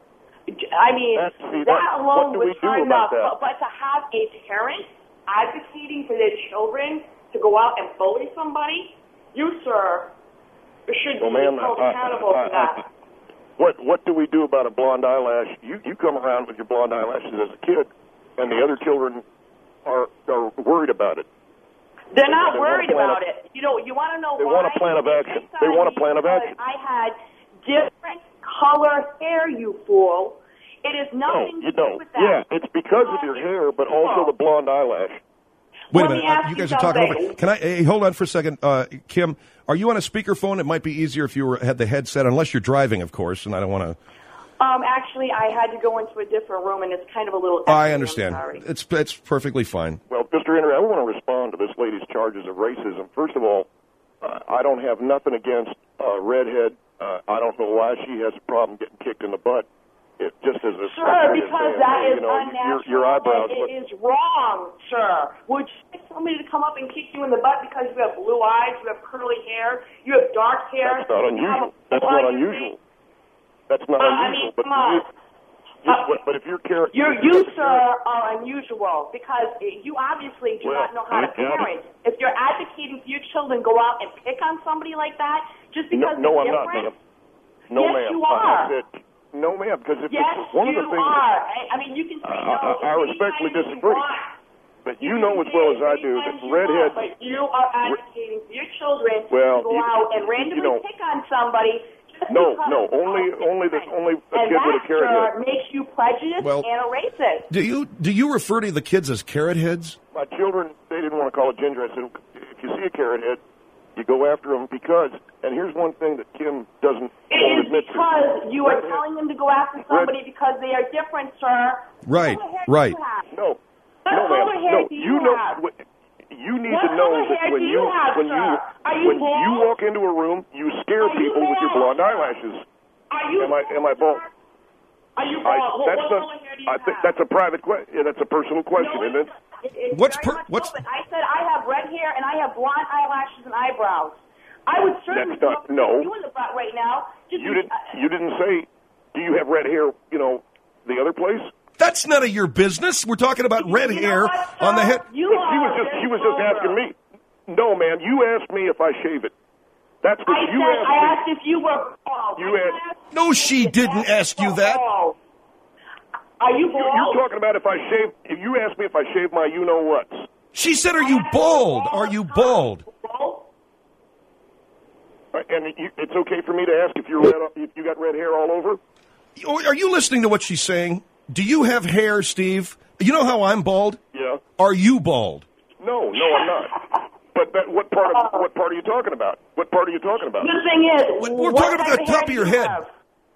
I mean, That's, see, that that- alone what do would we do turn about up. that? But, but to have a parent advocating for their children to go out and bully somebody, you, sir, should Well, be ma'am, held I- accountable I- for that. I- What what do we do about a blonde eyelash? You you come around with your blonde eyelashes as a kid, and the other children are are worried about it. They're not They want a worried plan about of- it. You know, you want to know They why? want a plan of action. They want a plan of Because action. I had different color hair, you fool. It is No, nothing you to do don't. with that. Yeah, it's because of your hair, but also the blonde eyelash. Wait Let a me minute. Uh, ask you you guys are talking over. something. Can I hey, hold on for a second, uh, Kim? Are you on a speakerphone? It might be easier if you were, had the headset, unless you're driving, of course. And I don't want to. Um, actually, I had to go into a different room, and it's kind of a little. I echoey. understand. I'm sorry. It's it's perfectly fine. Well, Mister Henry, I want to respond to this lady's charges of racism. First of all, uh, I don't have nothing against uh, redhead. Uh, I don't know why she has a problem getting kicked in the butt. It just as a Sir, because that you is know, unnatural. Your, your eyebrows. and it is wrong, sir. Would you like somebody to come up and kick you in the butt because you have blue eyes, you have curly hair, you have dark hair? That's not you have unusual. a That's blood not in your unusual. That's not Uh, I unusual. mean, but come on. you, you, but, but if you're car- You, if you, you're- sir, are unusual because you obviously do Well, not know how to you got parent. If you're advocating for your children, go out and pick on somebody like that just No, because no, I'm they're not, different. ma'am. No, Yes, ma'am. you I- are. I said, no, ma'am, because if Yes, it's one you of the things. are. I, I mean, you can say I- no. I- I any respectfully time you disagree. want. But you know as well as I do that You redhead. want, but you are advocating for your children Well, to go you- out and you randomly know- pick on somebody. Just No, because no, only of only the only a and kid with a that, carrot sir, head. makes you prejudiced Well- and a racist. Do you do you refer to the kids as carrot heads? My children, they didn't want to call it ginger. I said, if you see a carrot head, you go after them because. And here's one thing that Kim doesn't It won't is admit because to. you are Redhead- telling them to go after somebody because they are different, sir. Right, What color hair right. do you have? No, What no, color ma'am. hair No, do you you know. have? what- You need What to know color that hair when do you you have, when sir? you Are you when bald? you walk into a room, you scare Are you people with your bald? blonde eyelashes. Are you Am I am I bald? Are you I, bald? What, that's what not, color hair do you I have? think that's a private question. Yeah, that's a personal question, No, isn't it? It, it's What's very per- much what's- open. I said I have red hair and I have blonde eyelashes and eyebrows. I would certainly That's not- come no. you in the butt right now. Just You didn't. You didn't say. Do you have red hair? You know, the other place. That's none of your business. We're talking about red hair on the head. You she was just. She was just asking me. No, man. You asked me if I shave it. That's what I you said, asked I me. asked if you were bald. You I asked. No, she didn't ask you that. bald. Are you You- bald? You're talking about if I shave. If you asked me if I shave my, you know what? She said, "Are you bald? Are you bald?" And you, it's okay for me to ask if you're red, if you got red hair all over. Are you listening to what she's saying? Do you have hair, Steve? You know how I'm bald? Yeah. Are you bald? No, no, I'm not. But that, what part of what part are you talking about? What part are you talking about? The thing is, We're what talking about type the of top hair of do your you head. have?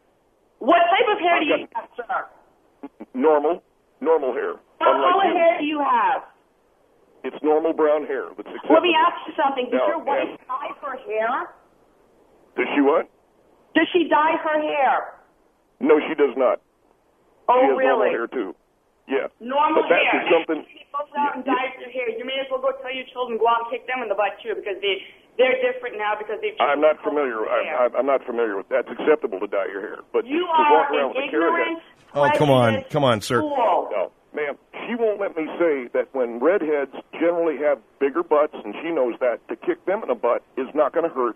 What type of hair do you I've have, sir? Normal, normal hair. What Unlike color you. hair do you have? It's normal brown hair. That's acceptable. Let me ask you something. Does Now, your wife ma'am. dye her hair? Does she what? Does she dye her hair? No, she does not. Oh, she has normal really? hair too. Yeah. Normal but that hair. is something. If she goes out and dyes her hair, you may as well go tell your children go out and kick them in the butt too, because they they're different now because they've. I'm changed not the color familiar. of their hair. I'm, I'm not familiar with. That's acceptable to dye your hair, but You to walk are around an with a carrot ignorant, head. Oh, come on, prejudiced come on, sir. fool. No, ma'am. She won't let me say that when redheads generally have bigger butts, and she knows that, to kick them in the butt is not going to hurt.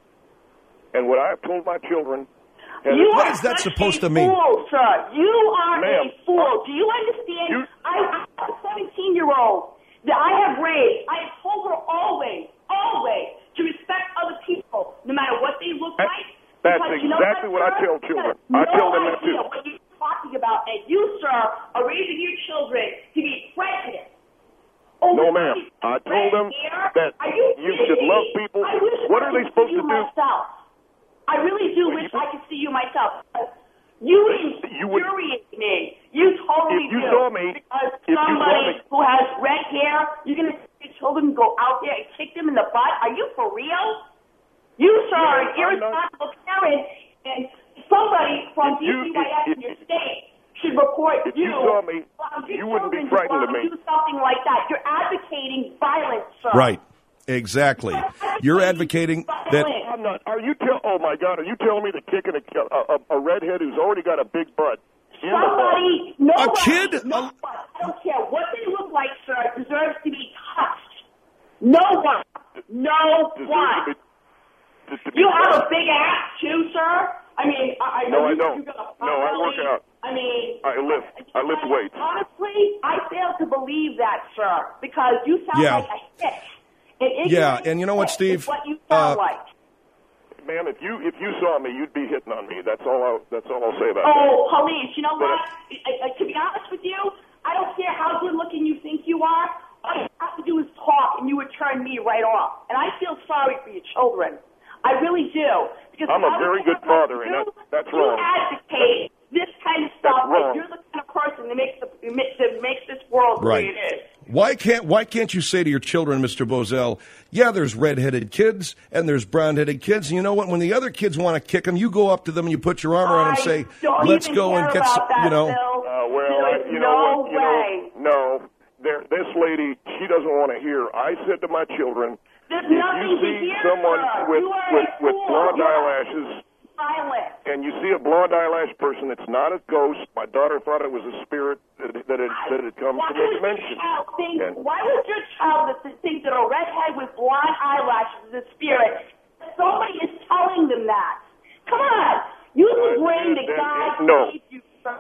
And what I've told my children. And You What are is that such supposed a to mean? Fool, sir. You are Ma'am, a fool. Do you understand? you- I, I'm a seventeen-year-old that I have raised. I have told her always, always, to respect other people, no matter what they look That- like. that's Because you know exactly what I sir? tell children. You have I tell no them that idea too. what you're talking about, and you, sir, are raising your children to be prejudiced. Oh, No, what ma'am. is I red told them hair? that Are you you kidding should me? love people. I wish What I are they could supposed see to you do? Myself. I really do wish I could see you myself. You You would- infuriate me. You totally If you do. saw me- because if you saw somebody me- who has red hair, you're going to see your children go out there and kick them in the butt? Are you for real? You, sir, are an No, I'm not. irresponsible parent, and somebody from If you- D C Y S if- in your if- state should report if you saw me, Allow your you wouldn't be children to frightened go of out and me. Do something like that. You're advocating violence, sir. Right. Exactly. You're advocating that. I'm not. Are you tell? Oh my God! Are you telling me to kick in a, a, a redhead who's already got a big butt? In the butt? Somebody, nobody, A kid? nobody, I don't care what they look like, sir, deserves to be touched. No one. No Deserves one. to be- to- to be You have a touched. big ass, too, sir? I mean, I, I know No, I you, don't. you got a No, I work properly- out. I mean, I lift. I lift weights. honestly, I fail to believe that, sir, because you sound Yeah. like a hick. An Yeah, ignorant and you know what, hick Steve? is what you sound Uh, like. Ma'am, if you if you saw me, you'd be hitting on me. That's all. I, that's all I'll say about Oh, police, you know But- what? I, I, to be honest with you, I don't care how good looking you think you are. All you have to do is talk, and you would turn me right off. And I feel sorry for your children. I really do. Because I'm a I would very good never father, do, and that- that's you wrong. advocate this kind of That's stuff. wrong. Like you're the kind of person that makes the that makes this world the Right. way it is. Why can't Why can't you say to your children, Mister Bozell, yeah, there's red-headed kids and there's brown-headed kids, and you know what? When the other kids want to kick them, you go up to them and you put your arm around them and say, I don't "Let's even go care and get about some," that, you know. Bill. Uh, well, There I, is you no know what? You way. know, no. There, this lady, she doesn't want to hear. I said to my children, There's if nothing you to see hear, someone sir. with You are with, a with fool. blonde You are eyelashes, violent. and you see a blonde eyelash person, it's not a ghost. My daughter thought it was a spirit that that had, that had come Why from a would your dimension. child think? And- Why would your child th- think that a redhead with blonde eyelashes is a spirit? Somebody is telling them that. Come on, use the brain that then- God no. gave you. sir.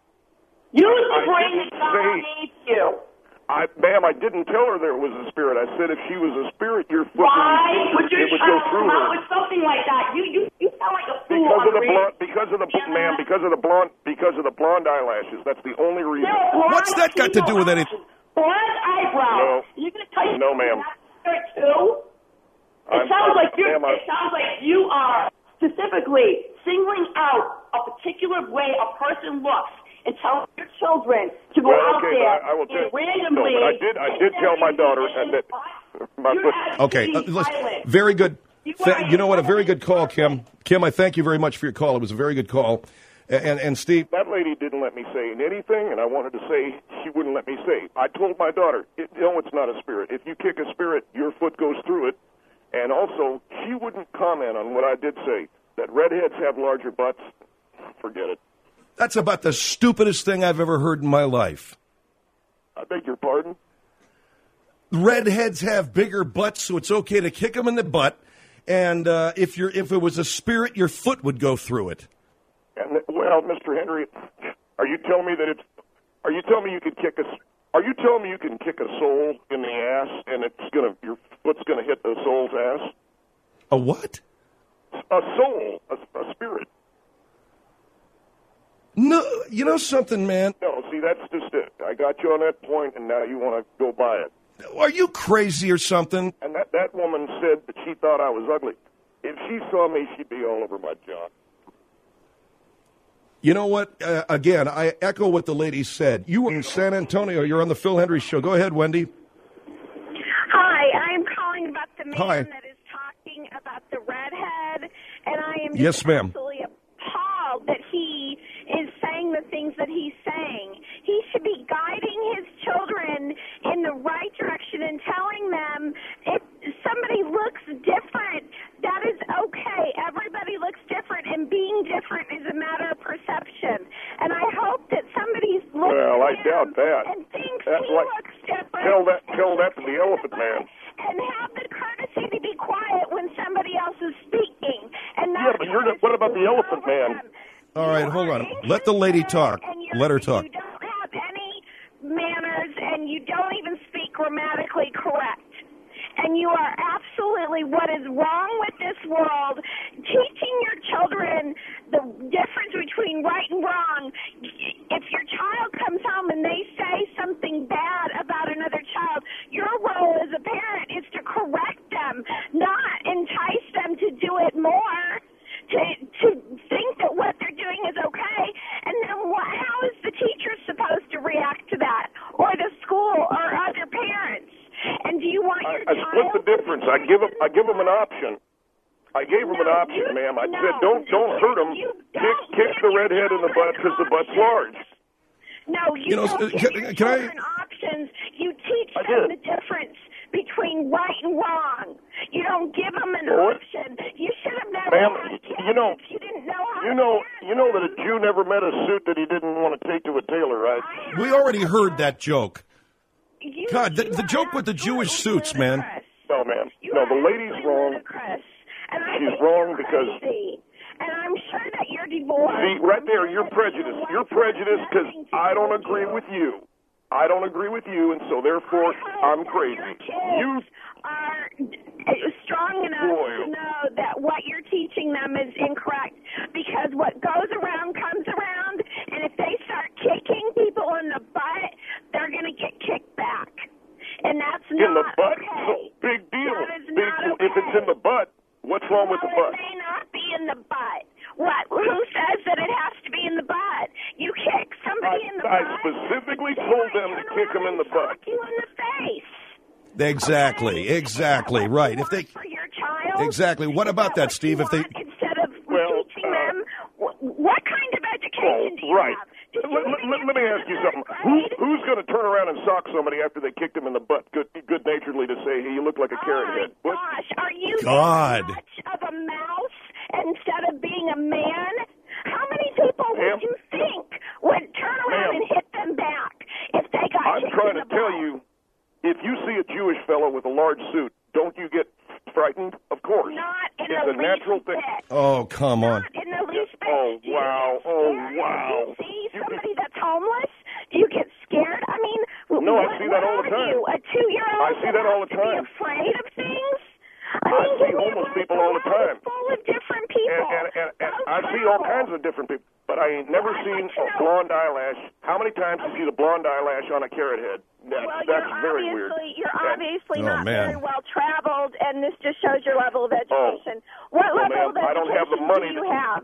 Use the I brain didn't that God say- gave you. I, ma'am, I didn't tell her there was a spirit. I said if she was a spirit, your foot Why would, would your it would go child through come out her. with something like that? You you you sound like a fool. Because of the on blonde, because of the Yeah. ma'am, because of the blonde, because of the blonde eyelashes. That's the only reason. They're blonde What's that got to do with female anything? eyelashes. Blonde eyebrows. No. You're gonna tell you No, ma'am. that's too? It I'm- sounds I'm- like you're. ma'am, I- It sounds like you are specifically singling out a particular way a person looks and telling your children to go Well, out okay, there but I, I will and tell. randomly. No, but I did. I did tell my daughter and that. My You're foot. Okay, uh, listen, very good. Th- you know what? A very good call, Kim. Kim, I thank you very much for your call. It was a very good call. And, and Steve? That lady didn't let me say anything, and I wanted to say she wouldn't let me say. I told my daughter, it, no, it's not a spirit. If you kick a spirit, your foot goes through it. And also, she wouldn't comment on what I did say, that redheads have larger butts. Forget it. That's about the stupidest thing I've ever heard in my life. I beg your pardon? Redheads have bigger butts, so it's okay to kick them in the butt. And uh, if you're if it was a spirit, your foot would go through it. And, well, Mister Henry, are you telling me that it's? Are you telling me you could kick a? Are you telling me you can kick a soul in the ass and it's gonna your foot's gonna hit the soul's ass? A what? A soul, a, a spirit. No, you know something, man. No, see, that's just it. I got you on that point, and now you want to go by it. Are you crazy or something? And that that woman said that she thought I was ugly. If she saw me, she'd be all over my job. You know what? Uh, again, I echo what the lady said. You were in San Antonio. You're on the Phil Hendry Show. Go ahead, Wendy. Hi, I am calling about the man Hi. that is talking about the redhead, and I am just Yes, ma'am. absolutely appalled that he is saying the things that he's saying. He should be guiding his children in the right direction and telling them if somebody looks different, that is okay. Everybody looks different, and being different is a matter of perception. And I hope that somebody's looking Well, I at him doubt that. and thinks That's he like, looks different. tell that, tell that to the Elephant Man. And have the courtesy to be quiet when somebody else is speaking. And Yeah, but you're not, what about the Elephant Man? All right, hold on. Let the lady talk. Let her talk. You don't have any manners, and you don't even speak grammatically correct. And you are absolutely what is wrong with this world. Teaching your children the difference between right and wrong. If your child comes home and they say something bad about another child, your role as a parent is to correct them, not entice them to do it more. To, to think that what they're doing is okay, and then what, how is the teacher supposed to react to that, or the school, or other parents? And do you want your I, I child? split the difference. I give them, I give them an option. I gave them an option, ma'am. I no, said, don't, don't hurt them. Kick, kick the redhead in the butt because the butt's large. No, you, You know, don't can- give your can I- children options. You teach I them did. the difference between right and wrong. You don't give them an What? option. You should have never Ma'am, had kids you know, if you didn't know how you know, you know that a Jew never met a suit that he didn't want to take to a tailor, right? We already heard that joke. You, God, the, the joke with the Jewish suits, man. No, ma'am. No, the lady's wrong. And I She's think wrong you're because. crazy. And I'm sure that you're divorced. See, right there, you're prejudiced. You're prejudiced because I don't agree with you. I don't agree with you, and so therefore I'm crazy. You are strong enough Boy. to know that what you're teaching them is incorrect, because what goes around comes around, and if they start kicking people in the butt, they're going to get kicked back. And that's in not the butt, okay. big deal. That is Big, not okay. If it's in the butt, what's wrong with the Well, butt? it may not be in the butt. What? Who says that it has to be in the butt? You kick somebody in the I butt. specifically told them to kick them in the butt. You in the face. Exactly, exactly, right. If they For your child. exactly, what about that, Steve? If they Instead of teaching them, wh- what kind of education do you Right. have? Let, let, let, let me ask you something. Who, who's going to turn around and sock somebody after they kicked him in the butt good, good-naturedly to say, hey, you look like a carrot head? What? Gosh, are you God. that much of a mouse instead of being a man? How many people Ma'am? would you think would turn around Ma'am? and hit them back if they got I'm kicked trying in to the tell butt? you, if you see a Jewish fellow with a large suit, don't you get frightened? Of course. Not in it's the a natural least thing. bit. Oh, come on. In the least bit. Oh, Do you wow. get Oh, scared wow. if you see somebody that's homeless? Do you get scared? I mean, No, I what, see that all the what are time. You, a two-year-old I see that all the has to time. Be afraid of things? I, I mean, see give me a homeless break. people all the world time. is full of different people. And, and, and, and Go I see travel. all kinds of different people, but I ain't never Well, I'd seen like to a know. blonde eyelash. How many times you see the blonde eyelash on a carrot head? That's, Well, that's you're very obviously, weird. You're And- obviously Oh, not man. very well traveled, and this just shows your level of education. what well, level ma'am, of I don't have the education money do you to- have?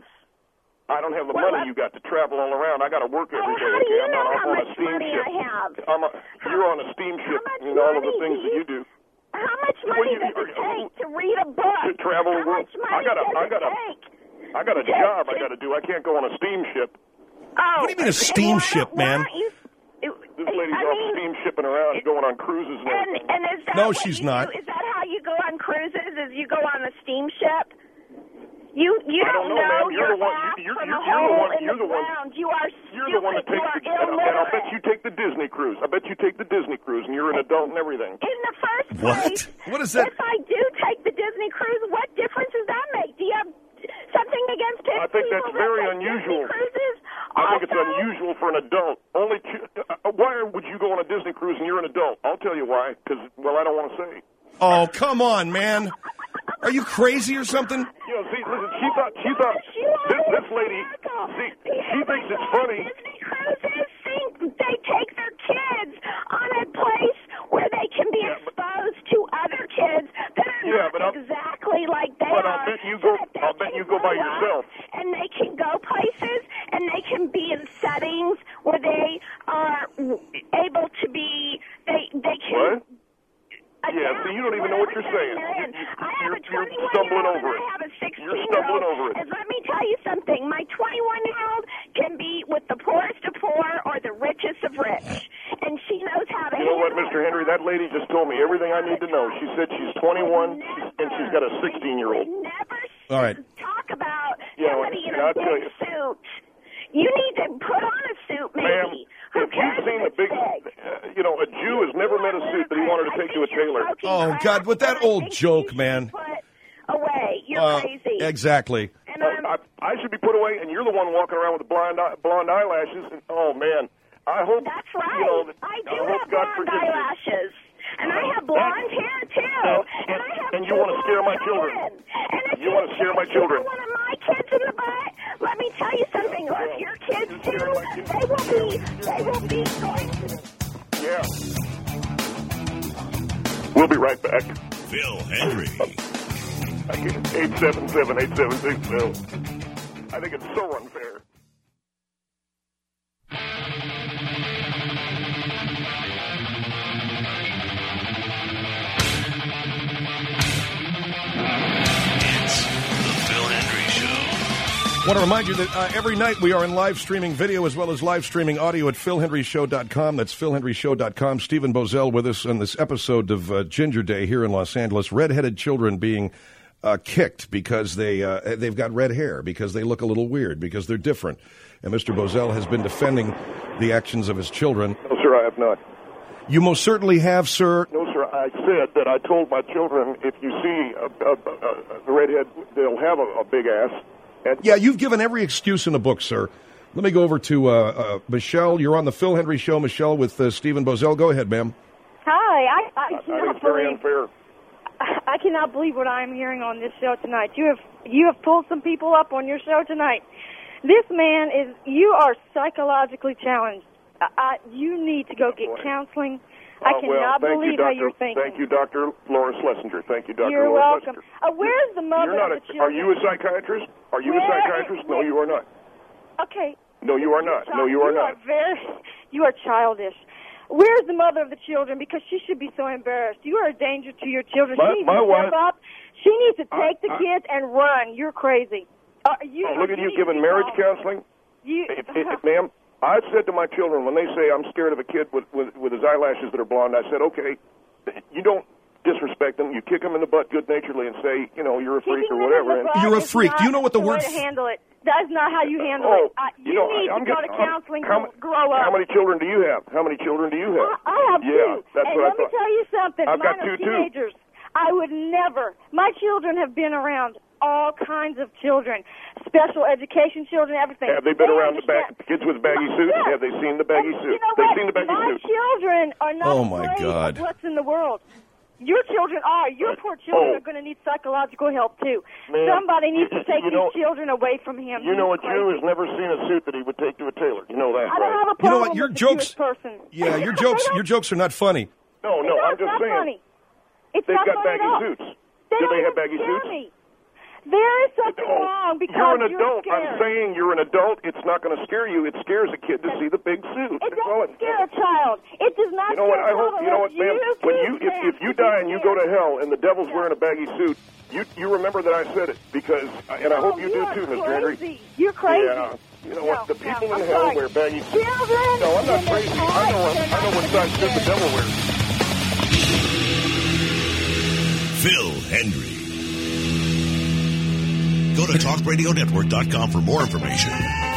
I don't have the Well, money uh, you got to travel all around. I got to work every Oh, day. how do okay? you I'm know not how on a much money steamship. I have? I'm a, you're on a steamship much and all of the money things do that you- you do. How much Well, money you- does it are- take to read a book? To travel the How world. much money I got a, does I it got a, take I got a job I got to do. I can't go on a steamship. Oh, What do you mean a steamship, man? This lady's off steamshipping around, going on cruises and And, everything. and is that No, what she's you not. Do? Is that how you go on cruises? Is you go on a steamship? You you I don't know, know ma'am. You're your the one- back you're- from you're- a you're the hole one- in you're the the one- ground. You are You're the one that stupid. takes You the, are and, and I'll illiterate. bet you take the Disney cruise. I bet you take the Disney cruise, and you're an adult and everything. In the first What? place, What is that? if I do take the Disney cruise, what difference does that make? Do you have something against pig I think people that's that very take unusual. Disney cruises? I think it's Also, unusual for an adult. Only two, uh, why would you go on a Disney cruise and you're an adult? I'll tell you why. Because, well, I don't want to say. Oh, come on, man. Are you crazy or something? You know, see, listen, she thought, she thought, this, this lady, see, she thinks it's funny. Disney cruises think they take their kids on a place where they can be exposed to other kids that are Yeah, but not I'll- exactly like they But are. I'll bet you so go, that they I'll bet can you go by grow up, yourself. And they can go places, and they can be in settings where they are able to be. They they can. What? Yeah, see, you don't even know what you're saying. I have a You're stumbling twenty-one-year-old over and it. I have a You're sixteen-year-old. stumbling over it. And let me tell you something. My twenty-one-year-old can be with the poorest of poor or the richest of rich. And she knows how to You know what, handle Mister Henry? That lady just told me everything I need to know. She said she's twenty-one, and she's got a sixteen-year-old. All right. talk about You know, somebody in and a I'll tell big you. suit. You need to put on a suit, Ma'am, maybe. Who if you've cares seen the if it's big, uh, you know, a Jew has never met a suit that he wanted to take to a tailor. Oh, God, with that old joke, man. away? You're Uh, crazy. exactly. And Oh, I'm, I, I should be put away, and you're the one walking around with the blonde eye- blonde eyelashes. And, oh man, I hope That's right. you know. That, I do hope have God blonde forgives you. eyelashes. And I have blonde hair, too. And, I have and you two want to scare my blonde children. And if You want to scare my kick children. One of my kids in the butt. Let me tell you something. Or if your kids do, they will be. They will be going to. Yeah. We'll be right back. Phil Hendry. eight seven seven, eight seven six, Phil. I think it's so unfair. It's the Phil Hendry Show. I want to remind you that uh, every night we are in live streaming video as well as live streaming audio at phil henry show dot com. That's phil henry show dot com. Stephen Bozell with us on this episode of uh, Ginger Day here in Los Angeles. Redheaded children being uh, kicked because they, uh, they've got red hair, because they look a little weird, because they're different. And Mister Bozell has been defending the actions of his children. No, sir, I have not. You most certainly have, sir. No, sir, I said that I told my children if you see a, a, a, a redhead, they'll have a, a big ass. And Yeah, you've given every excuse in the book, sir. Let me go over to uh, uh, Michelle. You're on the Phil Hendry Show, Michelle, with uh, Stephen Bozell. Go ahead, ma'am. Hi, I, I I think cannot it's very believe unfair. I cannot believe what I'm hearing on this show tonight. You have you have pulled some people up on your show tonight. This man is you are psychologically challenged. I, I, you need to go get counseling. I Uh, cannot well, thank believe you, how Doctor you're thinking. Thank you, Doctor Laura Schlesinger. Thank you, Doctor You're Laura welcome. Schlesinger. Uh, where's the mother You're not of a, the children? are you a psychiatrist? Are you Where- a psychiatrist? No, you are not. Okay. No, you are not. No, you are not. very, you are childish. Where's the mother of the children? Because she should be so embarrassed. You are a danger to your children. My- she needs my to wife- step up. She needs to take the I- kids and run. You're crazy. Uh, you, Oh, look at you need giving to marriage go. counseling. You, If, if, ma'am, I've said to my children when they say I'm scared of a kid with, with, with his eyelashes that are blonde, I said, okay, you don't disrespect them. You kick them in the butt good-naturedly and say, you know, you're a freak or Kicking them in whatever. the And, butt You're a is freak. not Do you know what the way word to f- handle it. That's not how you handle Oh, it. Uh, you you know, need I'm to go getting- to I'm- counseling how, to grow up. How many children do you have? How many children do you have? I have yeah, two. that's and what I let me thought. tell you something. I've Mine got are two, too. teenagers. I would never. My children have been around all kinds of children, special education children, everything. Have they been They around the back, understand. kids with baggy suits? Yes. Have they seen the baggy And suit? You know They've what? seen the baggy My suit. children are not Oh, my afraid God. of what's in the world. Your children are. Your poor children Oh. are going to need psychological help, too. Man, Somebody needs you- to take you know- these children away from him. You know, a He's Jew crazy. has never seen a suit that he would take to a tailor. You know that, I don't right? have a You problem know what? Your with the jokes. Jewish person. Yeah, your jokes. Your jokes are not funny. No, no, No, I'm it's just not saying. funny. It's They've not got funny at baggy all. suits. They Do don't they have even baggy scare suits? me. There is something Oh, wrong because you're an you're adult. scared. I'm saying you're an adult. It's not going to scare you. It scares a kid to see the big suit. It That's all doesn't scare a child. It does not You know what? scare I a hope child you know what, unless ma'am. you When do you if, that if you to be die and you go to scared. hell and the devil's wearing a baggy suit, You you remember that I said it because, and I hope you do too, Mister Henry. You're crazy. Yeah. You know what? The people no, in I'm hell sorry. wear baggy suits. Children No, I'm not in crazy. this I know life I know what size suit the devil wears. Phil Hendry. Go to talk radio network dot com for more information.